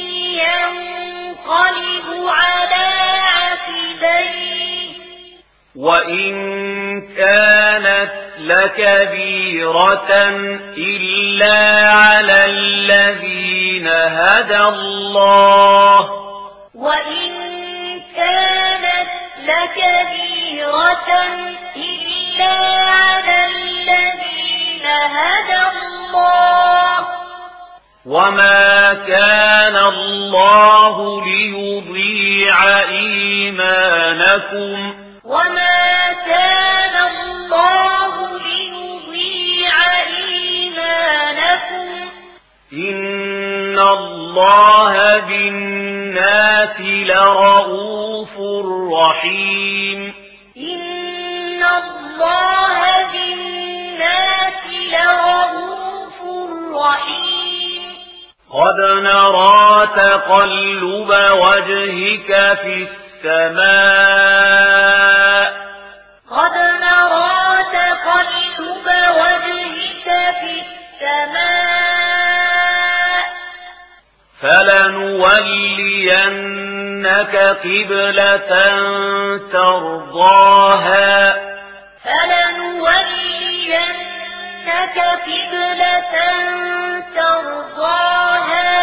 [SPEAKER 2] ينقلب على عقبيه
[SPEAKER 1] وإن كانت لكبيرة إلا على الذين هدى الله
[SPEAKER 2] وإن كانت لكبيرة إلا على الذين هدى الله
[SPEAKER 1] وما كان الله ليضيع إيمانكم
[SPEAKER 2] وما كان الله ليضيع إيمانكم
[SPEAKER 1] إن الله بالناس لرؤوف رحيم
[SPEAKER 2] إن الله بالناس لرؤوف رحيم
[SPEAKER 1] قد نرى تقلب وجهك في السماء
[SPEAKER 2] قد نرى تقلب وجهك في السماء
[SPEAKER 1] فلنولينك قبلة ترضاها
[SPEAKER 2] فلنولينك قبلة ترضاها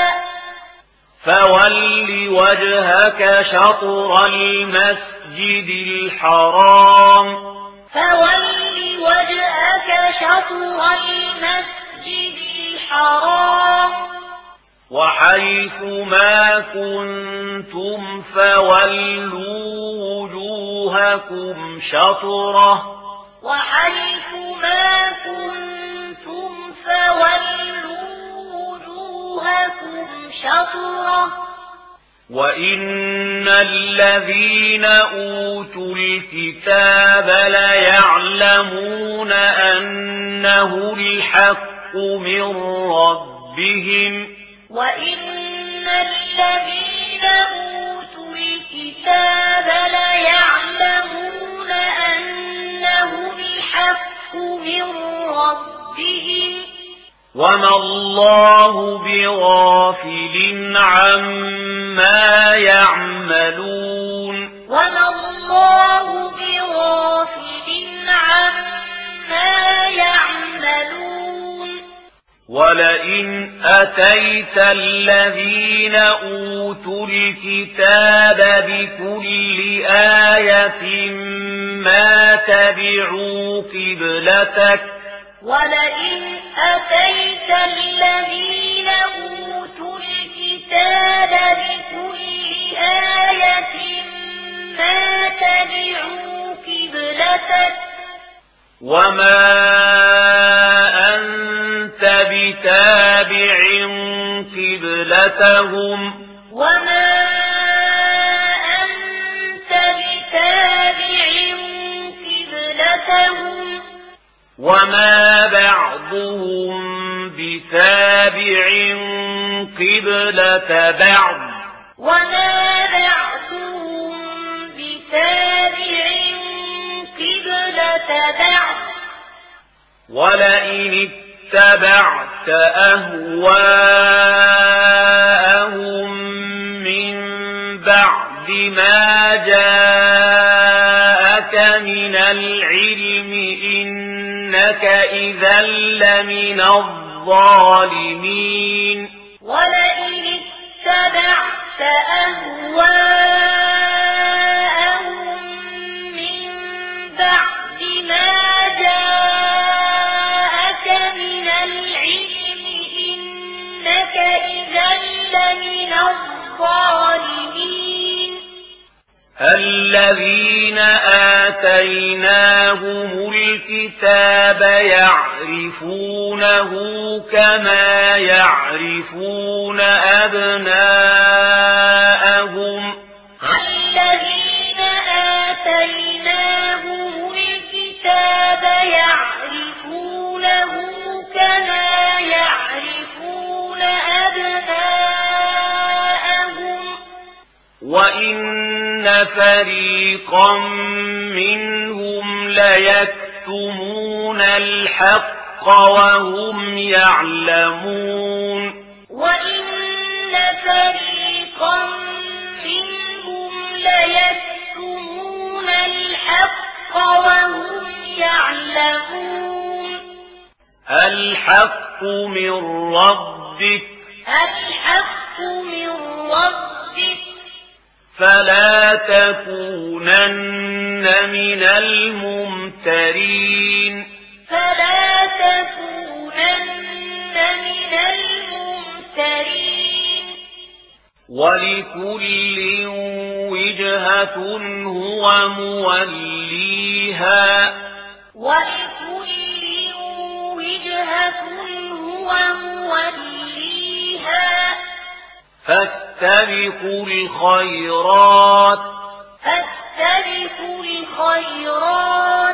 [SPEAKER 1] فول وجهك شطر المسجد الحرام
[SPEAKER 2] فول وجهك شطر المسجد الحرام
[SPEAKER 1] وحيث ما كنتم فولوا وجوهكم شطره
[SPEAKER 2] وحيث ما كنتم فولوا وجوهكم شطره
[SPEAKER 1] وإن الذين أوتوا الكتاب ليعلمون أنه الحق من ربهم
[SPEAKER 2] وإن الذين أوتوا الكتاب ليعلمون أنه الحق من ربهم
[SPEAKER 1] وما الله بغافل عما يعملون
[SPEAKER 2] وما الله بغافل عما يعملون
[SPEAKER 1] ولئن أتيت الذين أوتوا الكتاب بكل آية ما تبعوا قبلتك
[SPEAKER 2] ولئن أتيت الذين أوتوا الكتاب بكل آية ما تبعوا قبلتك
[SPEAKER 1] وما أنت بتابع قبلتهم
[SPEAKER 2] وما أنت بتابع قبلتهم
[SPEAKER 1] وما بعضهم بتابع قبلة بعض
[SPEAKER 2] وما بعضهم بتابع قبلة بعض
[SPEAKER 1] ولئن اتبعت أهواءهم من بعد ما جاءك من العلم إنك إذا لمن الظالمين
[SPEAKER 2] ولئن اتبعت أهواءهم من بعد ما جاءك من العلم إنك إذا لمن الظالمين
[SPEAKER 1] الذين آتيناهم الكتاب يعرفونه كما يعرفون أبناءهم
[SPEAKER 2] الذين آتيناهم الكتاب يعرفونه كما يعرفون أبناءهم
[SPEAKER 1] وإن فريقا منهم ليكتمون الحق وهم يعلمون
[SPEAKER 2] وإن فريقا منهم ليكتمون الحق وهم يعلمون
[SPEAKER 1] الحق من ربك
[SPEAKER 2] الحق من ربك
[SPEAKER 1] فلا تكونن من الممترين
[SPEAKER 2] فلا تكونن من الممترين
[SPEAKER 1] ولكل وجهة هو موليها
[SPEAKER 2] ولكل وجهة هو موليها
[SPEAKER 1] فاستبقوا الخيرات
[SPEAKER 2] فاستبقوا الخيرات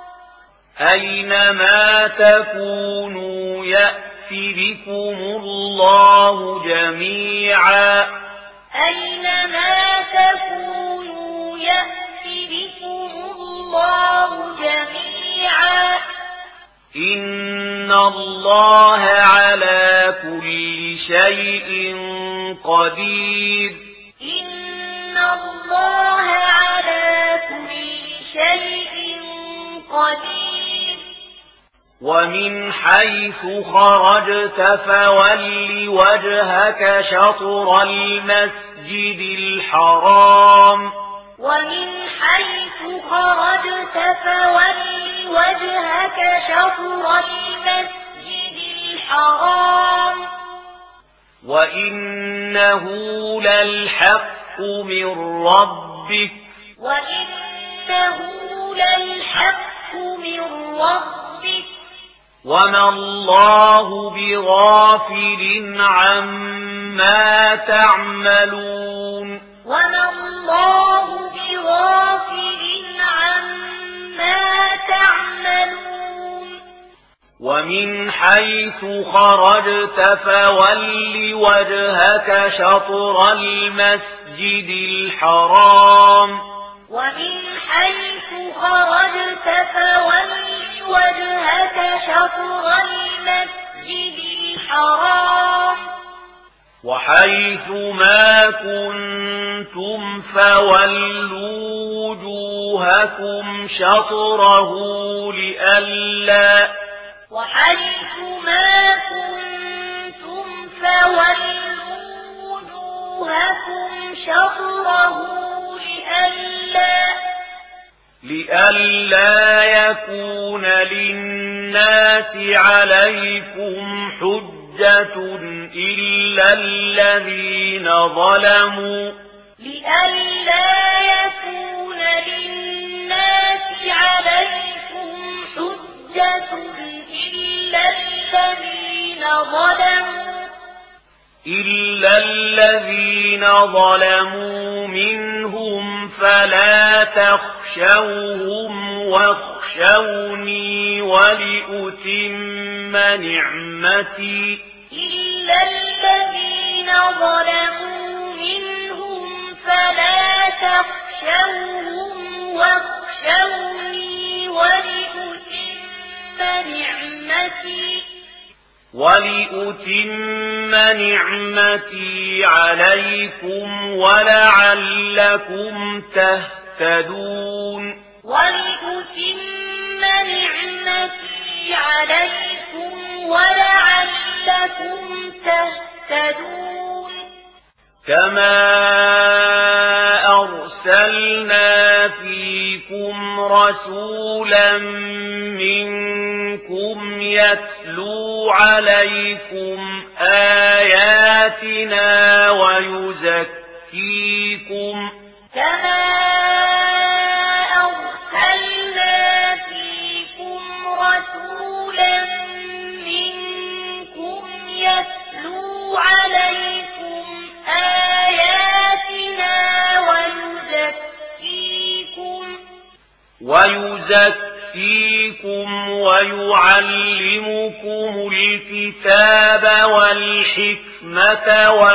[SPEAKER 1] أينما تكونوا يأت بكم الله جميعا
[SPEAKER 2] أينما تكونوا يأت بكم الله جميعا
[SPEAKER 1] إن الله على كل شيء قدير
[SPEAKER 2] إن الله على كل شيء قدير
[SPEAKER 1] ومن حيث خرجت فول وجهك شطر المسجد الحرام
[SPEAKER 2] ومن حيث خرجت فول وجهك شطر المسجد الحرام
[SPEAKER 1] وإنه للحق من ربك
[SPEAKER 2] وإنه للحق من ربك
[SPEAKER 1] وما الله بغافل عما تعملون
[SPEAKER 2] وما الله بغافل عما تعملون
[SPEAKER 1] ومن حيث خرجت فول وجهك شطر المسجد الحرام
[SPEAKER 2] ومن حيث خرجت فول وجهك شطر المسجد الحرام
[SPEAKER 1] وحيث ما كنتم فولوا وجوهكم شطره لئلا
[SPEAKER 2] وحيث ما كنتم فولوا وجوهكم شطره لئلا
[SPEAKER 1] لئلا يكون للناس عليكم حجة إلا الذين ظلموا
[SPEAKER 2] لئلا يكون للناس عليكم حجة إلا الذين ظلموا
[SPEAKER 1] إلا الذين ظلموا منهم فلا تخشوهم واخشوني ولأتم نعمتي
[SPEAKER 2] إلا الذين ظلموا منهم فلا تخشوهم واخشوني ولأتم نعمتي
[SPEAKER 1] ولأتم نعمتي عليكم ولعلكم تهتدون
[SPEAKER 2] ولأتم نعمتي عليكم ولعلكم تهتدون
[SPEAKER 1] كما أرسلنا فيكم رسولا منكم يتلو عليكم آياتنا ويزكيكم
[SPEAKER 2] كما أرسلنا فيكم رسولا منكم يتلو عليكم آياتنا ويزكيكم
[SPEAKER 1] ويزكيكم ويعلمكم الكتاب والحكمة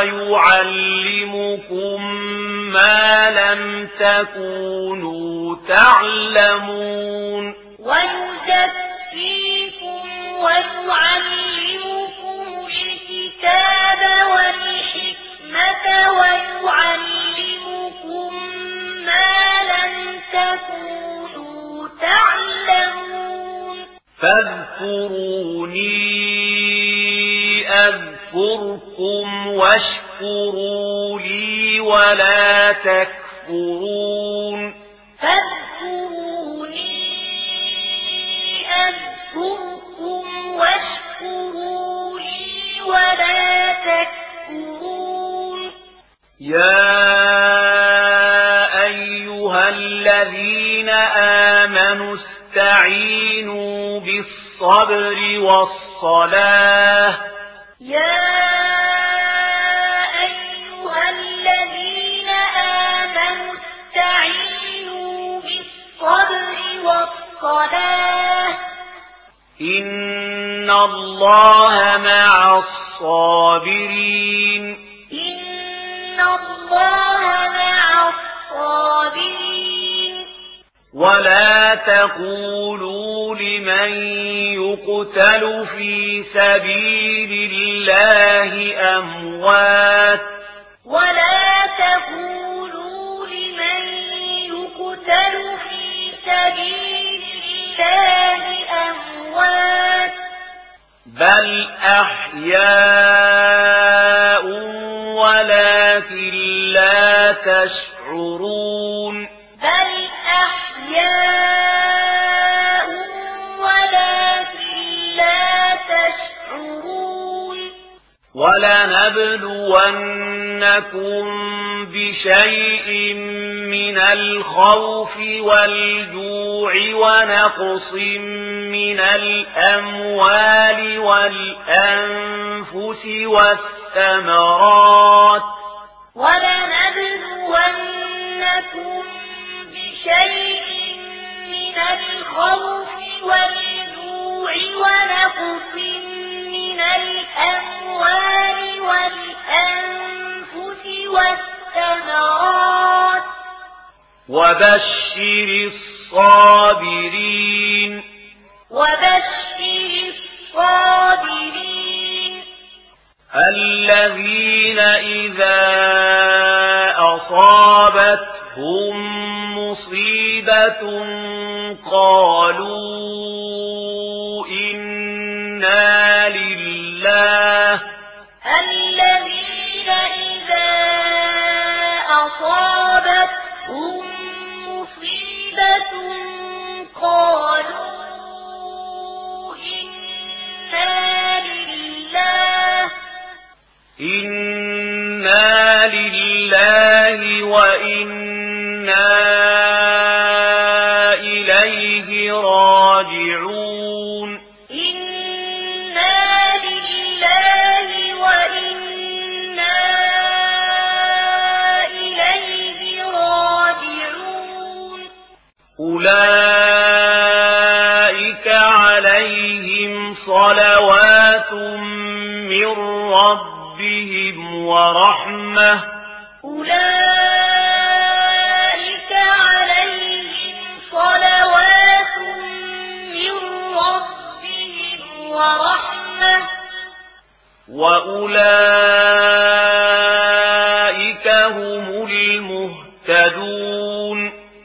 [SPEAKER 1] ويعلمكم ما لم تكونوا تعلمون
[SPEAKER 2] ويزكيكم ويعلمكم الكتاب والحكمة ويعلمكم ما لم تكونوا تعلمون
[SPEAKER 1] فاذكروني أذكركم واشكروا لي ولا تكفرون
[SPEAKER 2] فاذكروني أذكركم واشكروا لي ولا تكفرون
[SPEAKER 1] يا أيها الذين آمنوا استعينوا بالصبر والصلاة
[SPEAKER 2] يا أيها الذين آمنوا استعينوا بالصبر والصلاة
[SPEAKER 1] إن الله مع الصابرين
[SPEAKER 2] إن الله مع الصابرين
[SPEAKER 1] ولا تقولوا لمن يقتل في سبيل الله أموات
[SPEAKER 2] سبيل الله أموات
[SPEAKER 1] بل أحياء ولكن لا تشعرون
[SPEAKER 2] بل أحياء ولكن لا تشعرون
[SPEAKER 1] ولنبلونكم بشيء من الخوف والجوع ونقص من الأموال والأنفس والثمرات
[SPEAKER 2] ولنبلونكم بشيء من الخوف والجوع ونقص من الأموال والأنفس والثمرات
[SPEAKER 1] وبشر الصابرين
[SPEAKER 2] وبشر الصابرين
[SPEAKER 1] الذين إذا أصابتهم مصيبة قالوا إنا لله
[SPEAKER 2] الذين إذا أصابتهم مصيبة قالوا إنا لله
[SPEAKER 1] إنا لله وإنا إليه راجعون
[SPEAKER 2] إنا لله وإنا إليه راجعون
[SPEAKER 1] أولئك عليهم صلوات من ربهم ورحمة
[SPEAKER 2] أولئك عليهم صلوات من ربهم ورحمة
[SPEAKER 1] وأولئك هم المهتدون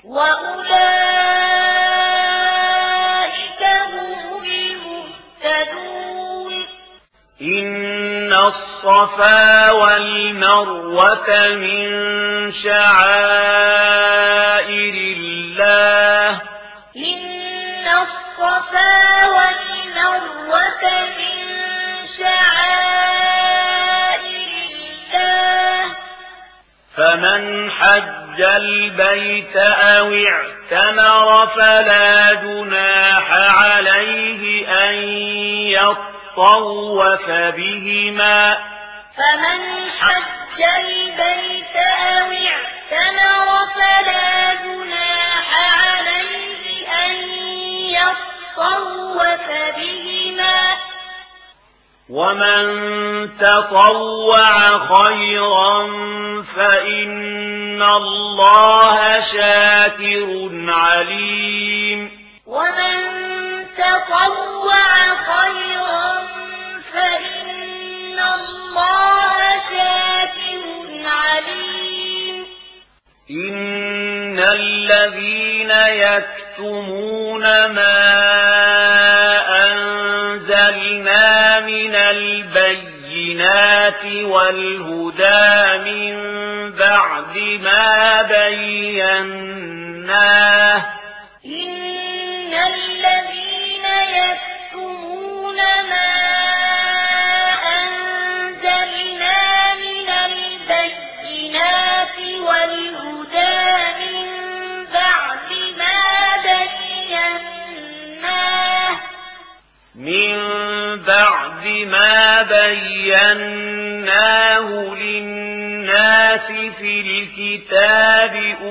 [SPEAKER 2] وأولئك هم المهتدون
[SPEAKER 1] إن الصفا والمروة من شعائر الله
[SPEAKER 2] إن الصفا والمروة من شعائر الله
[SPEAKER 1] فمن حج البيت أو اعتمر فلا جناح عليه أن يطوف بهما
[SPEAKER 2] فمن حج البيت أو اعتمر فلا جناح عليه أن يطوف بهما
[SPEAKER 1] ومن تطوع خيرا فإن الله شاكر عليم
[SPEAKER 2] ومن تطوع خيرا فإن الله شاكر عليم
[SPEAKER 1] إن الذين يكتمون ما أنزلنا من البينات والهدى من بعد ما بيناه
[SPEAKER 2] إن الذين يكتمون ما أنزلنا من البينات والهدى من بعد ما بيناه
[SPEAKER 1] من بعد ما بيناه للناس في الكتاب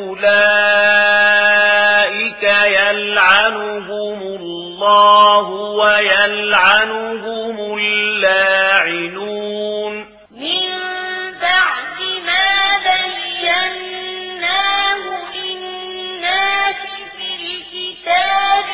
[SPEAKER 1] أولئك يلعنهم الله ويلعنهم اللاعنون
[SPEAKER 2] من بعد ما بيناه للناس في الكتاب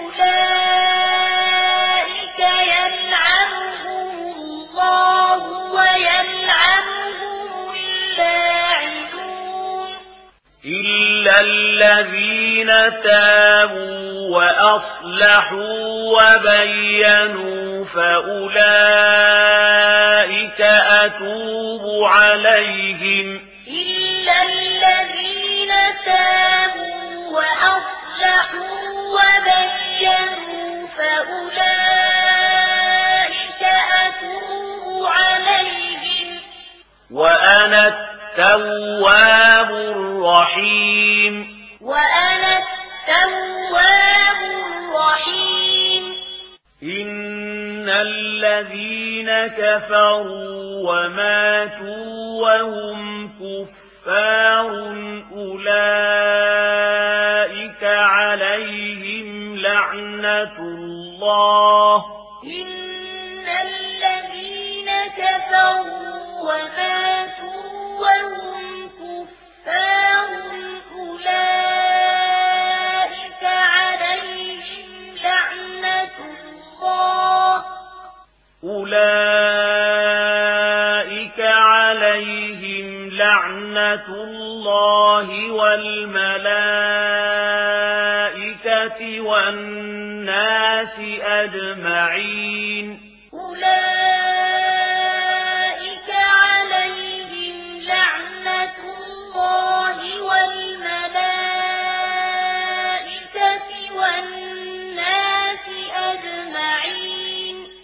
[SPEAKER 2] أولئك يلعنهم الله ويلعنهم اللاعنون
[SPEAKER 1] إلا الذين تابوا وأصلحوا وبينوا فأولئك أتوب عليهم
[SPEAKER 2] إلا الذين تابوا وأصلحوا وبينوا فأولئك أتوب عليهم
[SPEAKER 1] وأنا التواب الرحيم
[SPEAKER 2] وأنا التواب الرحيم
[SPEAKER 1] إن الذين كفروا وماتوا وهم كفار أولئك عليهم لعنة الله
[SPEAKER 2] إن الذين كفروا وماتوا وهم كفار أولئك عليهم لعنة الله أولئك
[SPEAKER 1] عليهم لعنة الله والملائكة والناس أجمعين
[SPEAKER 2] أولئك عليهم لعنة الله والملائكة والناس أجمعين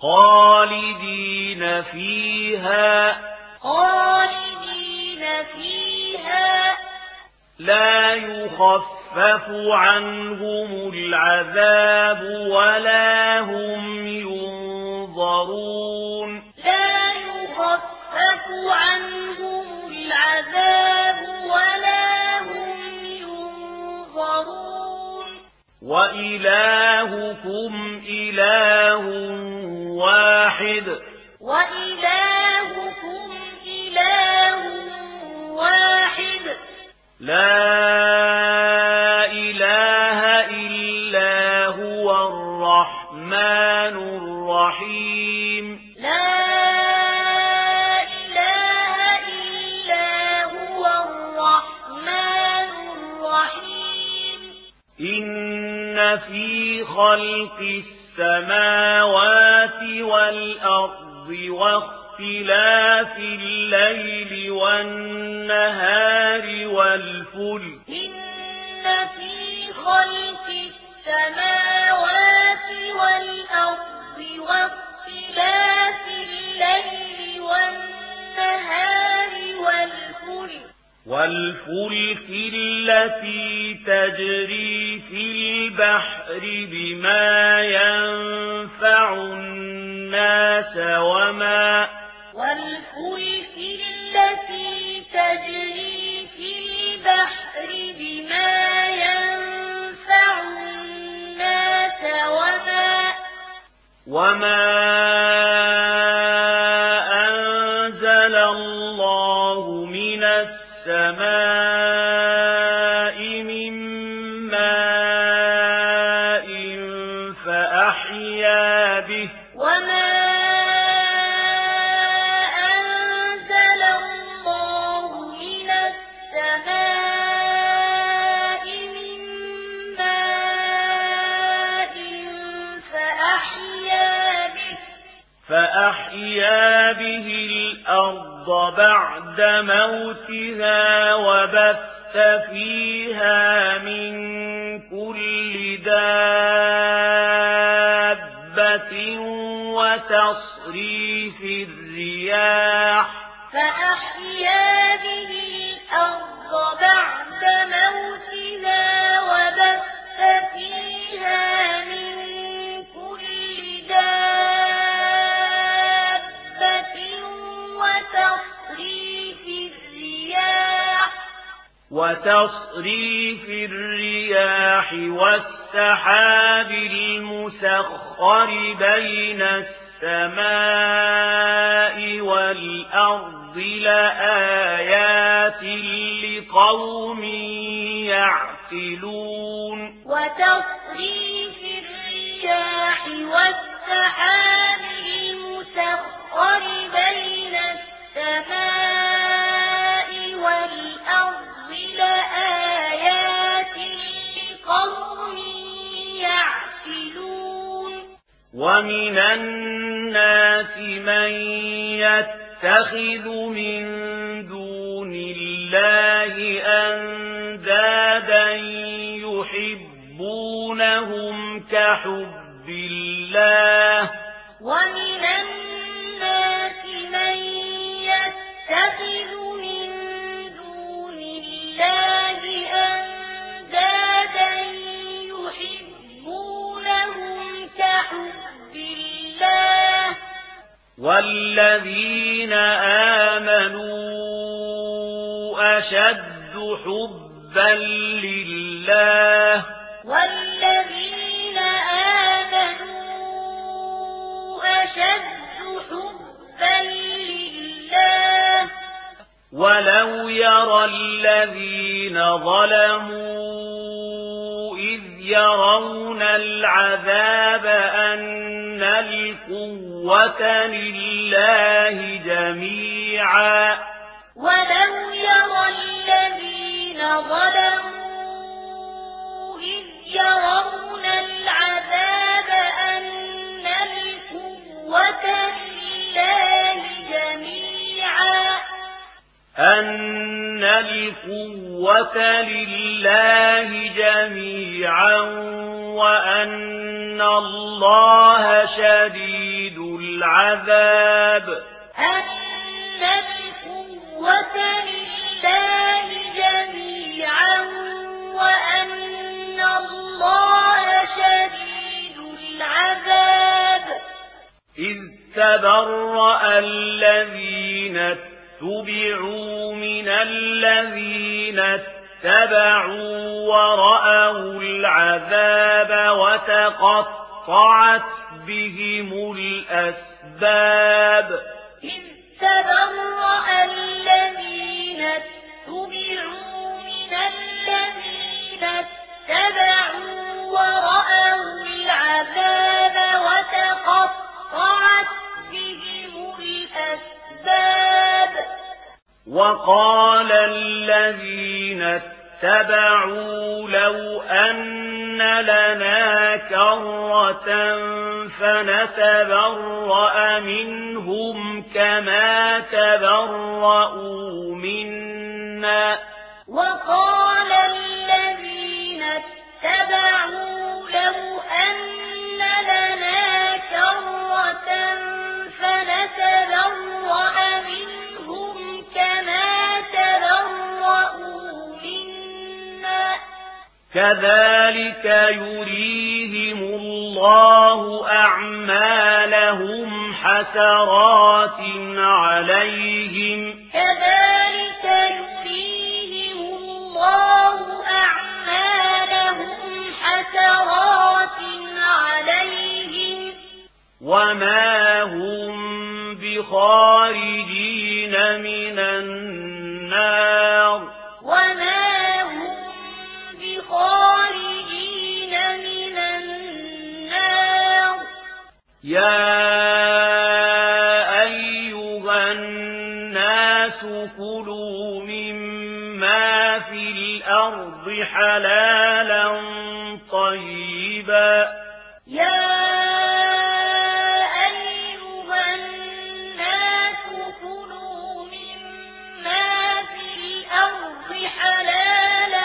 [SPEAKER 1] خالدين فيها
[SPEAKER 2] خالدين فيها
[SPEAKER 1] لا يخفف عنهم العذاب ولا هم ينظرون
[SPEAKER 2] لا يخفف عنهم العذاب ولا هم ينظرون
[SPEAKER 1] وإلهكم إله واحد
[SPEAKER 2] وإلهكم إله واحد
[SPEAKER 1] لا إله إلا هو الرحمن الرحيم
[SPEAKER 2] لا إله إلا هو الرحمن الرحيم
[SPEAKER 1] إن في خلق السماوات والأرض واختلاف الليل والنهار والفلك
[SPEAKER 2] إن في خلق السماوات والأرض واختلاف الليل والنهار والفلك
[SPEAKER 1] والفلك التي تجري في البحر بما ينفع الناس وما
[SPEAKER 2] والفلك التي تجري في البحر بما ينفع الناس وما
[SPEAKER 1] وما أنزل الله من السماء من ماء فأحيا به
[SPEAKER 2] وما أنزل الله من السماء من ماء فأحيا به
[SPEAKER 1] فأحيا به الأرض بعد موتها وبث فيها من كل دابة وتصريف الرياح
[SPEAKER 2] فأحيا به الأرض بعد موتها وبث فيها من كل دابة وتصريف الرياح
[SPEAKER 1] وتصريف الرياح والسحاب المسخر بين السماء والأرض لآيات لقوم يعقلون
[SPEAKER 2] وتصريف الرياح والسحاب المسخر بين السماء والأرض لآيات
[SPEAKER 1] ومن الناس من يتخذ من دون الله أندادا يحبونهم كحب الله
[SPEAKER 2] ومن الناس من يتخذ من دون الله أندادا يحبونهم كحب الله
[SPEAKER 1] والذين آمنوا أشد حبا لله
[SPEAKER 2] والذين آمنوا أشد حبا لله
[SPEAKER 1] ولو يرى الذين ظلموا إذ يرون العذاب أن القوة لله جميعا
[SPEAKER 2] ولو يرى الذين ظلموا إذ يرون العذاب أن القوة لله جميعا
[SPEAKER 1] أن القوة لله جميعا وأن الله شديد العذاب
[SPEAKER 2] أن القوة لله جميعا وأن الله شديد العذاب
[SPEAKER 1] إذ تبرأ الذين اتبعوا من الذين اتبعوا ورأوا العذاب وتقطعت بهم الأسباب
[SPEAKER 2] إذ تبرأ الذين اتبعوا من الذين اتبعوا ورأوا العذاب وتقطعت بهم الأسباب
[SPEAKER 1] وقال الذين اتبعوا لو أن لنا كرة فنتبرأ منهم كما تبرأوا منا
[SPEAKER 2] وقال الذين اتبعوا لو أن لنا كرة فنتبرأ منهم كما تبرأوا منا
[SPEAKER 1] كذلك يريهم الله أعمالهم حسرات عليهم
[SPEAKER 2] كذلك يريهم الله أعمالهم حسرات عليهم
[SPEAKER 1] وما هم بخارجين من النار
[SPEAKER 2] وما هم بخارجين من النار
[SPEAKER 1] يا أيها الناس كلوا مما في الأرض حلالا طيبا
[SPEAKER 2] يا أيها الناس كلوا مما في الأرض حلالا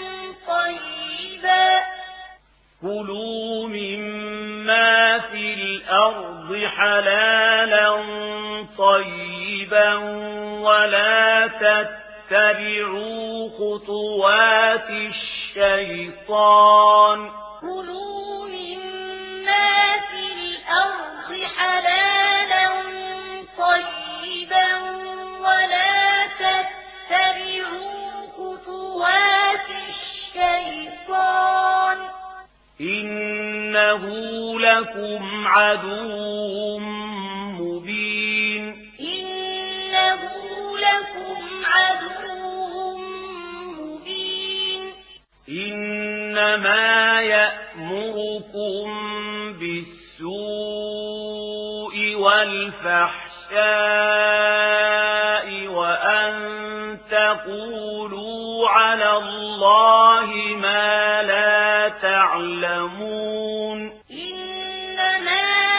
[SPEAKER 2] طيبا
[SPEAKER 1] كلوا مما في الأرض حلالا طيبا ولا تتبعوا خطوات الشيطان
[SPEAKER 2] كلوا مما في الأرض حلالا طيبا ولا تتبعوا خطوات الشيطان
[SPEAKER 1] إنه لكم عدو مبين
[SPEAKER 2] إنه لكم عدو مبين
[SPEAKER 1] إنما يأمركم بالسوء والفحشاء وأن تقولوا على الله ما لا تعلمون
[SPEAKER 2] إنما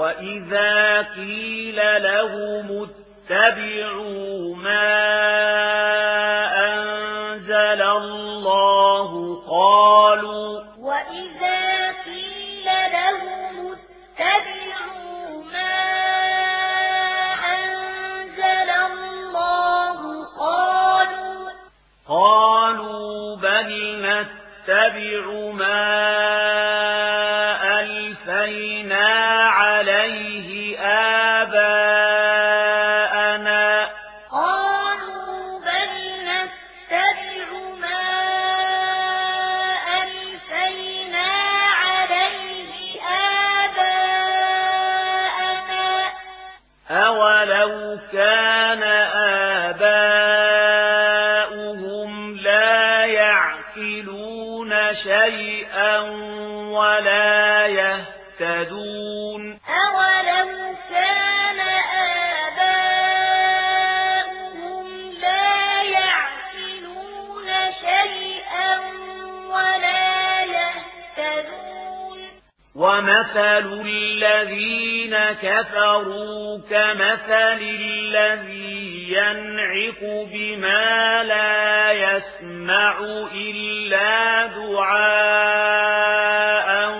[SPEAKER 1] وإذا قيل لهم اتبعوا ما أنزل الله قالوا
[SPEAKER 2] وإذا قيل لهم اتبعوا ما أنزل الله قالوا
[SPEAKER 1] قالوا بل نتبع ما ألفينا عليه آباءنا
[SPEAKER 2] قالوا بل نتبع ما ألفينا عليه آباءنا
[SPEAKER 1] أولو كان آباؤهم لا يعقلون شيئا ولا يهتدون
[SPEAKER 2] أولو كان آباؤهم لا يعقلون شيئا ولا يهتدون
[SPEAKER 1] ومثل الذين كفروا كمثل الذي ينعق بما لا يسمع إلا دعاء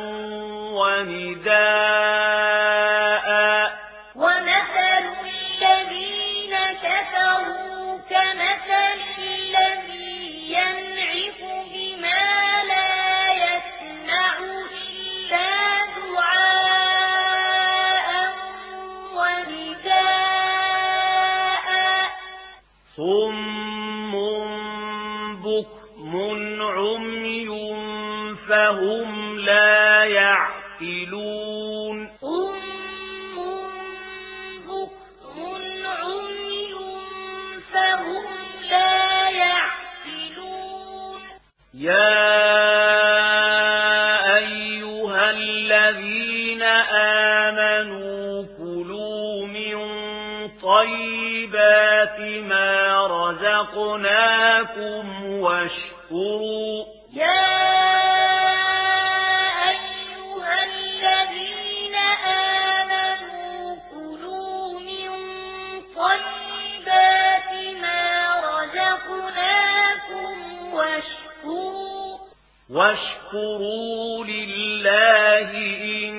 [SPEAKER 1] ونداء
[SPEAKER 2] ومثل الذين كفروا كمثل الذي ينعق بما لا يسمع إلا دعاء ونداء
[SPEAKER 1] صم بكم عمي فهم لا يعقلون
[SPEAKER 2] صم بكم عمي فهم لا يعقلون
[SPEAKER 1] يا أيها الذين آمنوا كلوا من طيبات ما رزقناكم واشكروا
[SPEAKER 2] يا أيها الذين آمنوا كلوا من طيبات ما رزقناكم واشكروا
[SPEAKER 1] واشكروا لله إن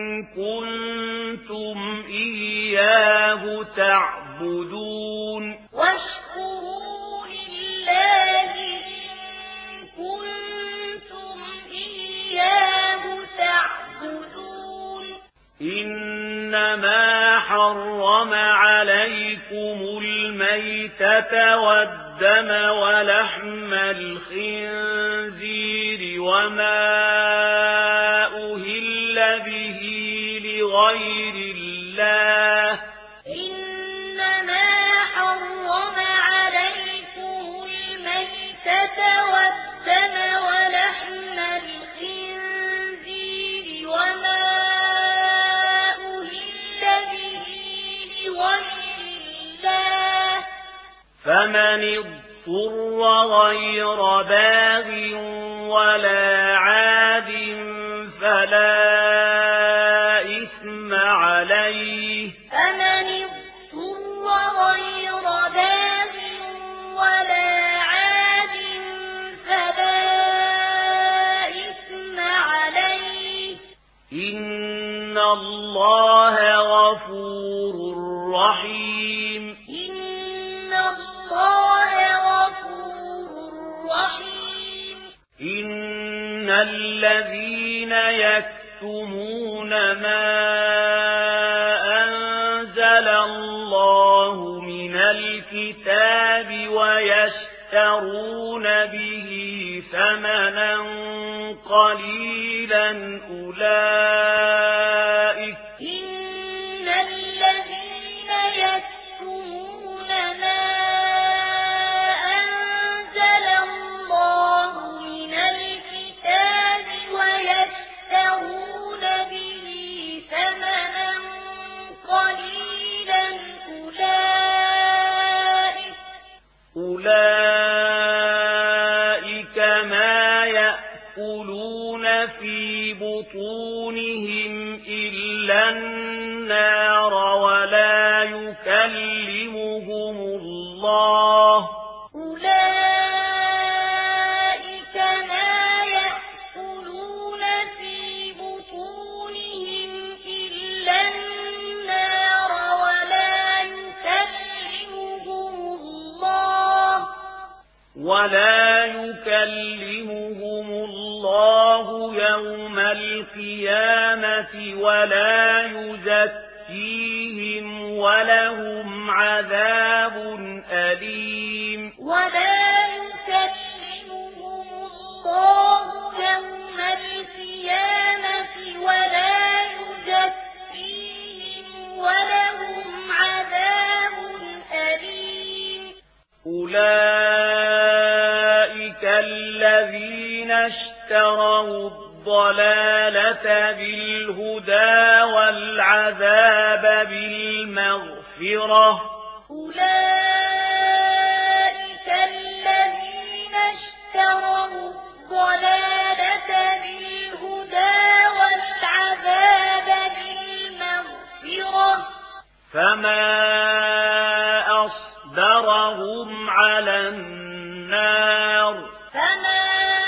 [SPEAKER 1] كنتم إياه تعبدون
[SPEAKER 2] واشكروا لله إن كنتم إياه تعبدون
[SPEAKER 1] إنما حرم عليكم الميتة والدم ولحم الخنزير وما أهل به لغير الله
[SPEAKER 2] إنما حرم عليكم الميتة والدم ولحم الخنزير وما أهل به لغير الله
[SPEAKER 1] فمن اضطر غير باغ ولا عاد فلا إثم عليه
[SPEAKER 2] فمن اضطر غير باغ ولا عاد فلا إثم عليه
[SPEAKER 1] إن الله غفور رحيم
[SPEAKER 2] إن الله غفور رحيم
[SPEAKER 1] إن الذين يكتمون ما أنزل الله من الكتاب ويشترون به ثمنا قليلا أولئك
[SPEAKER 2] إن الذين يكتمون ما أنزل الله من الكتاب ويشترون به ثمنا قليلا أولئك
[SPEAKER 1] أولئك ما يأكلون في بطونهم إلا النار
[SPEAKER 3] النار ولا يكلمهم الله
[SPEAKER 2] أولئك ما يأكلون في بطونهم إلا النار ولا يكلمهم الله
[SPEAKER 3] ولا يكلمهم الله يوم القيامة ولا يزكيهم ولهم عذاب أليم
[SPEAKER 2] ولا يكلمهم الله يوم القيامة ولا يزكيهم ولهم عذاب أليم
[SPEAKER 3] أولئك الذين اشتروا الضلالة بالهدى والعذاب بالمغفرة
[SPEAKER 2] أولئك الذين اشتروا الضلالة بالهدى والعذاب بالمغفرة
[SPEAKER 3] فما أصبرهم على النار
[SPEAKER 2] فما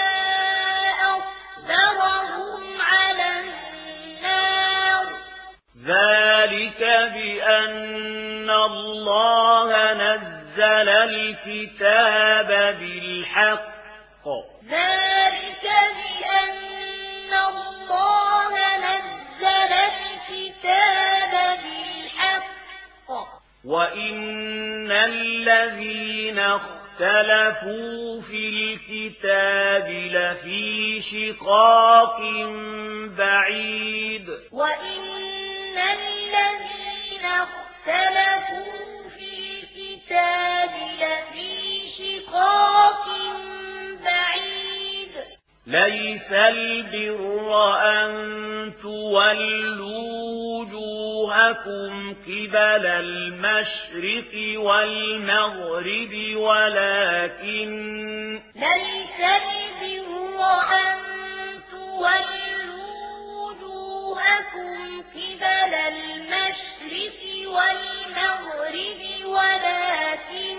[SPEAKER 2] أصبرهم على النار
[SPEAKER 3] ذلك بأن الله نزل الكتاب بالحق
[SPEAKER 2] ذلك بأن الله نزل الكتاب بالحق
[SPEAKER 3] وإن الذين اختلفوا في الكتاب لفي شقاق بعيد
[SPEAKER 2] وإن الذين اختلفوا في الكتاب لفي شقاق بعيد
[SPEAKER 3] ليس البر أن تولوا وجوهكم قبل المشرق والمغرب ولكن
[SPEAKER 2] ليس البر أن تولوا وجوهكم قبل المشرق والمغرب ولكن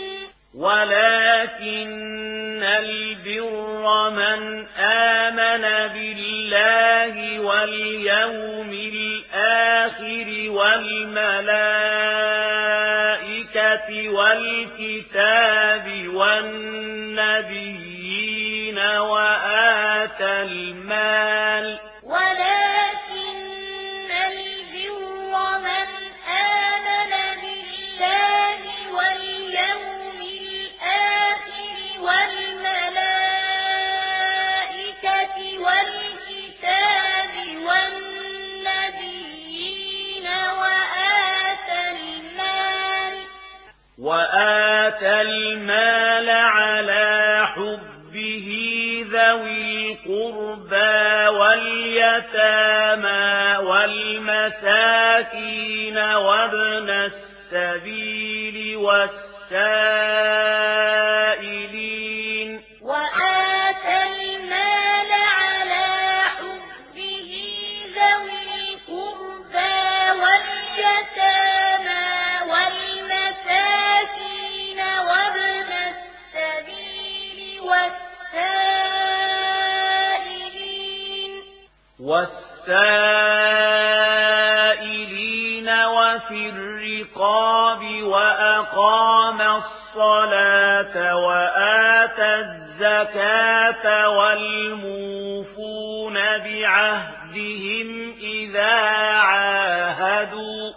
[SPEAKER 3] ولكن البر من آمن بالله واليوم الآخر والملائكة والكتاب والنبيين وآتى المال
[SPEAKER 2] ولكن البر من آمن بالله واليوم الآخر والملائكة والكتاب والنبيين وآتى المال
[SPEAKER 3] وآتى المال على حبه ذوي القربى واليتامى والمساكين وابن السبيل والسائلين
[SPEAKER 2] وآتى المال على حبه ذوي القربى واليتامى والمساكين وابن السبيل والسائلين والسائلين وفي الرقاب وأقام الصلاة وآتى الزكاة والموفون بعهدهم إذا عاهدوا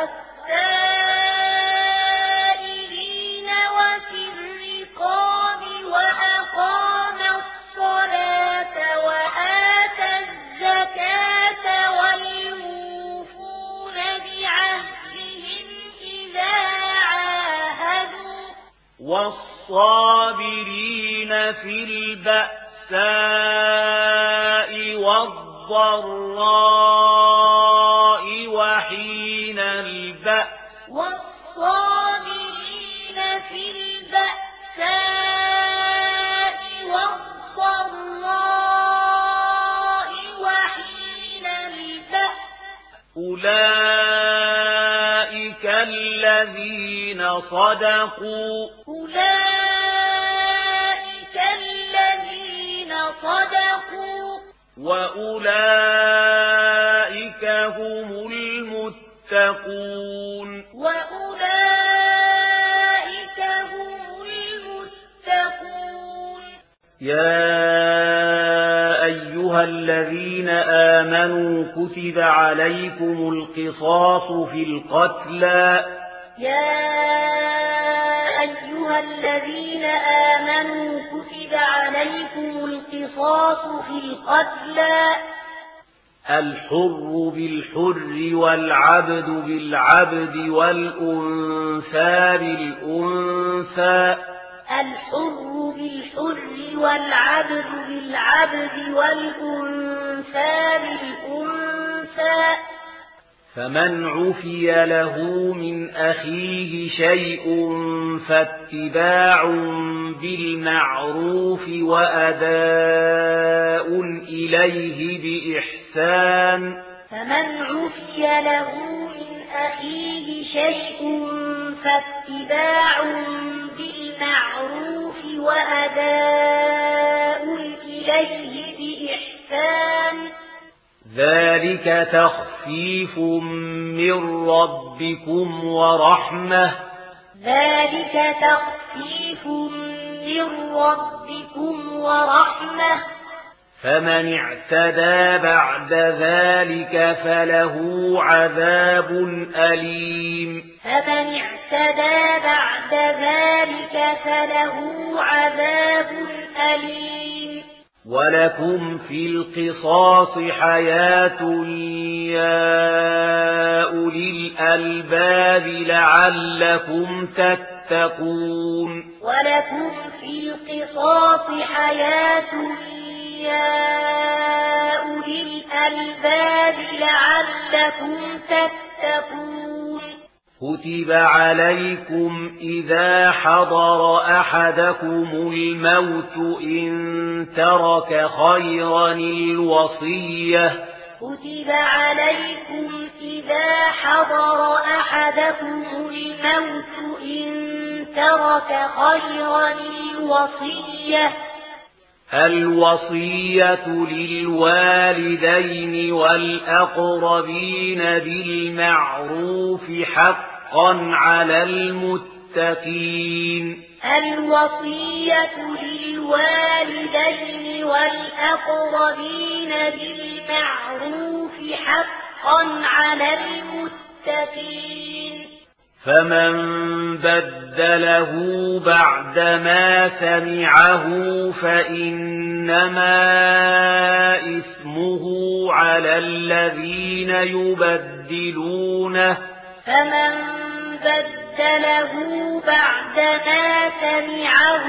[SPEAKER 2] والسائلين وفي الرقاب وأقام الصلاة وآتى الزكاة والموفون بعهدهم إذا عاهدوا
[SPEAKER 3] والصابرين في البأساء والضراء وحين البأس
[SPEAKER 2] والصابرين في البأساء والضراء وحين البأس
[SPEAKER 3] أولئك صدقوا
[SPEAKER 2] أولئك الذين صدقوا
[SPEAKER 3] وأولئك هم المتقون
[SPEAKER 2] وأولئك هم المتقون
[SPEAKER 1] يا أيها الذين آمنوا كتب عليكم القصاص في القتلى
[SPEAKER 2] يا أيها الذين آمنوا كتب عليكم القصاص في القتلى
[SPEAKER 1] الحر بالحر والعبد بالعبد والأنثى بالأنثى
[SPEAKER 2] الحر بالحر والعبد بالعبد والأنثى بالأنثى
[SPEAKER 1] فمن عفي له من أخيه شيء فاتباع بالمعروف وأداء إليه بإحسان
[SPEAKER 2] فمن عفي له من أخيه شيء فاتباع بالمعروف وأداء إليه بإحسان
[SPEAKER 1] ذلك تخفيف من ربكم ورحمة
[SPEAKER 2] ذلك تخفيف من ربكم ورحمة
[SPEAKER 1] فمن اعتدى بعد ذلك فله عذاب أليم
[SPEAKER 2] فمن اعتدى بعد ذلك فله عذاب أليم
[SPEAKER 1] ولكم في القصاص حياة يا أولي الألباب لعلكم تتقون
[SPEAKER 2] ولكم في القصاص حياة يا أولي الألباب لعلكم تتقون
[SPEAKER 1] كتب عليكم إذا حضر أحدكم الموت إن ترك خيرا الوصية
[SPEAKER 2] كتب عليكم إذا حضر أحدكم الموت إن ترك خيرا الوصية
[SPEAKER 1] الوصية للوالدين والأقربين بالمعروف حقا على المتقين
[SPEAKER 2] الوصية للوالدين والأقربين بالمعروف حقا على المتقين
[SPEAKER 1] فمن بدله بعدما سمعه فإنما إثمه على الذين يبدلونه
[SPEAKER 2] فمن بدله بعدما سمعه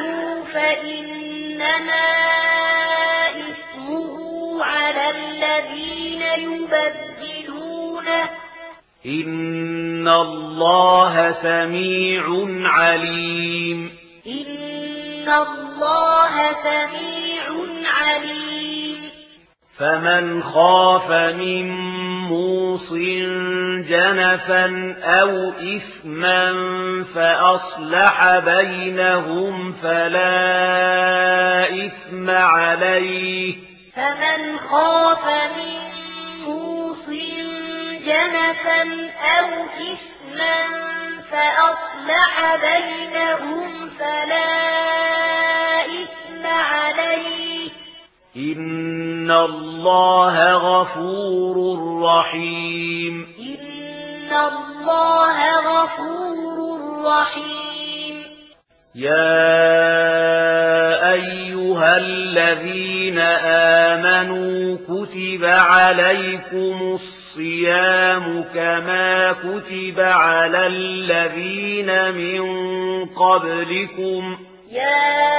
[SPEAKER 2] فإنما إثمه على الذين يبدلونه
[SPEAKER 1] إن الله سميع عليم
[SPEAKER 2] إن الله سميع عليم
[SPEAKER 1] فمن خاف من موص جنفا أو إثما فأصلح بينهم فلا إثم عليه
[SPEAKER 2] فمن خاف من موص جنفا أو إثما فأصلح بينهم فلا إثم عليه
[SPEAKER 1] إن الله غفور رحيم
[SPEAKER 2] إن الله غفور رحيم
[SPEAKER 1] يا أيها الذين آمنوا كتب عليكم الصيام كما كتب على الذين من قبلكم
[SPEAKER 2] يا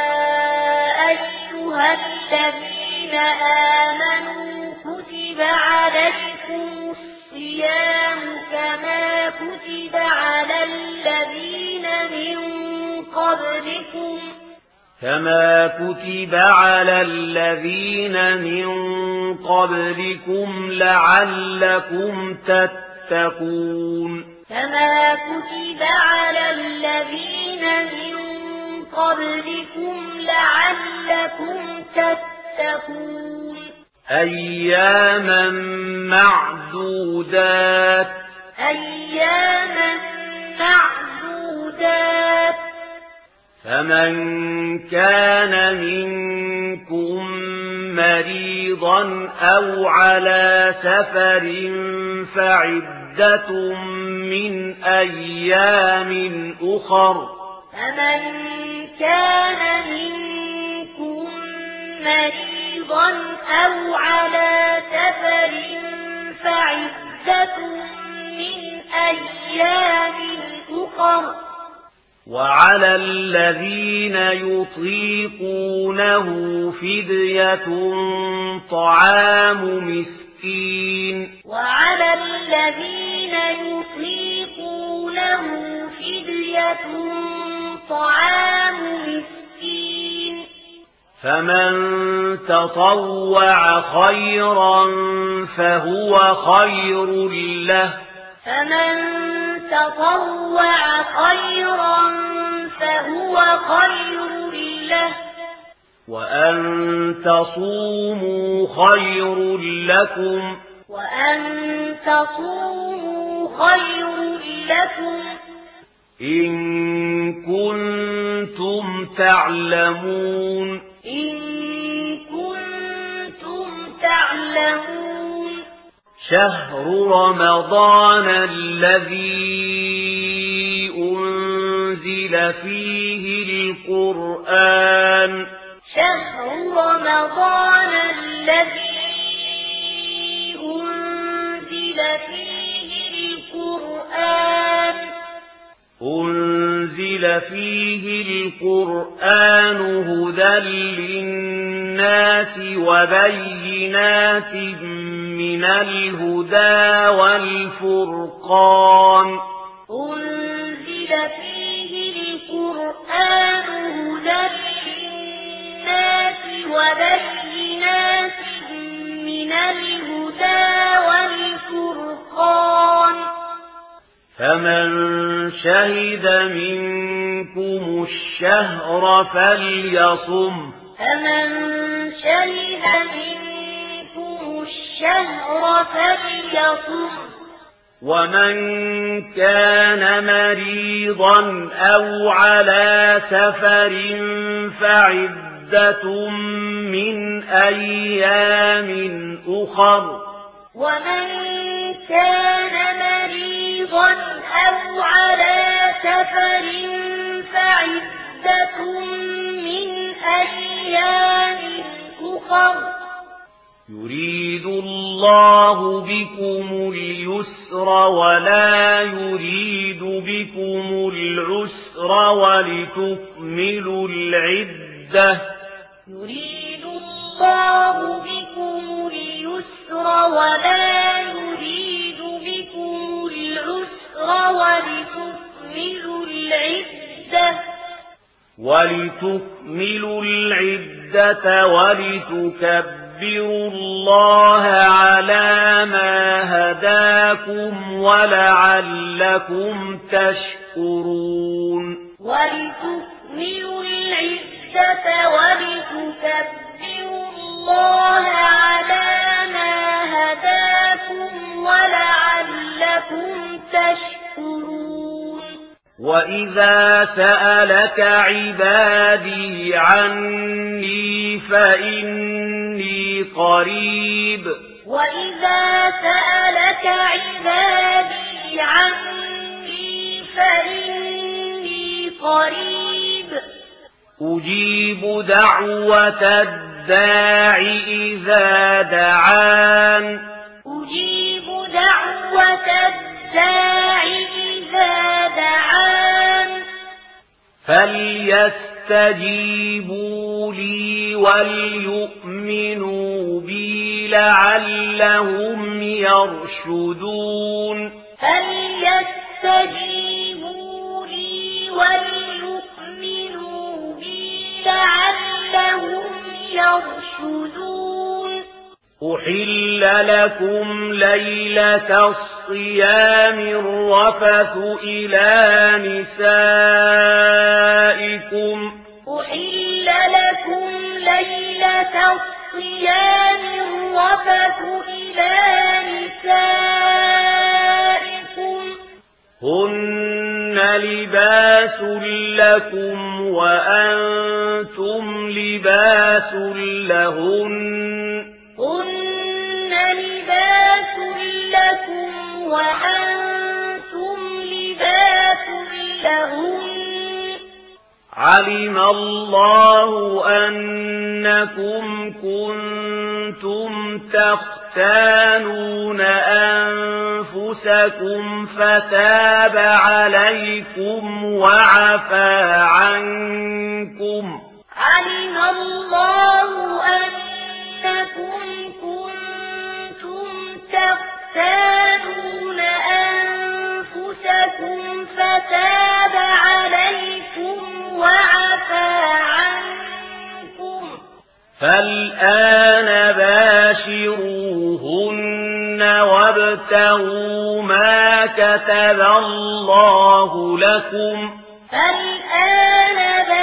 [SPEAKER 2] أيها الذين آمنوا كتب عليكم الصيام كما كتب على الذين من قبلكم
[SPEAKER 1] كما كتب على الذين من قبلكم لعلكم تتقون
[SPEAKER 2] كما كتب على الذين من قبلكم لعلكم تتقون
[SPEAKER 1] أياما معدودات
[SPEAKER 2] أياما معدودات
[SPEAKER 1] فمن كان منكم مريضا أو على سفر فعدة من أيام أخر
[SPEAKER 2] فمن كان منكم مريضا أو على سفر فعدة من أيام أخر
[SPEAKER 1] وعلى الذين يطيقونه فدية طعام مسكين
[SPEAKER 2] وعلى الذين يطيقونه فدية طعام مسكين
[SPEAKER 1] فمن تطوع خيرا فهو خير له
[SPEAKER 2] فمن تطوع خيرا فهو خير له
[SPEAKER 1] وأن تصوموا خير لكم
[SPEAKER 2] وأن تصوموا خير لكم
[SPEAKER 1] إن كنتم تعلمون
[SPEAKER 2] إن كنتم تعلمون
[SPEAKER 1] شهر رمضان الذي أنزل فيه القرآن
[SPEAKER 2] شهر رمضان الذي أنزل فيه القرآن
[SPEAKER 1] أنزل فيه القرآن هدى للناس وبينات من الهدى والفرقان
[SPEAKER 2] أنزل فيه القرآن هدى للناس وبينات من الهدى والفرقان
[SPEAKER 1] فمن شهد منكم الشهر فليصم
[SPEAKER 2] فمن شهد منكم الشهر فليصم
[SPEAKER 1] ومن كان مريضا أو على سفر فعدة من أيام أخر
[SPEAKER 2] ومن كان مريضا أو على سفر فعدة من أيام أخر
[SPEAKER 1] يريد الله بكم اليسر ولا يريد بكم العسر ولتكملوا العدة
[SPEAKER 2] يريد الله بكم اليسر ولا يريد بكم العسر ولتكملوا العدة
[SPEAKER 1] ولتكملوا العدة ولتكبروا الله على ما هداكم ولعلكم تشكرون
[SPEAKER 2] ولتكملوا العدة ولتكبروا الله على ما هداكم ولعلكم تشكرون
[SPEAKER 1] وإذا سألك عبادي عني فإني قريب
[SPEAKER 2] وإذا سألك عبادي عني فإني قريب
[SPEAKER 1] أجيب دعوة الداع إذا دعان
[SPEAKER 2] أجيب دعوة الداع إذا دعان
[SPEAKER 1] فليستجيبوا لي وليؤمنوا بي لعلهم يرشدون
[SPEAKER 2] فليستجيبوا لي وليؤمنوا بي لعلهم يرشدون
[SPEAKER 1] أحل لكم ليلة الصيام
[SPEAKER 3] الصيام الرفث إلى نسائكم
[SPEAKER 2] أحل لكم ليلة الصيام الرفث إلى نسائكم
[SPEAKER 3] هن لباس لكم وأنتم لباس لهن
[SPEAKER 2] هن لباس لكم وأنتم لباس لهن
[SPEAKER 3] علم الله أنكم كنتم تختانون أنفسكم فتاب عليكم وعفى عنكم
[SPEAKER 2] علم الله أنكم كنتم تختانون أنفسكم فتاب عليكم وعفى عنكم
[SPEAKER 3] فالآن باشروهن وابتغوا ما كتب الله لكم
[SPEAKER 2] فالآن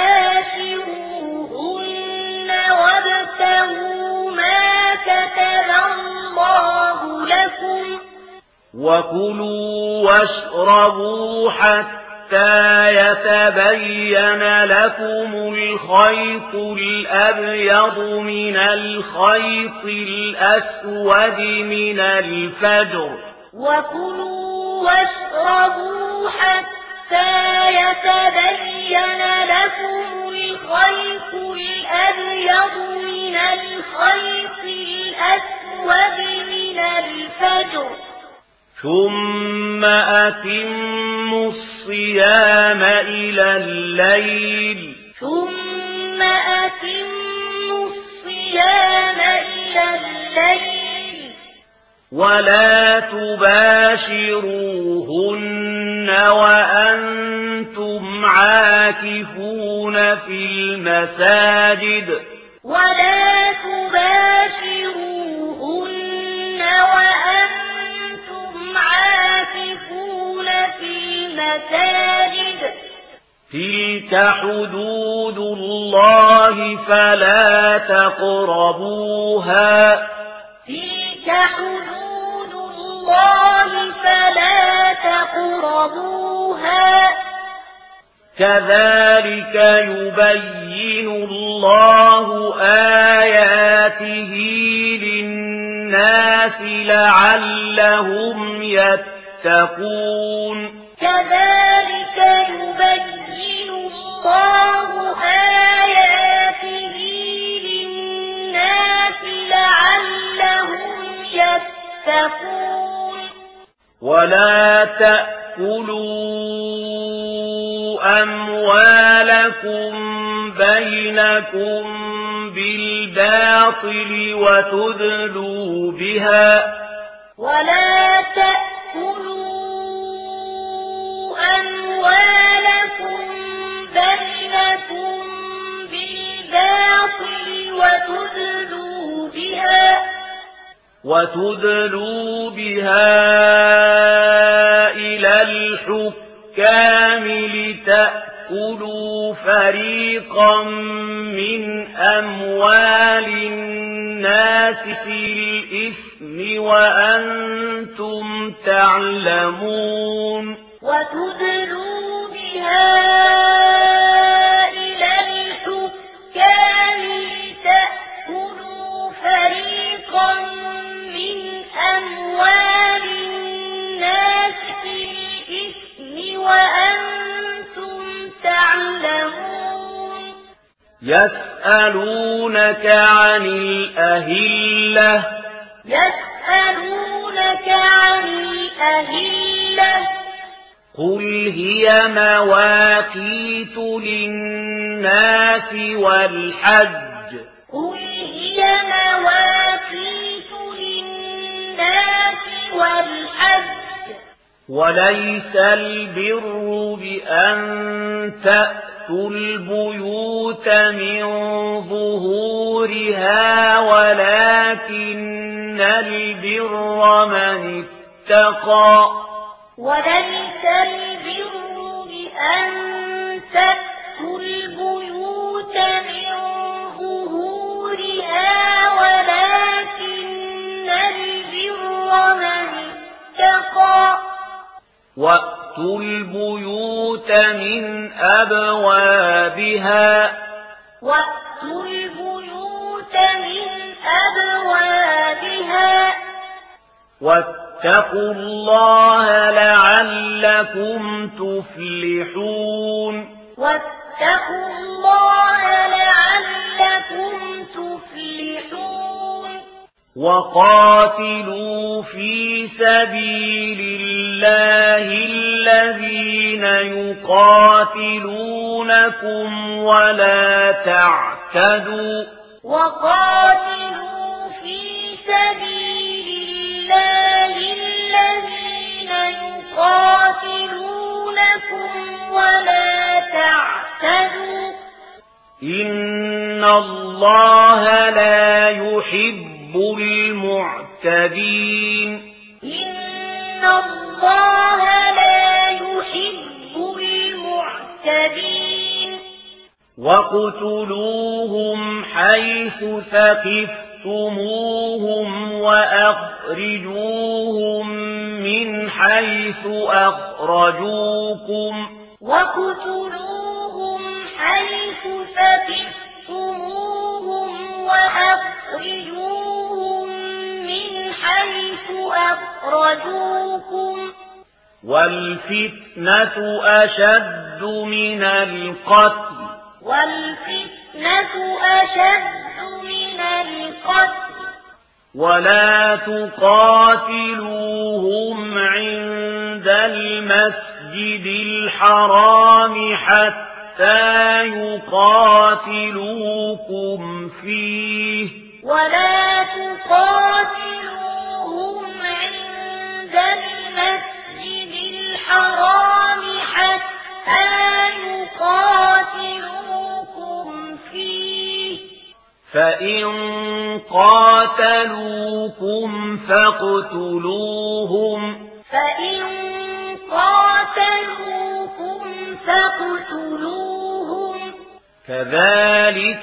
[SPEAKER 2] باشروهن وابتغوا ما كتب الله لكم
[SPEAKER 3] وكلوا واشربوا حتى يتبين لكم الخيط الأبيض من الخيط الأسود من الفجر
[SPEAKER 2] وكلوا واشربوا حتى يتبين لكم الخيط الأبيض من الخيط الأسود من الفجر
[SPEAKER 3] ثم أتموا الصيام إلى الليل
[SPEAKER 2] ثم أتموا الصيام إلى الليل
[SPEAKER 3] ولا تباشروهن وأنتم عاكفون في المساجد
[SPEAKER 2] ولا تباشروهن وأنتم عاكفون في المساجد
[SPEAKER 3] تلك حدود الله فلا تقربوها
[SPEAKER 2] تلك حدود الله فلا تقربوها
[SPEAKER 3] كذلك يبين الله آياته للناس لعلهم يتقون
[SPEAKER 2] كذلك يبين الله آياته للناس لعلهم يتقون
[SPEAKER 3] ولا تأكلوا أموالكم بينكم بالباطل وتدلوا بها
[SPEAKER 2] ولا تأكلوا أموالكم بينكم بالباطل وتدلوا بها
[SPEAKER 3] وتدلوا بها إلى الحكام لتأكلوا فريقا من أموال الناس في الإثم وأنتم تعلمون
[SPEAKER 2] وتدلوا بها إلى الحكام لتأكلوا فريقا من أموال الناس في الإثم وأنتم تعلمون
[SPEAKER 3] يسألونك عن الأهلة
[SPEAKER 2] يسألونك عن الأهلة
[SPEAKER 3] قل هي مواقيت للناس والحج
[SPEAKER 2] قل هي مواقيت للناس والحج
[SPEAKER 3] وليس البر بأن تأتوا البيوت من ظهورها ولكن البر من اتقى
[SPEAKER 2] وليس البر بأن تأتوا البيوت من ظهورها ولكن البر من اتقى
[SPEAKER 3] وأتوا البيوت من أبوابها
[SPEAKER 2] وأتوا البيوت من أبوابها
[SPEAKER 3] واتقوا الله لعلكم تفلحون
[SPEAKER 2] واتقوا الله لعلكم تفلحون
[SPEAKER 3] وقاتلوا في سبيل الله الذين يقاتلونكم ولا تعتدوا
[SPEAKER 2] وقاتلوا في سبيل الله الذين يقاتلونكم ولا تعتدوا
[SPEAKER 3] إن الله لا يحب المعتدين
[SPEAKER 2] إن الله لا يحب المعتدين
[SPEAKER 3] وَاقْتُلُوهُمْ حَيْثُ ثَقِفْتُمُوهُمْ وَأَخْرِجُوهُمْ مِنْ حَيْثُ أَخْرَجُوكُمْ
[SPEAKER 2] وَاقْتُلُوهُمْ حَيْثُ ثَقِفْتُمُوهُمْ وَأَخْرِجُوهُمْ مِنْ حَيْثُ أَخْرَجُوكُمْ
[SPEAKER 3] وَالْفِتْنَةُ أَشَدُّ مِنَ الْقَتْلِ
[SPEAKER 2] وَالْفِتْنَةُ أَشَدُّ مِنَ الْقَتْلِ
[SPEAKER 3] وَلَا تُقَاتِلُوهُمْ عِندَ الْمَسْجِدِ الْحَرَامِ حَتَّى يُقَاتِلُوكُمْ فِيهِ
[SPEAKER 2] وَلَا تُقَاتِلُوهُمْ عِندَ الْمَسْجِدِ الْحَرَامِ حَتَّى يُقَاتِلُوكُمْ فِيهِ
[SPEAKER 3] فَإِن قَاتَلُوكُمْ فَاقْتُلُوهُمْ
[SPEAKER 2] فَإِن قَاتَلُوكُمْ فَاقْتُلُوهُمْ
[SPEAKER 3] كَذَلِكَ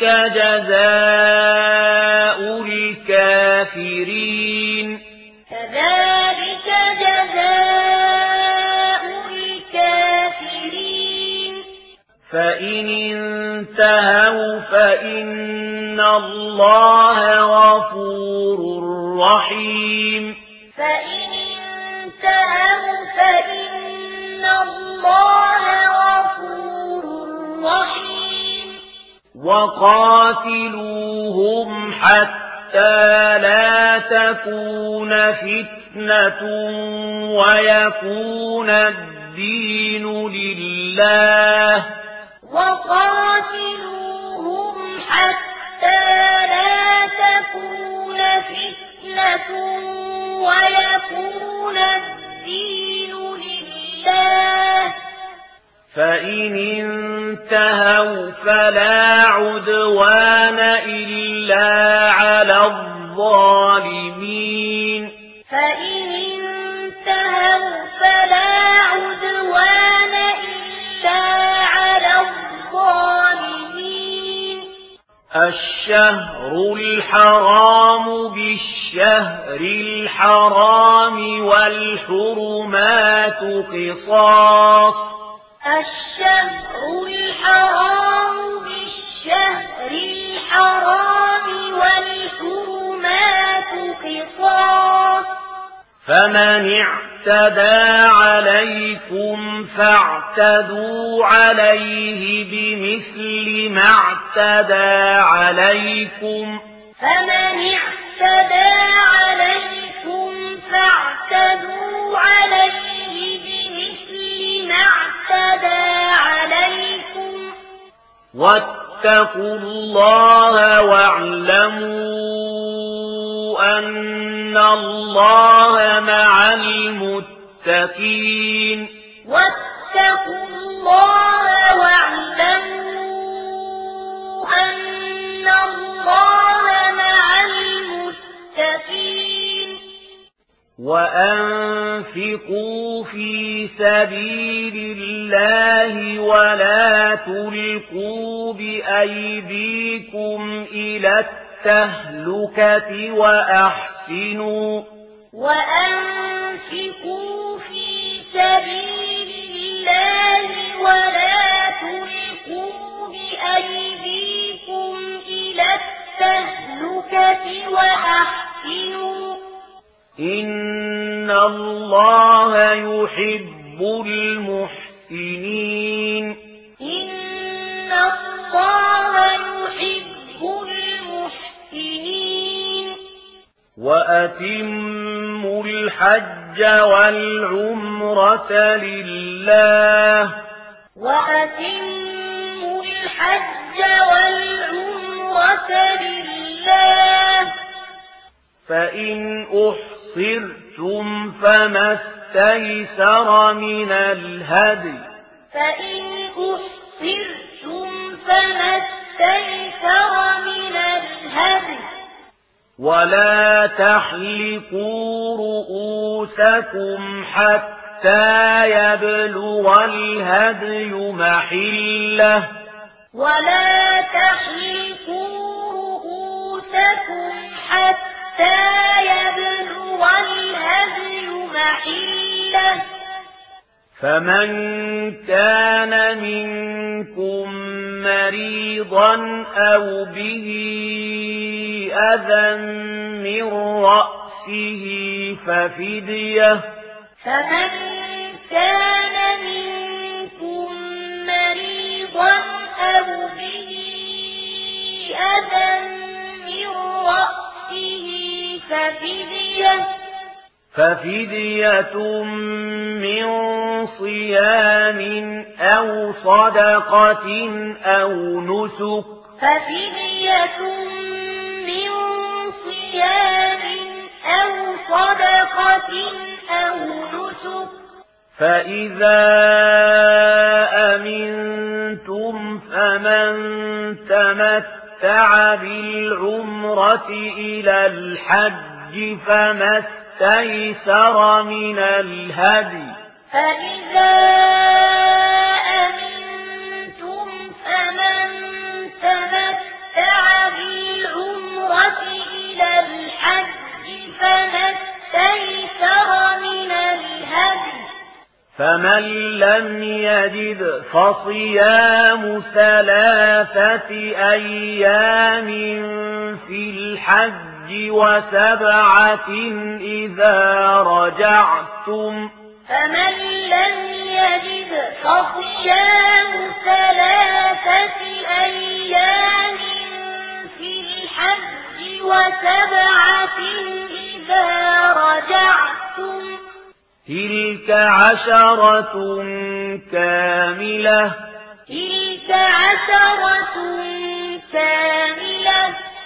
[SPEAKER 3] جَزَاءُ الْكَافِرِينَ
[SPEAKER 2] كَذَلِكَ جَزَاءُ الْكَافِرِينَ
[SPEAKER 3] فَإِنِ انتهوا فَإِنَّ اللَّهَ غَفُورٌ رَّحِيمٌ
[SPEAKER 2] فَإِنِ انتهوا فَإِنَّ اللَّهَ غَفُورٌ رَّحِيمٌ
[SPEAKER 3] وَقَاتِلُوهُمْ حَتَّى لَا تَكُونَ فِتْنَةٌ وَيَكُونَ الدِّينُ لِلَّهِ
[SPEAKER 2] وَقَاتِلُوهُمْ حَتَّى لَا تَكُونَ فِتْنَةٌ وَيَكُونَ الدِّينُ لِلَّهِ
[SPEAKER 3] فَإِنِ انتهوا فَلَا عُدْوَانَ إِلَّا عَلَى الظَّالِمِينَ
[SPEAKER 2] فَإِنِ انتهوا فَلَا عُدْوَانَ إِلَّا على الظَّالِمِينَ
[SPEAKER 3] الشهر الحرام بالشهر الحرام والحرمات قصاص
[SPEAKER 2] الشهر الحرام بالشهر الحرام والحرمات قصاص
[SPEAKER 3] فمن اعتدى عليكم فاعتدوا عليه بمثل ما اعتدى عليكم
[SPEAKER 2] فمن اعتدى عليكم فاعتدوا عليه بمثل ما اعتدى عليكم
[SPEAKER 3] واتقوا الله واعلموا أن الله مع المتقين
[SPEAKER 2] واتقوا الله واعلموا أن الله مع المتقين
[SPEAKER 3] وأنفقوا في سبيل الله ولا تلقوا بأيديكم إلى التهلكة وأحسنوا
[SPEAKER 2] وأنفقوا في سبيل الله ولا تلقوا بأيديكم إلى التهلكة وأحسنوا
[SPEAKER 3] إن الله يحب المحسنين
[SPEAKER 2] إن الله يحب المحسنين
[SPEAKER 3] وأتموا الحج والعمرة لله
[SPEAKER 2] وأتموا الحج والعمرة لله
[SPEAKER 3] فإن أحصرتم فما استيسر من الهدي
[SPEAKER 2] فإن أحصرتم فما استيسر من الهدي
[SPEAKER 3] ولا تحلقوا رؤوسكم حتى يبلغ الهدي محله
[SPEAKER 2] ولا تحلقوا رؤوسكم حتى يبلغ الهدي محله
[SPEAKER 3] فمن كان منكم مريضا أو به أذى من رأسه ففدية
[SPEAKER 2] فمن كان منكم مريضا أو به أذى من رأسه ففدية
[SPEAKER 3] ففدية من صيام أو صدقة أو نسك
[SPEAKER 2] ففدية من صيام أو صدقة أو نسك
[SPEAKER 3] فإذا أمنتم فمن تمتع بالعمرة إلى الحج فما استيسر من الهدي
[SPEAKER 2] فإذا أمنتم فمن تمتع بالعمرة إلى الحج فما استيسر من الهدي
[SPEAKER 3] فمن لم يجد فصيام ثلاثة أيام في الحج وسبعة إذا رجعتم
[SPEAKER 2] فمن لم يجد فصيام ثلاثة أيام في الحج وسبعة إذا رجعتم
[SPEAKER 3] تلك عشرة كاملة
[SPEAKER 2] تلك عشرة كاملة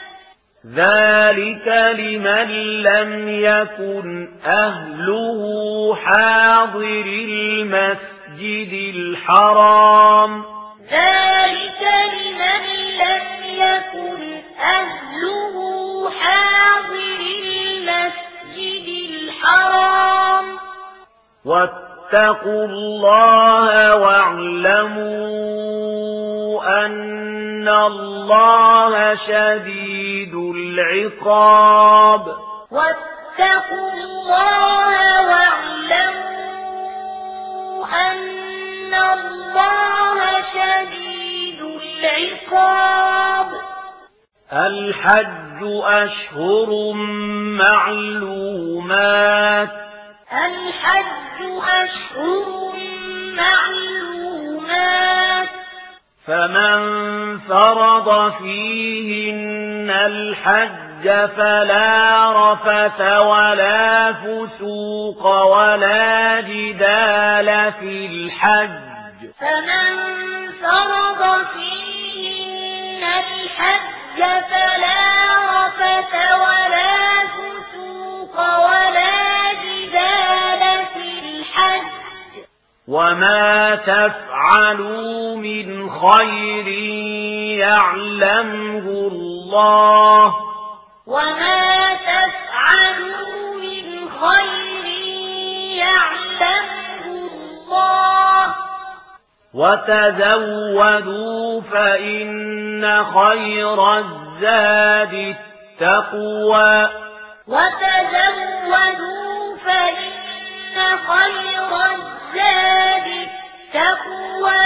[SPEAKER 3] ذلك لمن لم يكن أهله حاضر المسجد الحرام
[SPEAKER 2] ذلك لمن لم يكن أهله حاضر المسجد الحرام
[SPEAKER 3] واتقوا الله واعلموا أن الله شديد العقاب
[SPEAKER 2] واتقوا الله واعلموا أن الله شديد العقاب
[SPEAKER 3] الحج أشهر معلومات
[SPEAKER 2] الحج أشهر معلومات
[SPEAKER 3] فمن فرض فيهن الحج فلا رفث ولا فسوق ولا جدال في الحج
[SPEAKER 2] فمن فرض فيهن الحج فلا رفث ولا فسوق ولا جدال في الحج
[SPEAKER 3] وما تفعلوا من خير يعلمه الله
[SPEAKER 2] وما تفعلوا من خير
[SPEAKER 3] وتزودوا فإن خير الزاد التقوى
[SPEAKER 2] وتزودوا فإن خير الزاد التقوى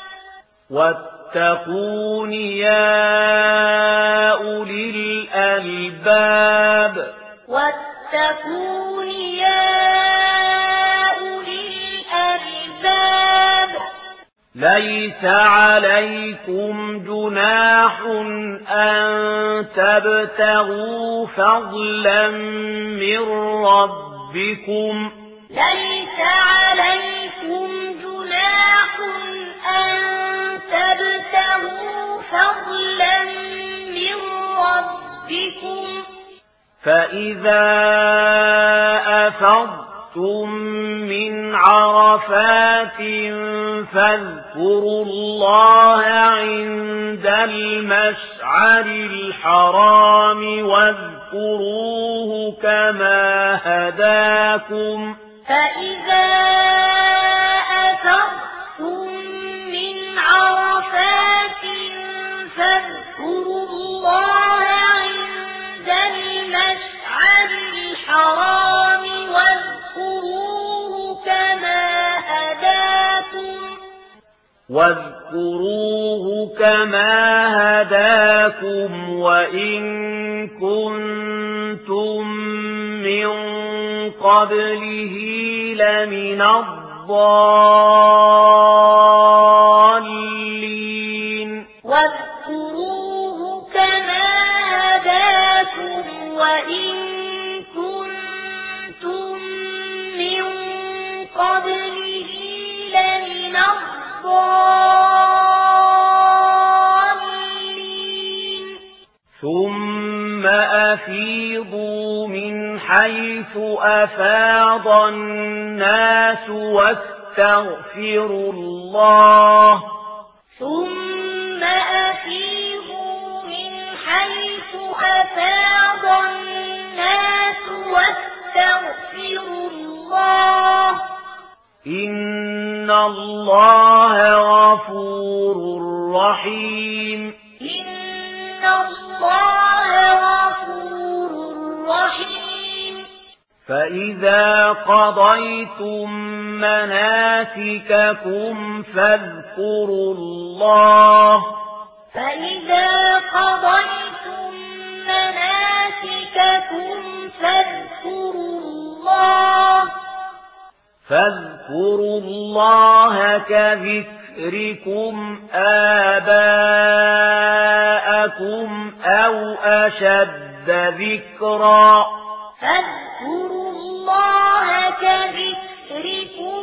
[SPEAKER 3] واتقون يا أولي الألباب
[SPEAKER 2] واتقون يا أولي الألباب
[SPEAKER 3] ليس عليكم جناح أن تبتغوا فضلا من ربكم
[SPEAKER 2] ليس عليكم جناح أن تبتغوا فضلا من ربكم
[SPEAKER 3] فإذا أفضتم من عرفات فاذكروا الله عند المشعر الحرام واذكروه كما هداكم
[SPEAKER 2] فإذا أفضتم من عرفات فاذكروا الله عند المشعر الحرام واذكروه كما هداكم
[SPEAKER 3] واذكروه كما هداكم وإن كنتم من قبله لمن الضالين
[SPEAKER 2] واذكروه كما هداكم وإن كنتم من قبله لمن الضالين
[SPEAKER 3] ثم أفيضوا من حيث أفاض الناس واستغفروا الله
[SPEAKER 2] ثم أفيضوا من حيث أفاض الناس واستغفروا الله
[SPEAKER 3] إن الله غفور رحيم
[SPEAKER 2] إن الله غفور رحيم
[SPEAKER 3] فإذا قضيتم مناسككم فاذكروا الله
[SPEAKER 2] فإذا قضيتم مناسككم فاذكروا الله
[SPEAKER 3] فاذكروا الله كذكركم آباءكم أو أشد ذكرا
[SPEAKER 2] فاذكروا الله كذكركم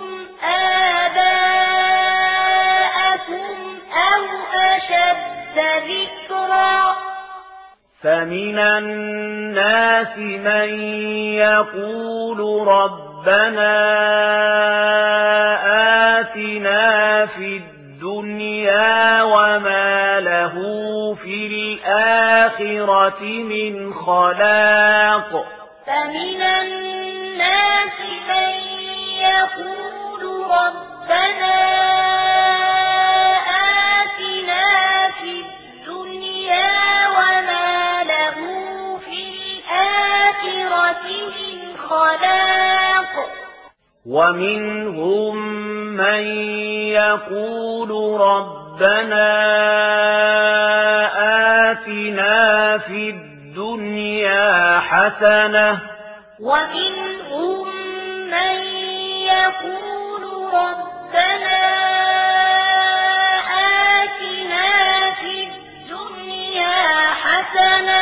[SPEAKER 2] آباءكم أو أشد ذكرا
[SPEAKER 3] فمن الناس من يقول ربنا آتنا في الدنيا وما له في الآخرة من خلاق
[SPEAKER 2] فمن الناس من يقول ربنا آتنا في الدنيا وما له في الآخرة من خلاق
[SPEAKER 3] ومنهم من يقول ربنا آتنا في الدنيا حسنة
[SPEAKER 2] ومنهم من يقول ربنا آتنا في الدنيا حسنة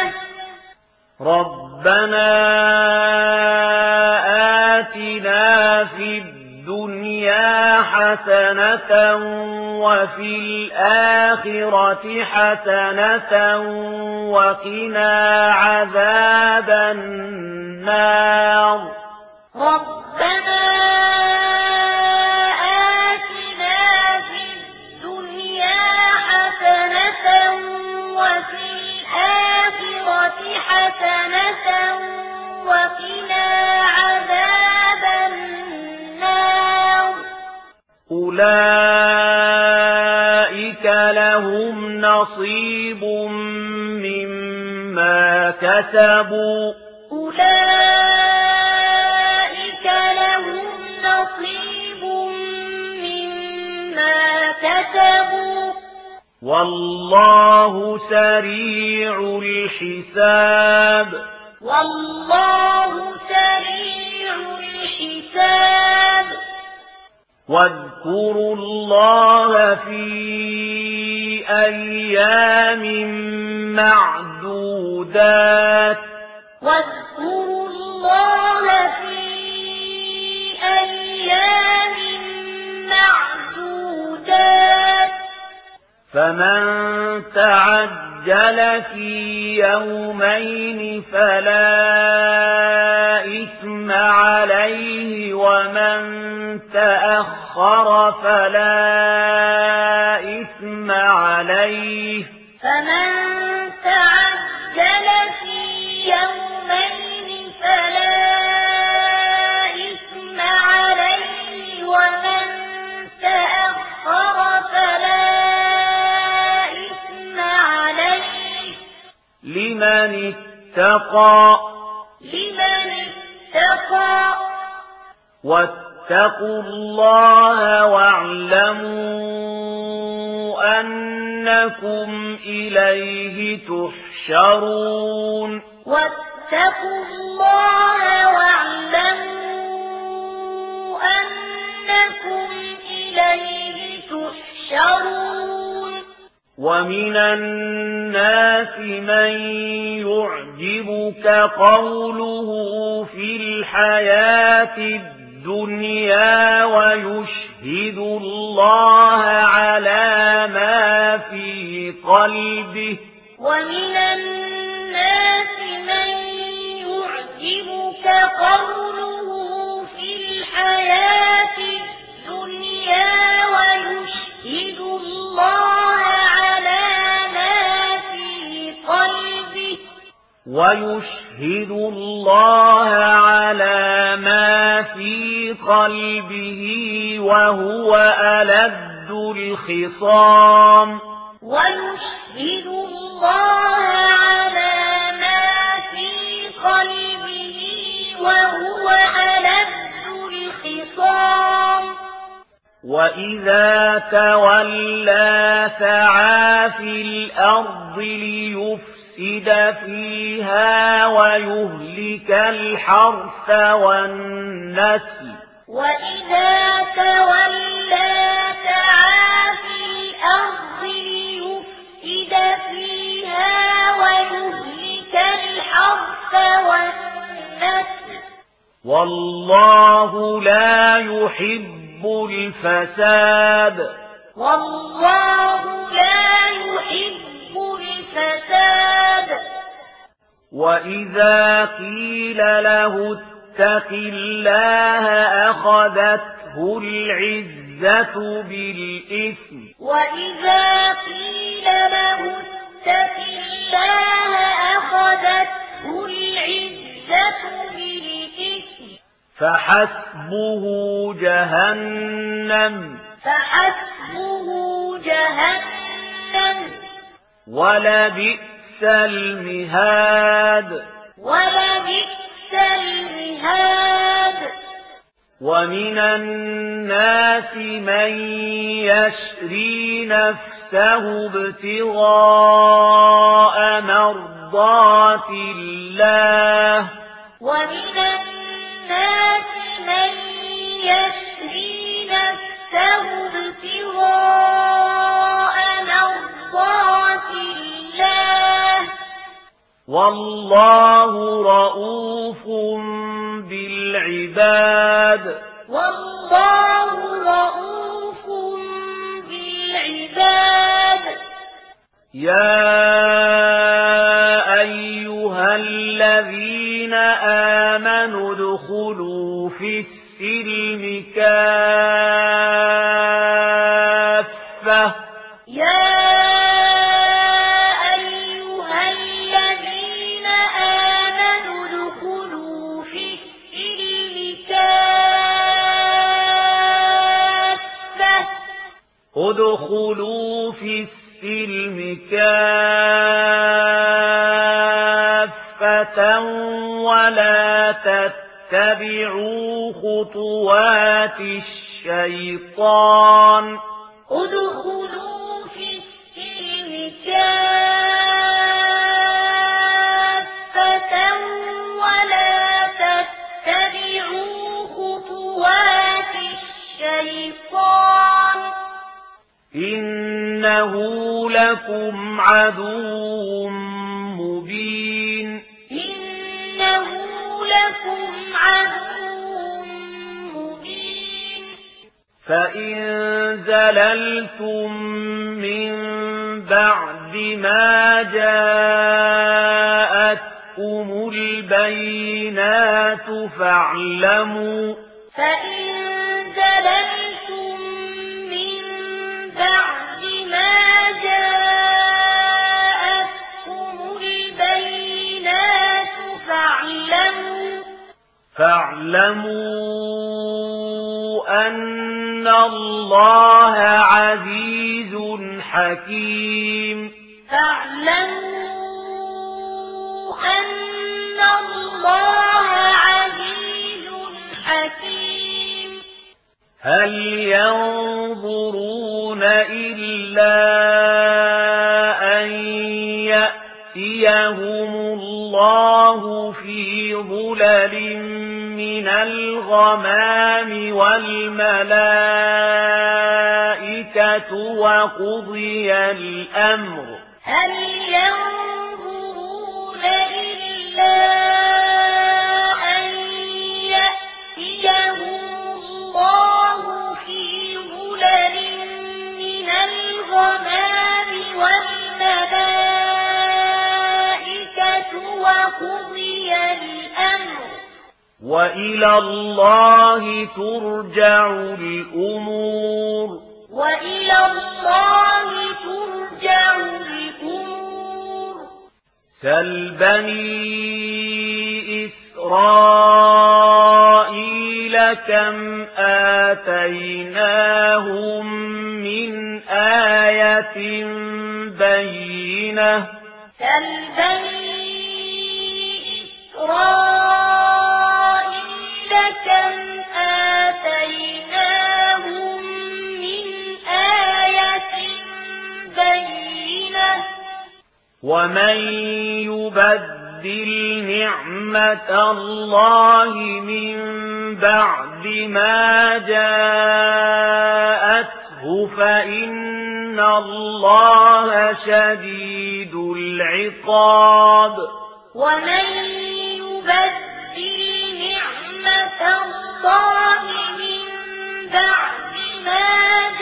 [SPEAKER 3] ربنا آتنا في الدنيا حسنة وفي الآخرة حسنة وقنا عذاب النار
[SPEAKER 2] ربنا آتنا في الدنيا حسنة وفي الآخرة حسنة وقنا عذاب النار
[SPEAKER 3] أولئك كسبوا
[SPEAKER 2] أولئك لهم نصيب مما كسبوا
[SPEAKER 3] والله سريع الحساب
[SPEAKER 2] والله سريع الحساب
[SPEAKER 3] واذكروا الله في أيام معدودات
[SPEAKER 2] واذكروا الله في أيام معدودات
[SPEAKER 3] فمن تعجل في يومين فلا إثم عليه ومن تأخر فلا إثم عليه
[SPEAKER 2] فمن تعجل في يومين فلا إثم عليه ومن تأخر فلا إثم عليه
[SPEAKER 3] لمن اتقى
[SPEAKER 2] لمن اتقى
[SPEAKER 3] واتقوا الله واعلموا أنكم إليه تحشرون
[SPEAKER 2] واتقوا الله واعلموا أنكم إليه تحشرون
[SPEAKER 3] ومن الناس من يعجبك قوله في الحياة الدنيا ويشهد الله على ما في قلبه
[SPEAKER 2] ومن الناس من يعجبك قوله في الحياة الدنيا ويشهد الله على ما في قلبه
[SPEAKER 3] ويشهد الله على ما في قلبه وهو ألد الخصام
[SPEAKER 2] ويشهد الله على ما في قلبه وهو ألد الخصام
[SPEAKER 3] وإذا تولى سعى في الأرض ليفسد فيها ويهلك الحرث والنسل
[SPEAKER 2] وإذا تولى سعى في الأرض ليفسد فيها ويهلك الحرث والنسل
[SPEAKER 3] والله لا يحب الفساد
[SPEAKER 2] والله لا يحب الفساد
[SPEAKER 3] وإذا قيل له اتق الله أخذته العزة بالإثم
[SPEAKER 2] وإذا قيل له اتق الله أخذته العزة بالإثم
[SPEAKER 3] فحسبه جهنم
[SPEAKER 2] فحسبه جهنم
[SPEAKER 3] ولبئس المهاد
[SPEAKER 2] ولبئس المهاد
[SPEAKER 3] ومن الناس من يشري نفسه ابتغاء مرضات الله
[SPEAKER 2] ومن الناس من يشري نفسه ابتغاء مرضات الله
[SPEAKER 3] والله رؤوف بالعباد
[SPEAKER 2] والله رؤوف بالعباد
[SPEAKER 3] يا أيها الذين آمنوا ادخلوا في السلم كافة
[SPEAKER 2] يا أيها الذين آمنوا ادخلوا في السلم كافة
[SPEAKER 3] ادخلوا في السلم كافة كافة ولا تتبعوا خطوات الشيطان
[SPEAKER 2] ادخلوا في السلم كافة ولا تتبعوا خطوات الشيطان
[SPEAKER 3] إنه لكم عدو مبين
[SPEAKER 2] إنه لكم عدو مبين
[SPEAKER 3] فإن زللتم من بعد ما جاءتكم البينات فاعلموا
[SPEAKER 2] فإن زللتم من بعد ما جاءتكم البينات فاعلموا
[SPEAKER 3] فاعلموا أن الله عزيز حكيم
[SPEAKER 2] فاعلموا أن الله عزيز حكيم
[SPEAKER 3] هل ينظرون إلا أن يأتيهم الله في ظلل من الغمام والملائكة وقضي الأمر
[SPEAKER 2] هل ينظرون إلا أن يأتيهم الله في ظلل من الغمام والملائكة وقضي الأمر
[SPEAKER 3] وإلى الله ترجع الأمور
[SPEAKER 2] وإلى الله ترجع الأمور
[SPEAKER 3] سل بني إسرائيل كم آتيناهم من آية بينة
[SPEAKER 2] سل بني إسرائيل كم آتيناهم من آية بينة
[SPEAKER 3] ومن يبدل نعمة الله من بعد ما جاءته فإن الله شديد العقاب
[SPEAKER 2] ومن يبدل نعمة الله من بعد ما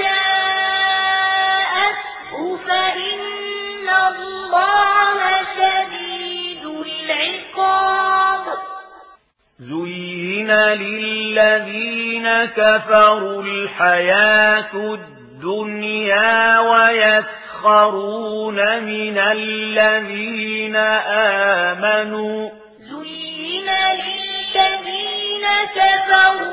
[SPEAKER 2] جاءته فإن الله شديد العقاب
[SPEAKER 3] زين للذين كفروا الحياة الدنيا ويسخرون من الذين آمنوا
[SPEAKER 2] زين للذين كفروا